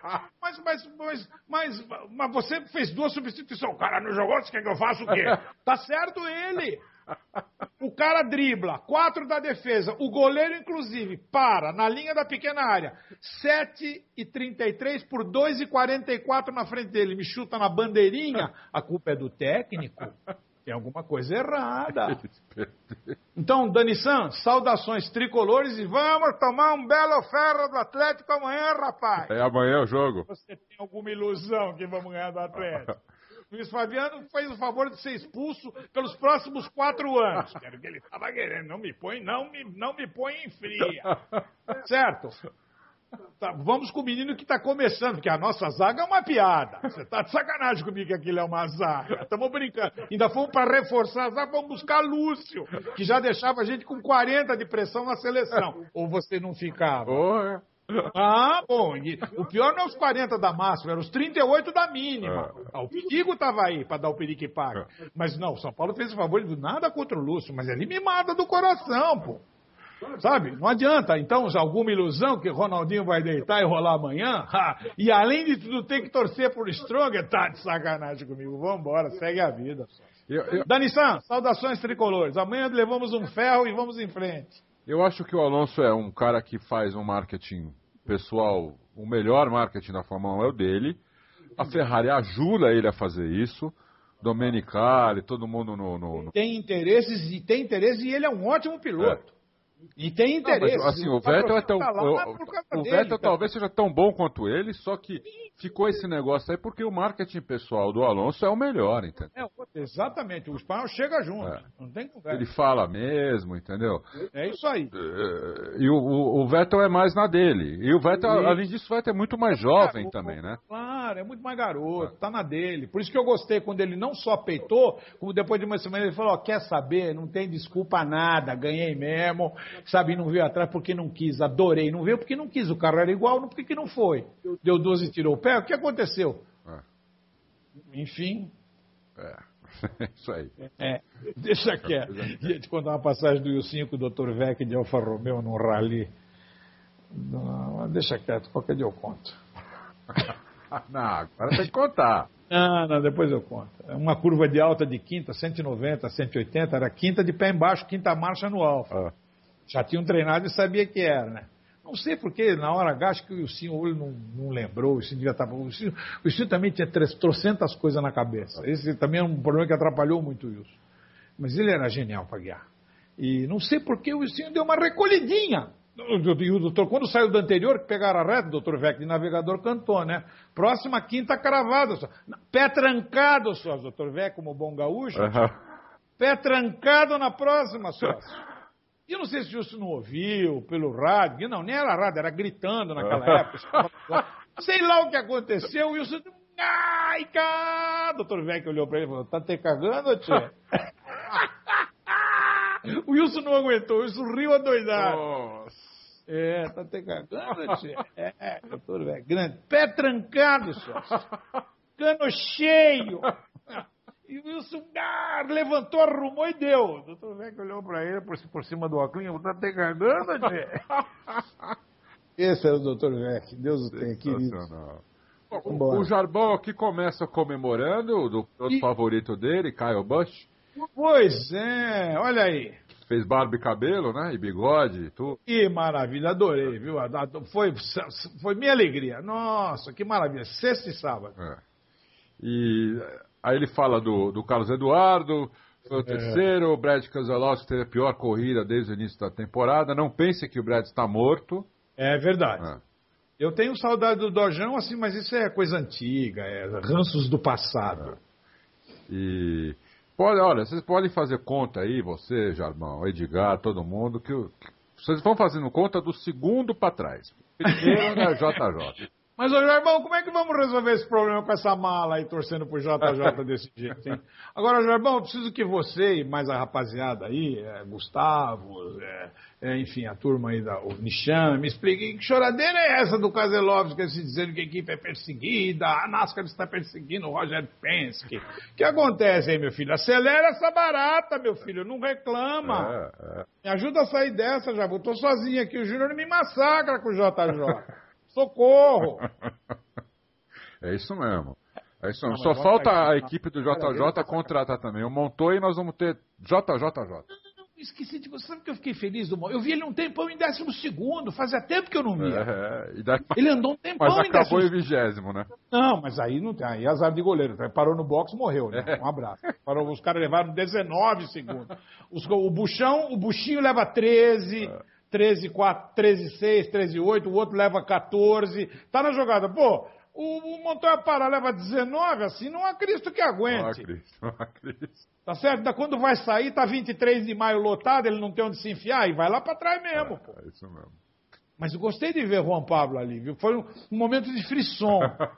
Mas você fez 2 substituições. O cara não jogou, você quer que eu faça o quê? Tá certo ele. O cara dribla, 4 da defesa, o goleiro inclusive para na linha da pequena área, 7,33 por 2,44 na frente dele, me chuta na bandeirinha, a culpa é do técnico, tem alguma coisa errada. Então, Dani-san, saudações tricolores e vamos tomar um belo ferro do Atlético amanhã, rapaz. Amanhã é o jogo. Você tem alguma ilusão que vamos ganhar do Atlético? Luiz Fabiano fez o favor de ser expulso pelos próximos 4 anos. Quero que ele estava querendo. Não me põe em fria. Certo? Tá, vamos com o menino que está começando, porque a nossa zaga é uma piada. Você está de sacanagem comigo que aquilo é uma zaga. Estamos brincando. Ainda fomos para reforçar a zaga, vamos buscar Lúcio, que já deixava a gente com 40 de pressão na seleção. Ou você não ficava? Bom, o pior não é os 40 da máxima, eram os 38 da mínima. O perigo estava aí para dar o perigo que paga. Mas não, o São Paulo fez o favor de nada contra o Lúcio, mas ele me mata do coração, pô. Sabe? Não adianta. Então, alguma ilusão que o Ronaldinho vai deitar e rolar amanhã? E além de tudo, tem que torcer por Stronger? Tá de sacanagem comigo. Vambora, segue a vida. Dani-san, saudações tricolores. Amanhã levamos um ferro e vamos em frente. Eu acho que o Alonso é um cara que faz um marketing pessoal, o melhor marketing da Fórmula 1 é o dele. A Ferrari ajuda ele a fazer isso. Domenicali, todo mundo no... Tem interesses e ele é um ótimo piloto. E tem interesse. Não, mas, assim, o Vettel é tão... O Vettel talvez seja tão bom quanto ele, só que ficou esse negócio aí porque o marketing pessoal do Alonso é o melhor, entendeu? Exatamente, o espanhol chega junto, não tem conversa. Ele fala mesmo, entendeu? É isso aí. E o Vettel é mais na dele. E o Vettel, além disso, o Vettel é muito mais jovem também, né? Claro, é muito mais garoto, tá na dele. Por isso que eu gostei quando ele não só peitou, como depois de uma semana ele falou, quer saber, não tem desculpa nada, ganhei mesmo, sabe, não veio atrás porque não quis, adorei, não veio porque não quis, o carro era igual, por que não foi? Deu 12 e tirou o pé, o que aconteceu? Enfim... Isso aí. Deixa quieto. Ia te contar uma passagem do Ilcinho com o Dr. Vec de Alfa Romeo num rally. Não, deixa quieto, qualquer dia eu conto. Não, agora tem que contar. Não, depois eu conto. Uma curva de alta de quinta, 190, 180, era quinta de pé embaixo, quinta marcha no Alfa. Já tinham treinado e sabia que era, né? Não sei porque, na hora H, acho que o Ilcinho não lembrou, o Ilcinho devia estar... O Ilcinho também tinha 300 coisas na cabeça. Esse também é um problema que atrapalhou muito o Wilson. Mas ele era genial para guiar. E não sei porque o Ilcinho deu uma recolhidinha. E o doutor, quando saiu do anterior, que pegaram a reta, o doutor Vec de navegador cantou, né? Próxima quinta cravada, só. Pé trancado, só, doutor Vec, como bom gaúcho. Pé trancado na próxima, sócio. E eu não sei se o Wilson não ouviu pelo rádio. Não, nem era rádio, era gritando naquela época. Sei lá o que aconteceu. O Wilson... Ai, cara! O doutor Vec olhou pra ele e falou, tá te cagando, tio? O Wilson não aguentou. O Wilson riu adoidado. Nossa. Tá te cagando, tio? Doutor Vec, grande. Pé trancado, sócio. Cano cheio. E o Wilson levantou, arrumou e deu. O doutor Vec olhou para ele por cima do óculos, tá te cagando, tchê? Esse era o doutor Vec, Deus o tenha, querido. O Jarbão aqui começa comemorando do favorito dele, Kyle Busch. Pois é, olha aí. Fez barba e cabelo, né? E bigode e tudo. Que maravilha, adorei, viu? Foi minha alegria. Nossa, que maravilha. Sexta e sábado. E aí ele fala do Carlos Eduardo, foi o terceiro, o Brad Keselowski teve a pior corrida desde o início da temporada. Não pense que o Brad está morto. É verdade. Eu tenho saudade do Dojão, assim, mas isso é coisa antiga, ranços do passado. E olha, vocês podem fazer conta aí, você, Jarbão, Edgar, todo mundo, que vocês vão fazendo conta do segundo para trás. Primeiro é JJ. Mas, ô Jarbão, como é que vamos resolver esse problema com essa mala aí, torcendo pro JJ desse jeito, hein? Agora, Jarbão, eu preciso que você e mais a rapaziada aí, Gustavo, enfim, a turma aí, o Nishan, me expliquem que choradeira é essa do Keselowski, se dizendo que a equipe é perseguida, a NASCAR está perseguindo o Roger Penske. O que acontece aí, meu filho? Acelera essa barata, meu filho, não reclama. Me ajuda a sair dessa, Jarbão. Eu tô sozinho aqui, o Júnior me massacra com o JJ. Socorro! É isso mesmo. Só falta a equipe do JJ contratar também. Eu montou e nós vamos ter JJJ. Esqueci de você. Sabe que eu fiquei feliz do Eu vi ele um tempão em 12º. Fazia tempo que eu não via. Ele andou um tempão mas em 12º. Mas acabou em 20º, né? Não, mas aí não tem. Aí azar de goleiro. Parou no box, morreu, né? Um abraço. Os caras levaram 19 segundos. O Buchinho leva 13... 13-4, 13-6, 13-8, o outro leva 14. Tá na jogada. Pô, o Montoya Pará leva 19, assim, não há Cristo que aguente. Não há Cristo. Tá certo? Quando vai sair, tá 23 de maio lotado, ele não tem onde se enfiar, e vai lá pra trás mesmo, pô. É isso mesmo. Mas eu gostei de ver o Juan Pablo ali, viu? Foi um momento de frisson.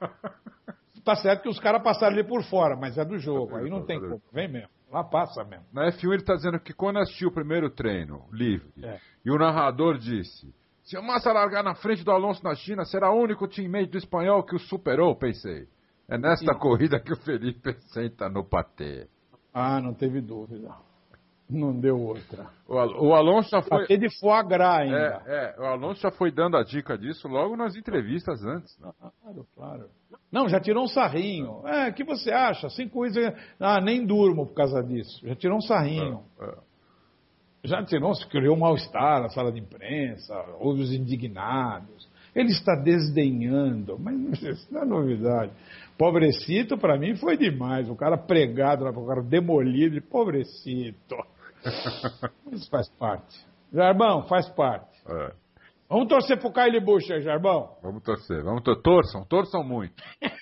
Tá certo que os caras passaram ali por fora, mas é do jogo, aí não tem como. Vem mesmo. Lá passa mesmo. Na F1 ele está dizendo que quando assistiu o primeiro treino livre, e o narrador disse: se o Massa largar na frente do Alonso na China, será o único teammate do espanhol que o superou, pensei. É nesta corrida que o Felipe senta no patê. Ah, não teve dúvida. Não deu outra. O Alonso já foi... Patê de foie gras ainda. O Alonso já foi dando a dica disso logo nas entrevistas antes. Né? Claro. Não, já tirou um sarrinho. O que você acha? 5 coisas... nem durmo por causa disso. Já tirou um sarrinho. Já tirou, se criou um mal-estar na sala de imprensa, houve os indignados. Ele está desdenhando, mas isso não é novidade. Pobrecito, para mim, foi demais. O cara pregado, o cara demolido, pobrecito. Isso faz parte. Jarbão, faz parte. Vamos torcer pro Kyle Busch aí, Jarbão. Vamos torcer. Torçam muito.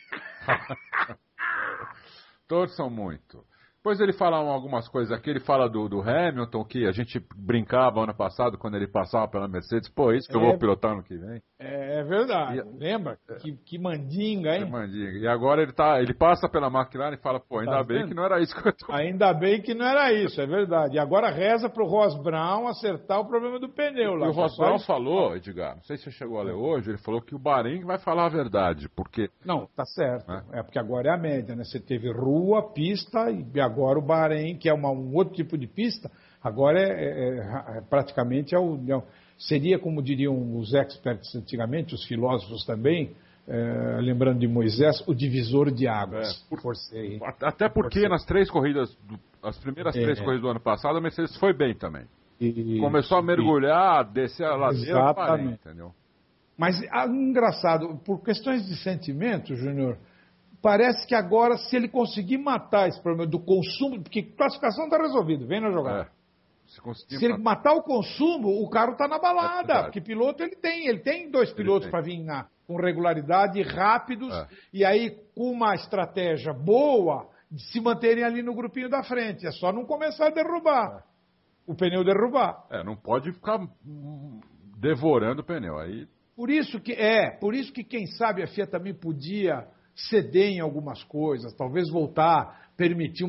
Torçam muito. Depois ele fala algumas coisas aqui, ele fala do Hamilton, que a gente brincava ano passado, quando ele passava pela Mercedes, isso que eu vou pilotar no que vem. É verdade, lembra? Que mandinga, hein? Mandinga. E agora ele passa pela McLaren e fala, ainda bem que não era isso que eu tô... Ainda bem que não era isso, é verdade. E agora reza pro Ross Brown acertar o problema do pneu lá. E o Ross Brown falou, Edgar, não sei se você chegou a ler hoje, ele falou que o Bahrein vai falar a verdade, porque... Não, tá certo. Porque agora é a média, né? Você teve rua, pista e agora o Bahrein, que é um outro tipo de pista, agora praticamente seria, como diriam os experts antigamente, os filósofos também, lembrando de Moisés, o divisor de águas. Forcei. Até porque nas 3 corridas, as primeiras 3 corridas do ano passado, a Mercedes foi bem também. Começou a mergulhar, descer a ladeira, Bahrein, entendeu? Mas, engraçado, por questões de sentimento, Júnior, parece que agora, se ele conseguir matar esse problema do consumo, porque classificação está resolvido, vem na jogada. Se ele matar o consumo, o carro está na balada, porque piloto ele tem 2 pilotos para vir com regularidade, rápidos, e aí com uma estratégia boa, de se manterem ali no grupinho da frente. É só não começar a derrubar, o pneu derrubar. Não pode ficar devorando o pneu. Aí... Por isso que quem sabe a FIA também podia ceder em algumas coisas, talvez voltar, permitir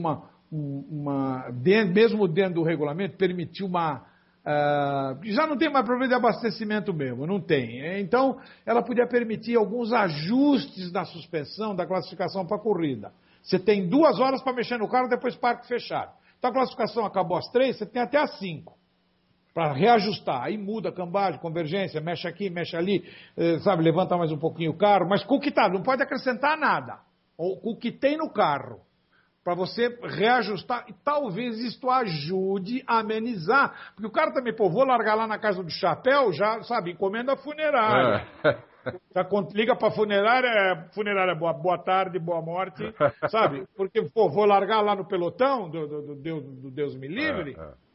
mesmo dentro do regulamento, permitir já não tem mais problema de abastecimento mesmo, não tem. Então, ela podia permitir alguns ajustes na suspensão da classificação para a corrida. Você tem 2 horas para mexer no carro, depois parque fechado. Então, a classificação acabou às 3, você tem até às 5. Para reajustar, aí muda a cambagem, convergência, mexe aqui, mexe ali, levanta mais um pouquinho o carro, mas com o que está, não pode acrescentar nada, ou com o que tem no carro, para você reajustar, e talvez isto ajude a amenizar, porque o cara também, vou largar lá na casa do chapéu, já, encomenda a funerária. Já liga para funerária, boa tarde, boa morte, porque, vou largar lá no pelotão do Deus me livre.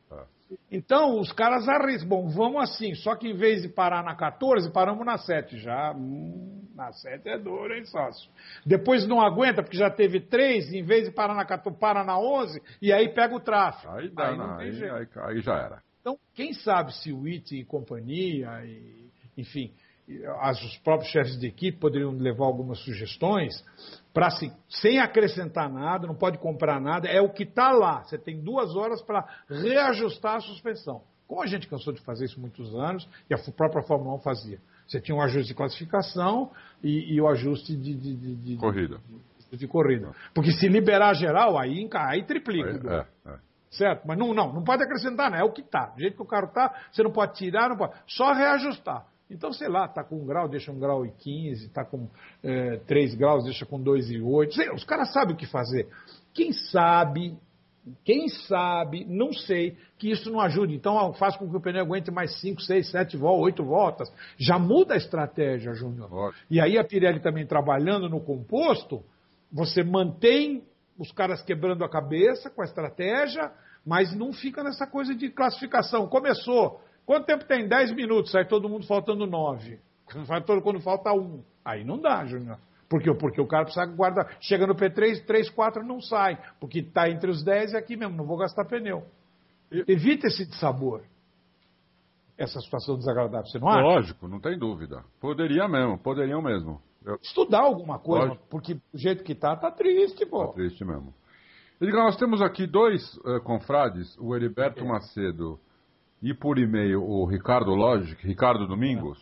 Então, os caras arriscam. Bom, vamos assim, só que em vez de parar na 14, paramos na 7 já. Na 7 é duro, hein, sócio? Depois não aguenta, porque já teve 3, em vez de parar na 14, para na 11, e aí pega o tráfego. Aí já era. Então, quem sabe se o IT e companhia, enfim, os próprios chefes de equipe poderiam levar algumas sugestões para, sem acrescentar nada, não pode comprar nada, é o que está lá. Você tem 2 horas para reajustar a suspensão. Como a gente cansou de fazer isso há muitos anos, e a própria Fórmula 1 fazia. Você tinha um ajuste de classificação e o ajuste de corrida. Porque se liberar geral, aí triplica. Certo? Mas não pode acrescentar, não. É o que está. Do jeito que o carro está, você não pode tirar, não pode. Só reajustar. Então, sei lá, está com 1 grau, deixa 1 grau e 15, está com 3 graus, deixa com 2,8. Sei, os caras sabem o que fazer. Quem sabe, não sei, que isso não ajude. Então, faz com que o pneu aguente mais 5, 6, 7 voltas, 8 voltas. Já muda a estratégia, Júnior. E aí a Pirelli também trabalhando no composto, você mantém os caras quebrando a cabeça com a estratégia, mas não fica nessa coisa de classificação. Começou. Quanto tempo tem? 10 minutos, sai todo mundo faltando 9. Quando falta 1. Aí não dá, Júnior. Por quê? Porque o cara precisa guardar. Chega no P3, 3, 4 não sai. Porque está entre os 10 e aqui mesmo, não vou gastar pneu. Evita esse dissabor. Essa situação desagradável, você não acha? Lógico, não tem dúvida. Poderiam mesmo. Estudar alguma coisa, lógico. Porque do jeito que tá triste, pô. Tá triste mesmo. Edgar, nós temos aqui 2 confrades, o Heriberto Macedo e por e-mail o Ricardo Domingos,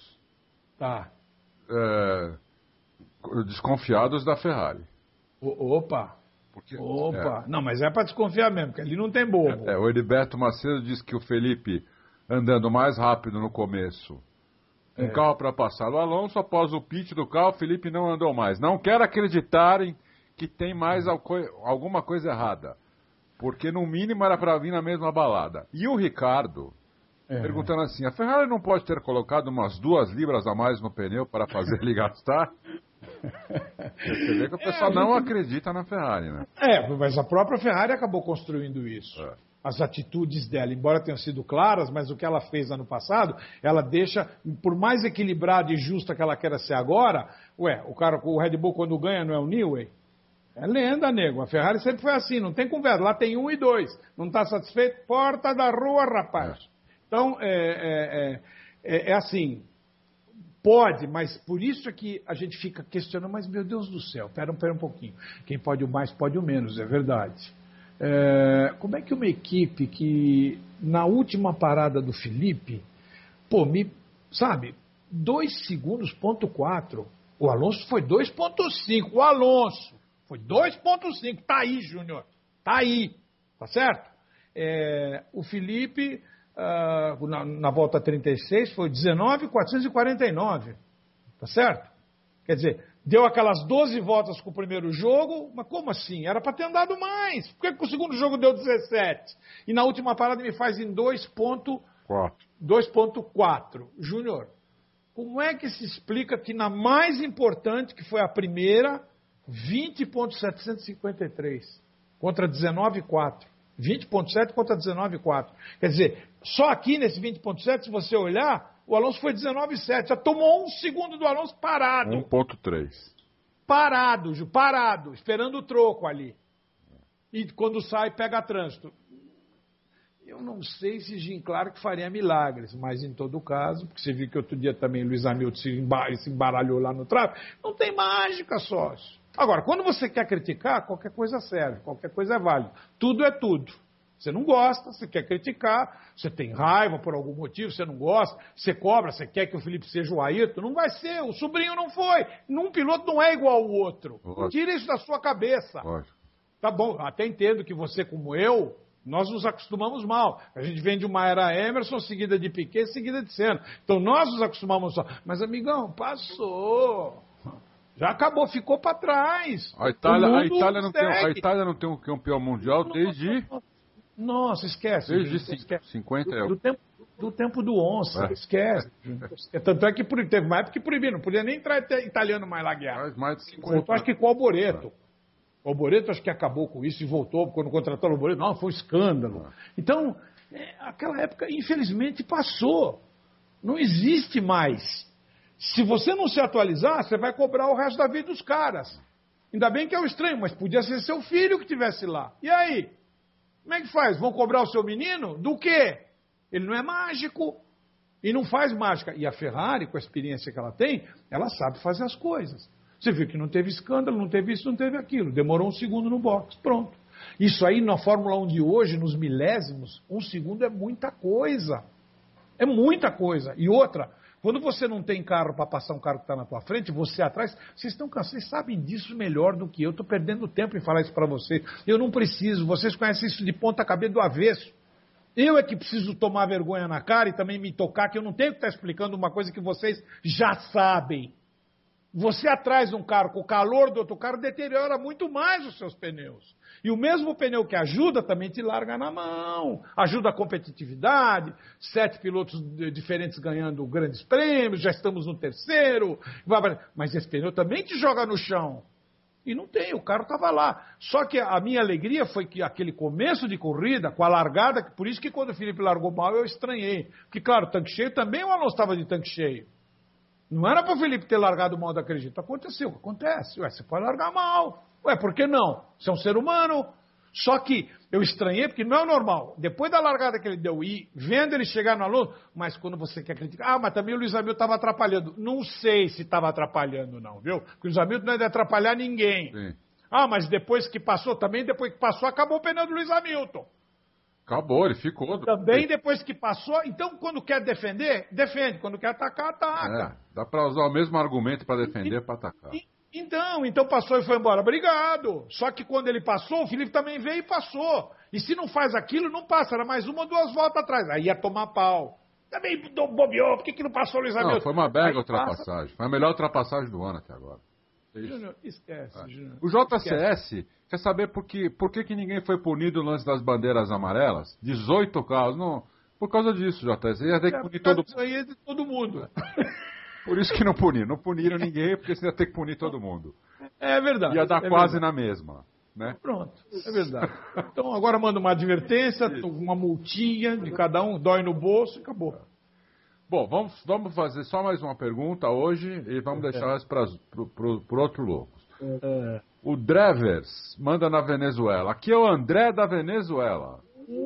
desconfiados da Ferrari. Opa! Não, mas é para desconfiar mesmo, porque ali não tem bobo. O Heriberto Macedo diz que o Felipe andando mais rápido no começo, um carro para passar o Alonso, após o pit do carro, o Felipe não andou mais. Não quero acreditarem que tem mais alguma coisa errada, porque no mínimo era para vir na mesma balada. E o Ricardo perguntando assim, a Ferrari não pode ter colocado umas 2 libras a mais no pneu para fazer ele gastar? Você vê que o pessoal não acredita na Ferrari, né? Mas a própria Ferrari acabou construindo isso. As atitudes dela, embora tenham sido claras, mas o que ela fez ano passado, ela deixa, por mais equilibrada e justa que ela queira ser agora, o Red Bull quando ganha não é o Newey? É lenda, nego. A Ferrari sempre foi assim, não tem conversa. Lá tem 1 e 2. Não está satisfeito? Porta da rua, rapaz. Então, é assim, pode, mas por isso é que a gente fica questionando, mas meu Deus do céu, pera um pouquinho. Quem pode o mais, pode o menos, é verdade. Como é que uma equipe que, na última parada do Felipe, 2 segundos, ponto 4, o Alonso foi 2,5, o Alonso foi 2,5, tá aí, Júnior, tá aí, tá certo? O Felipe... na volta 36 foi 19,449, tá certo? Quer dizer, deu aquelas 12 voltas com o primeiro jogo, mas como assim? Era para ter andado mais. Por que o segundo jogo deu 17? E na última parada me faz em 2,4. Júnior, como é que se explica que na mais importante, que foi a primeira, 20,753 contra 19,4? 20,7 contra 19,4. Quer dizer, só aqui nesse 20,7, se você olhar, o Alonso foi 19,7. Já tomou 1 segundo do Alonso parado. 1,3. Parado, esperando o troco ali. E quando sai, pega trânsito. Eu não sei se Jim Clark faria milagres, mas em todo caso, porque você viu que outro dia também Luiz Hamilton se embaralhou lá no tráfego, não tem mágica, sócio. Agora, quando você quer criticar, qualquer coisa serve, qualquer coisa é válida. Tudo é tudo. Você não gosta, você quer criticar, você tem raiva por algum motivo, você não gosta, você cobra, você quer que o Felipe seja o Ayrton, não vai ser, o sobrinho não foi. Um piloto não é igual ao outro. Tira isso da sua cabeça. Tá bom, até entendo que você, como eu, nós nos acostumamos mal. A gente vem de uma era Emerson, seguida de Piquet, seguida de Senna. Então nós nos acostumamos só. Mas, amigão, passou. Já acabou, ficou para trás. A Itália não tem um campeão mundial desde... Nossa, esquece. Desde 50 do tempo do Onça, esquece. Tanto é que teve uma época que proibiram, não podia nem entrar italiano mais lá guiar. Mais de 50. Voltou, acho que com o Alboreto. O Alboreto acho que acabou com isso e voltou, quando contratou o Alboreto, não, foi um escândalo. Então, Aquela época, infelizmente, passou. Não existe mais. Se você não se atualizar, você vai cobrar o resto da vida dos caras. Ainda bem que é o estranho, mas podia ser seu filho que estivesse lá. E aí? Como é que faz? Vão cobrar o seu menino? Do quê? Ele não é mágico e não faz mágica. E a Ferrari, com a experiência que ela tem, ela sabe fazer as coisas. Você viu que não teve escândalo, não teve isso, não teve aquilo. Demorou 1 segundo no box, pronto. Isso aí na Fórmula 1 de hoje, nos milésimos, 1 segundo é muita coisa. É muita coisa. E outra, quando você não tem carro para passar um carro que está na tua frente, você atrás, vocês estão cansados, vocês sabem disso melhor do que eu. Estou perdendo tempo em falar isso para vocês. Eu não preciso, vocês conhecem isso de ponta cabeça do avesso. Eu é que preciso tomar vergonha na cara e também me tocar, que eu não tenho que estar explicando uma coisa que vocês já sabem. Você atrás de um carro, com o calor do outro carro, deteriora muito mais os seus pneus. E o mesmo pneu que ajuda também te larga na mão. Ajuda a competitividade, 7 pilotos diferentes ganhando grandes prêmios, já estamos no 3º. Mas esse pneu também te joga no chão. E não tem, o carro estava lá. Só que a minha alegria foi que aquele começo de corrida, com a largada, por isso que quando o Felipe largou mal, eu estranhei. Porque, claro, tanque cheio também o Alonso estava de tanque cheio. Não era para o Felipe ter largado mal daquele jeito. Aconteceu, acontece. Ué, você pode largar mal. Ué, por que não? Você é um ser humano. Só que eu estranhei porque não é normal. Depois da largada que ele deu e vendo ele chegar no Alonso, mas quando você quer criticar, mas também o Lewis Hamilton estava atrapalhando. Não sei se estava atrapalhando não, viu? Porque o Lewis Hamilton não é de atrapalhar ninguém. Sim. Mas depois que passou, também depois que passou, acabou o pneu do Lewis Hamilton. Acabou, ele ficou. Também depois que passou, então quando quer defender, defende. Quando quer atacar, ataca. Dá para usar o mesmo argumento para defender e para atacar. Então passou e foi embora. Obrigado. Só que quando ele passou, o Felipe também veio e passou. E se não faz aquilo, não passa. Era mais 1 ou 2 voltas atrás. Aí ia tomar pau. Também bobeou. Por que não passou o Luiz Hamilton? Não, foi uma bela ultrapassagem. Foi a melhor ultrapassagem do ano até agora. Júnior, esquece, Júnior. O JCS quer saber por que ninguém foi punido no lance das bandeiras amarelas? 18 carros. Não, por causa disso, JCS. Ia ter que punir todo mundo. Isso aí é de todo mundo. Por isso que não puniram. Não puniram ninguém, porque você ia ter que punir todo mundo. É verdade. Ia dar quase na mesma. Né? Pronto, é verdade. Então agora manda uma advertência, uma multinha de cada um, dói no bolso e acabou. Bom, vamos fazer só mais uma pergunta hoje e vamos deixar isso para outro loucos. O Drevers manda na Venezuela. Aqui é o André da Venezuela.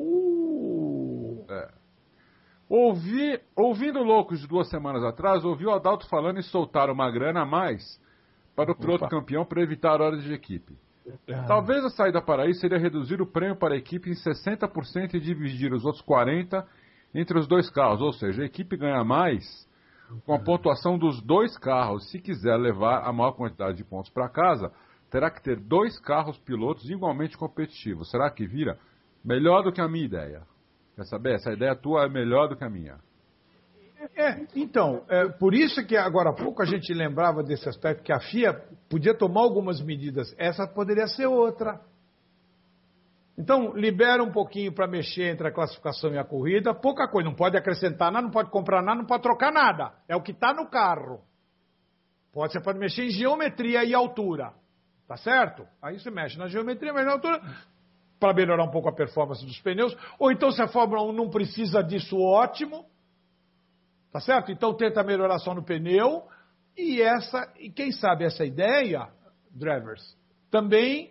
Ouvindo Loucos de 2 semanas atrás, ouvi o Adalto falando em soltar uma grana a mais para o piloto campeão para evitar horas de equipe. Talvez a saída para isso seria reduzir o prêmio para a equipe em 60% e dividir os outros 40% entre os 2 carros. Ou seja, a equipe ganha mais com a pontuação dos 2 carros. Se quiser levar a maior quantidade de pontos para casa, terá que ter 2 carros pilotos igualmente competitivos. Será que vira? Melhor do que a minha ideia. Quer saber? Essa ideia tua é melhor do que a minha. Então, por isso que agora há pouco a gente lembrava desse aspecto que a FIA podia tomar algumas medidas. Essa poderia ser outra. Então, libera um pouquinho para mexer entre a classificação e a corrida. Pouca coisa, não pode acrescentar nada, não pode comprar nada, não pode trocar nada. É o que está no carro. Você pode mexer em geometria e altura. Tá certo? Aí você mexe na geometria, mexe na altura, para melhorar um pouco a performance dos pneus. Ou então, se a Fórmula 1 não precisa disso, ótimo. Tá certo? Então, tenta melhorar só no pneu. E quem sabe essa ideia, Drivers, também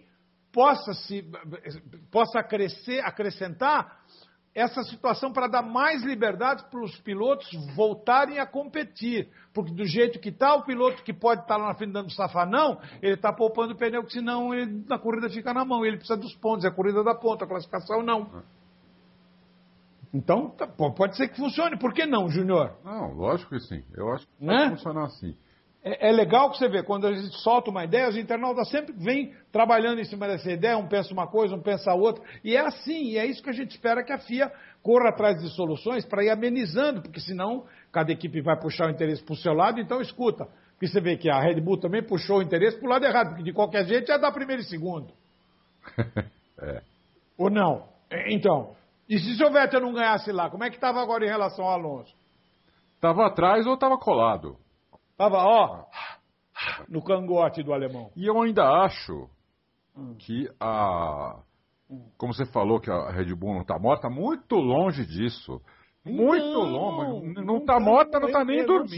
possa acrescentar essa situação para dar mais liberdade para os pilotos voltarem a competir. Porque do jeito que está, o piloto que pode estar lá na frente dando safanão, ele está poupando o pneu, que senão a corrida fica na mão. Ele precisa dos pontos, é a corrida da ponta, a classificação não. Então, pode ser que funcione. Por que não, Júnior? Não, lógico que sim. Eu acho que pode funcionar assim. É legal que você vê, quando a gente solta uma ideia, os internautas sempre vêm trabalhando em cima dessa ideia, um pensa uma coisa, um pensa a outra, e é assim, e é isso que a gente espera que a FIA corra atrás de soluções para ir amenizando, porque senão cada equipe vai puxar o interesse para o seu lado, então escuta, porque você vê que a Red Bull também puxou o interesse para o lado errado, porque de qualquer jeito ia dar primeiro e segundo. Ou não? Então, e se o Vettel não ganhasse lá, como é que estava agora em relação ao Alonso? Estava atrás ou estava colado? Estava, no cangote do alemão. E eu ainda acho que como você falou que a Red Bull não está morta, muito longe disso. Muito longe. Não está morta, não está nem dormindo.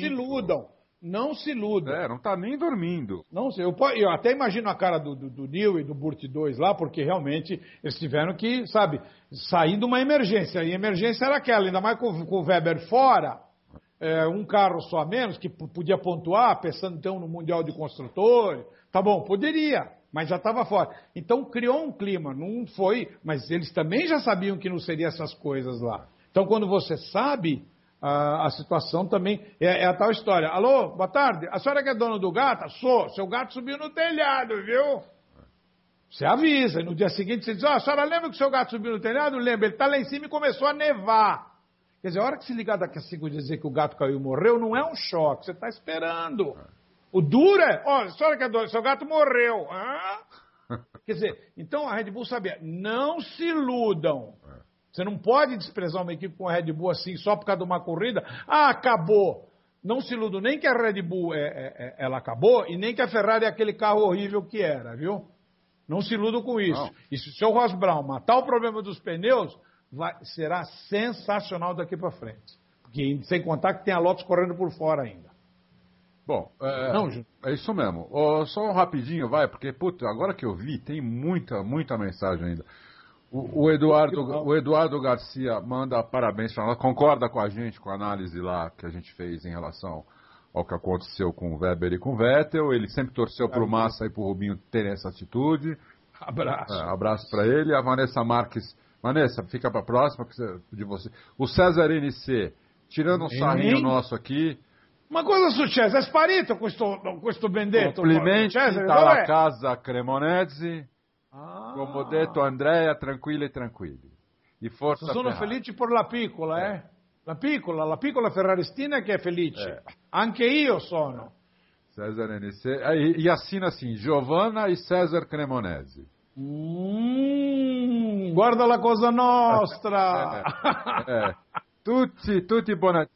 Não se iludam. Não está nem dormindo. Não sei, eu até imagino a cara do Neil e do Burt 2 lá, porque realmente eles tiveram que, sabe, sair de uma emergência. E a emergência era aquela, ainda mais com o Weber fora, um carro só a menos, que podia pontuar, pensando então no Mundial de Construtores. Tá bom, poderia, mas já estava fora. Então criou um clima, não foi, mas eles também já sabiam que não seria essas coisas lá. Então quando você sabe, a situação também é a tal história. Alô, boa tarde, a senhora que é dona do gato? Sou, seu gato subiu no telhado, viu? Você avisa, e no dia seguinte você diz, a senhora lembra que o seu gato subiu no telhado? Lembra, ele está lá em cima e começou a nevar. Quer dizer, a hora que se ligar daqui a 5 dias dizer que o gato caiu e morreu, não é um choque, você está esperando. O duro é, a senhora que é dona, seu gato morreu. Quer dizer, então a Red Bull sabia, não se iludam. Você não pode desprezar uma equipe com a Red Bull assim, só por causa de uma corrida. Acabou. Não se iludam nem que a Red Bull ela acabou e nem que a Ferrari é aquele carro horrível que era, viu? Não se iludam com isso. Não. E se o seu Ross Brown matar o problema dos pneus, será sensacional daqui para frente. Porque, sem contar que tem a Lotus correndo por fora ainda. Bom, é isso mesmo. Só rapidinho, porque, agora que eu vi, tem muita mensagem ainda. O Eduardo Garcia manda parabéns para nós, concorda com a gente, com a análise lá que a gente fez em relação ao que aconteceu com o Weber e com o Vettel. Ele sempre torceu para o Massa e para o Rubinho terem essa atitude. Abraço para ele. A Vanessa Marques. Vanessa, fica para a próxima de você. O César NC, tirando um sarrinho nosso aqui. Uma cosa successa, è sparito questo benedetto. Complimenti alla casa Cremonese. Come ho detto Andrea, tranquilli. E forza sono felice per la piccola, La piccola ferraristina che è felice. Anche io sono. César NC. E assina assim, Giovanna e César Cremonese. Guarda la cosa nostra. Tutti buona.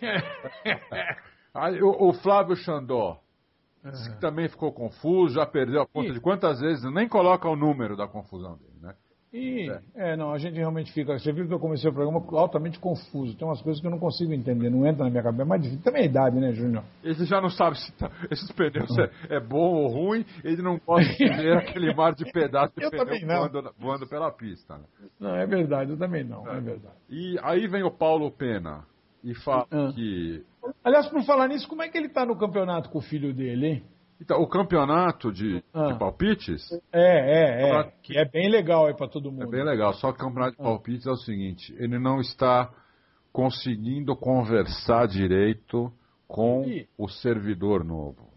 O Flávio Xandó. Que também ficou confuso, já perdeu a conta de quantas vezes, nem coloca o número da confusão dele, né? Não, a gente realmente fica. Você viu que eu comecei o programa altamente confuso. Tem umas coisas que eu não consigo entender, não entra na minha cabeça. É mais difícil. Também é a idade, né, Júnior? Ele já não sabe se esses pneus é bom ou ruim, ele não pode ver aquele mar de pedaços de pneu voando pela pista. Né? Não, é verdade, eu também não, é verdade. E aí vem o Paulo Pena e fala que. Aliás, por falar nisso, como é que ele está no campeonato com o filho dele, hein? Então, o campeonato de palpites... que é bem legal aí para todo mundo. É bem legal, só que o campeonato de palpites é o seguinte, ele não está conseguindo conversar direito com o servidor novo.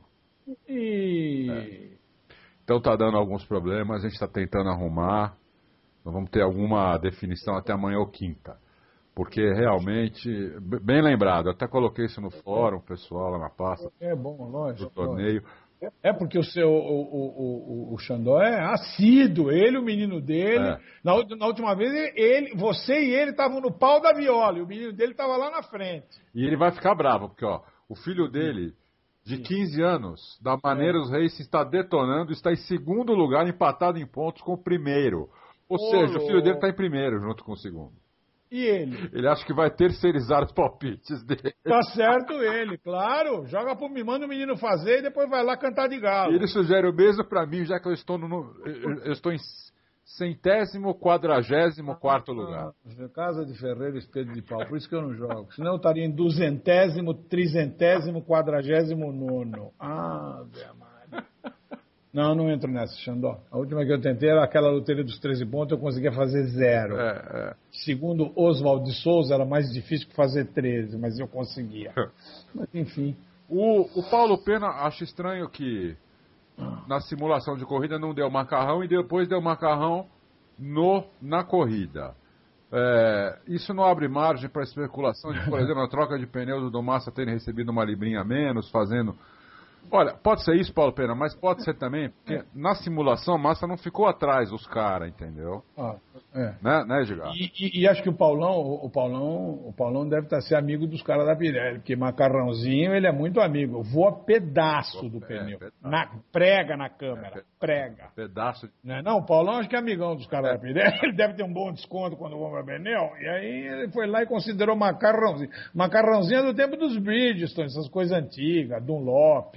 Então está dando alguns problemas, a gente está tentando arrumar, nós vamos ter alguma definição até amanhã ou quinta. Porque realmente, bem lembrado, até coloquei isso no fórum, pessoal, lá na pasta. É bom, lógico. Do torneio. Porque o Xandó é assíduo, ele, o menino dele. Na última vez, você e ele estavam no pau da viola, e o menino dele estava lá na frente. E ele vai ficar bravo, porque o filho dele, de 15 anos, da Maneiros Racing, está detonando, está em segundo lugar, empatado em pontos com o primeiro. Ou seja, o filho dele está em primeiro, junto com o segundo. E ele? Ele acha que vai terceirizar os palpites dele. Tá certo ele, claro. Joga pro mim, manda o menino fazer e depois vai lá cantar de galo. E ele sugere o mesmo para mim, já que eu estou eu estou em 144º lugar. Casa de Ferreiro, espelho de pau. Por isso que eu não jogo. Senão eu estaria em 200º, 300º, 49º. Ave Maria. Não entro nessa, Xandó. A última que eu tentei era aquela loteria dos 13 pontos, eu conseguia fazer 0. Segundo Oswald de Souza, era mais difícil que fazer 13, mas eu conseguia. Mas, enfim. O Paulo Pena acha estranho que na simulação de corrida não deu macarrão e depois deu macarrão na corrida. Isso não abre margem para especulação de, por exemplo, a troca de pneus do Massa terem recebido uma librinha a menos, fazendo... Olha, pode ser isso, Paulo Pena, mas pode ser também, porque na simulação a Massa não ficou atrás dos caras, entendeu? Né, Edgar? E acho que o Paulão deve estar sendo amigo dos caras da Pirelli, porque macarrãozinho ele é muito amigo. Voa pedaço do pneu. Prega na câmera. Prega. Pedaço. Não, o Paulão acho que é amigão dos caras da Pirelli. Ele deve ter um bom desconto quando compra pneu. E aí ele foi lá e considerou macarrãozinho. Macarrãozinho é do tempo dos Bridgestone, essas coisas antigas, Dunlop.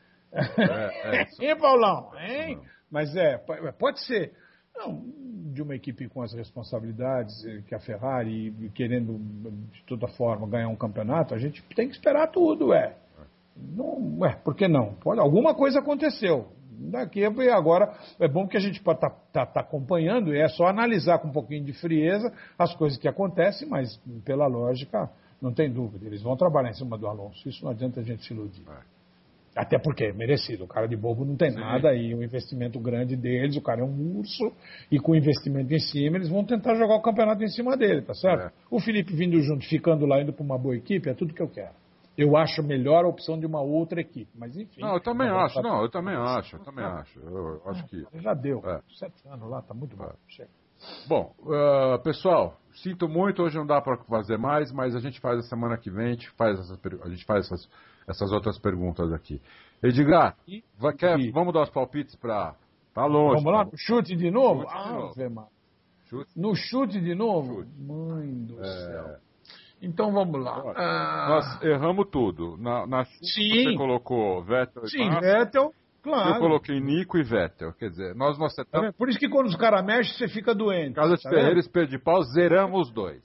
Hein, Paulão? Hein? Mas pode ser. Não, de uma equipe com as responsabilidades que a Ferrari, querendo de toda forma ganhar um campeonato, a gente tem que esperar tudo, Não, por que não? Alguma coisa aconteceu. Daqui agora é bom que a gente tá acompanhando, é só analisar com um pouquinho de frieza as coisas que acontecem, mas pela lógica, não tem dúvida, eles vão trabalhar em cima do Alonso, isso não adianta a gente se iludir. Até porque é merecido, o cara de bobo não tem nada, e o investimento grande deles, o cara é um urso, e com o investimento em cima, eles vão tentar jogar o campeonato em cima dele, tá certo? O Felipe vindo junto, ficando lá, indo para uma boa equipe, é tudo que eu quero. Eu acho melhor a opção de uma outra equipe, mas enfim. Não, eu também acho, eu também acho. Eu acho que... Já deu, 7 anos lá, tá muito bom. Chega. Bom, pessoal, sinto muito, hoje não dá para fazer mais, mas a gente faz a semana que vem, a gente faz essas outras perguntas aqui. Edgar, vamos dar os palpites para longe? Vamos lá, no chute de novo? No chute de novo? Chute. Mãe do céu. Então vamos lá. Nós erramos tudo. Na chute você colocou Vettel e Massa. Vettel. Claro. Eu coloquei Nico e Vettel, quer dizer, nós acertamos... Por isso que quando os caras mexem, você fica doente. Casa de Ferreira, Espelho de Pau, zeramos os dois.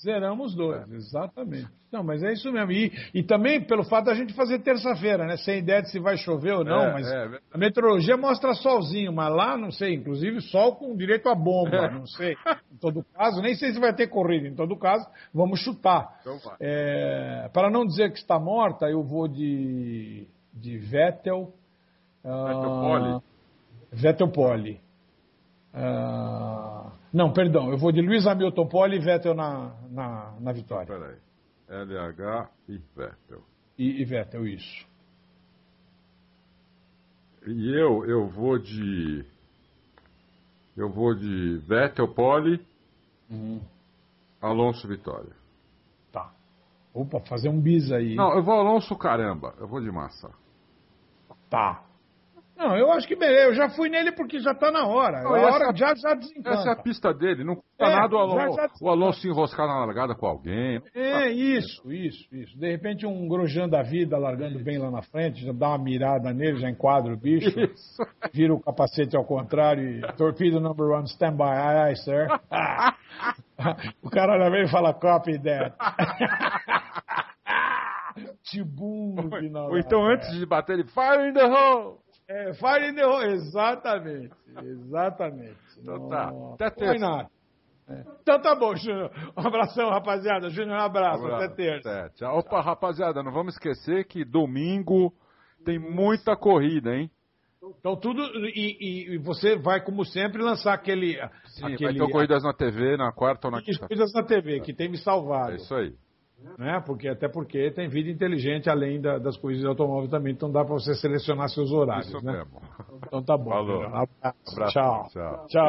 Exatamente. Não, mas é isso mesmo. E também pelo fato da gente fazer terça-feira, né? Sem ideia de se vai chover ou não, mas a meteorologia mostra solzinho, mas lá, não sei, inclusive sol com direito a bomba, não sei. Em todo caso, nem sei se vai ter corrida, em todo caso, vamos chutar. Então para não dizer que está morta, eu vou de Vettel... Vettel Pole. Não, perdão, eu vou de Lewis Hamilton Pole e Vettel na vitória. Peraí. LH e Vettel. E Vettel, isso. E eu vou de Vettel Pole, Alonso Vitória. Tá. Opa, fazer um bis aí. Não, eu vou Alonso caramba, eu vou de Massa. Tá. Não, eu acho que eu já fui nele porque já tá na hora. Não, a hora já desencanta. Essa é a pista dele, não custa nada o Alonso se enroscar na largada com alguém. Isso. De repente um grosjean da vida largando bem lá na frente, já dá uma mirada nele, já enquadra o bicho, vira o capacete ao contrário e torpedo number 1, stand by, aye, sir. O cara já vem e fala, copy that. Tibum no final. Ou então antes de bater ele, fire in the hole. Fire in the hole, exatamente. Então tá, até terça. Então tá bom, Júnior. Um abração, rapaziada. Júnior, um abraço. Até terça. Tchau. Opa, rapaziada, não vamos esquecer que domingo tem muita corrida, hein? Então tudo, e você vai, como sempre, lançar aquele... Vai ter corridas na TV, na quarta ou na quinta. Corridas na TV, que tem me salvado. É isso aí. Né? Até porque tem vida inteligente além das coisas de automóvel também, então dá para você selecionar seus horários. Isso né? mesmo. Então tá bom. Falou. Abraço. Tchau.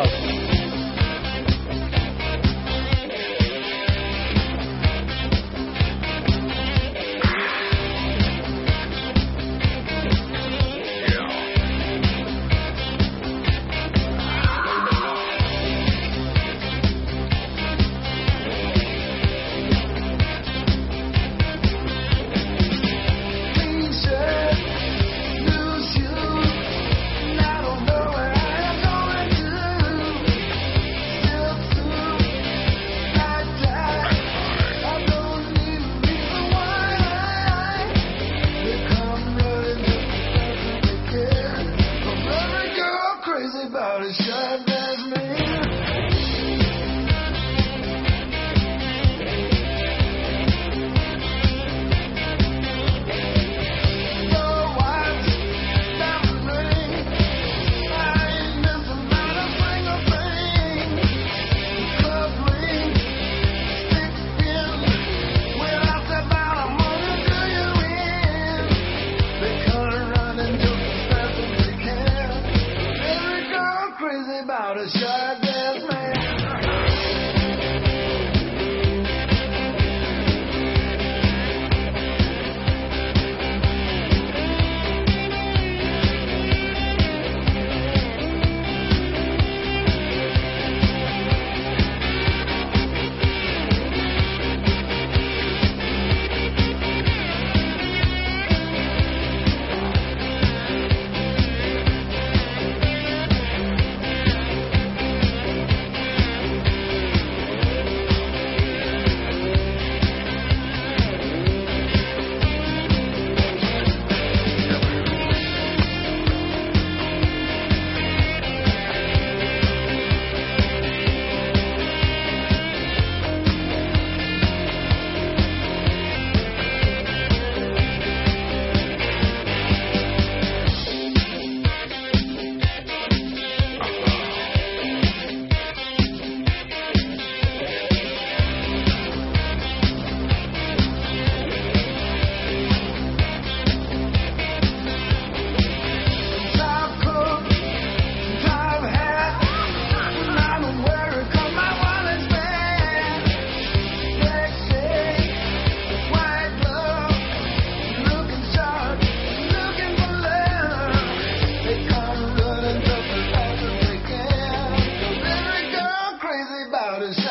out of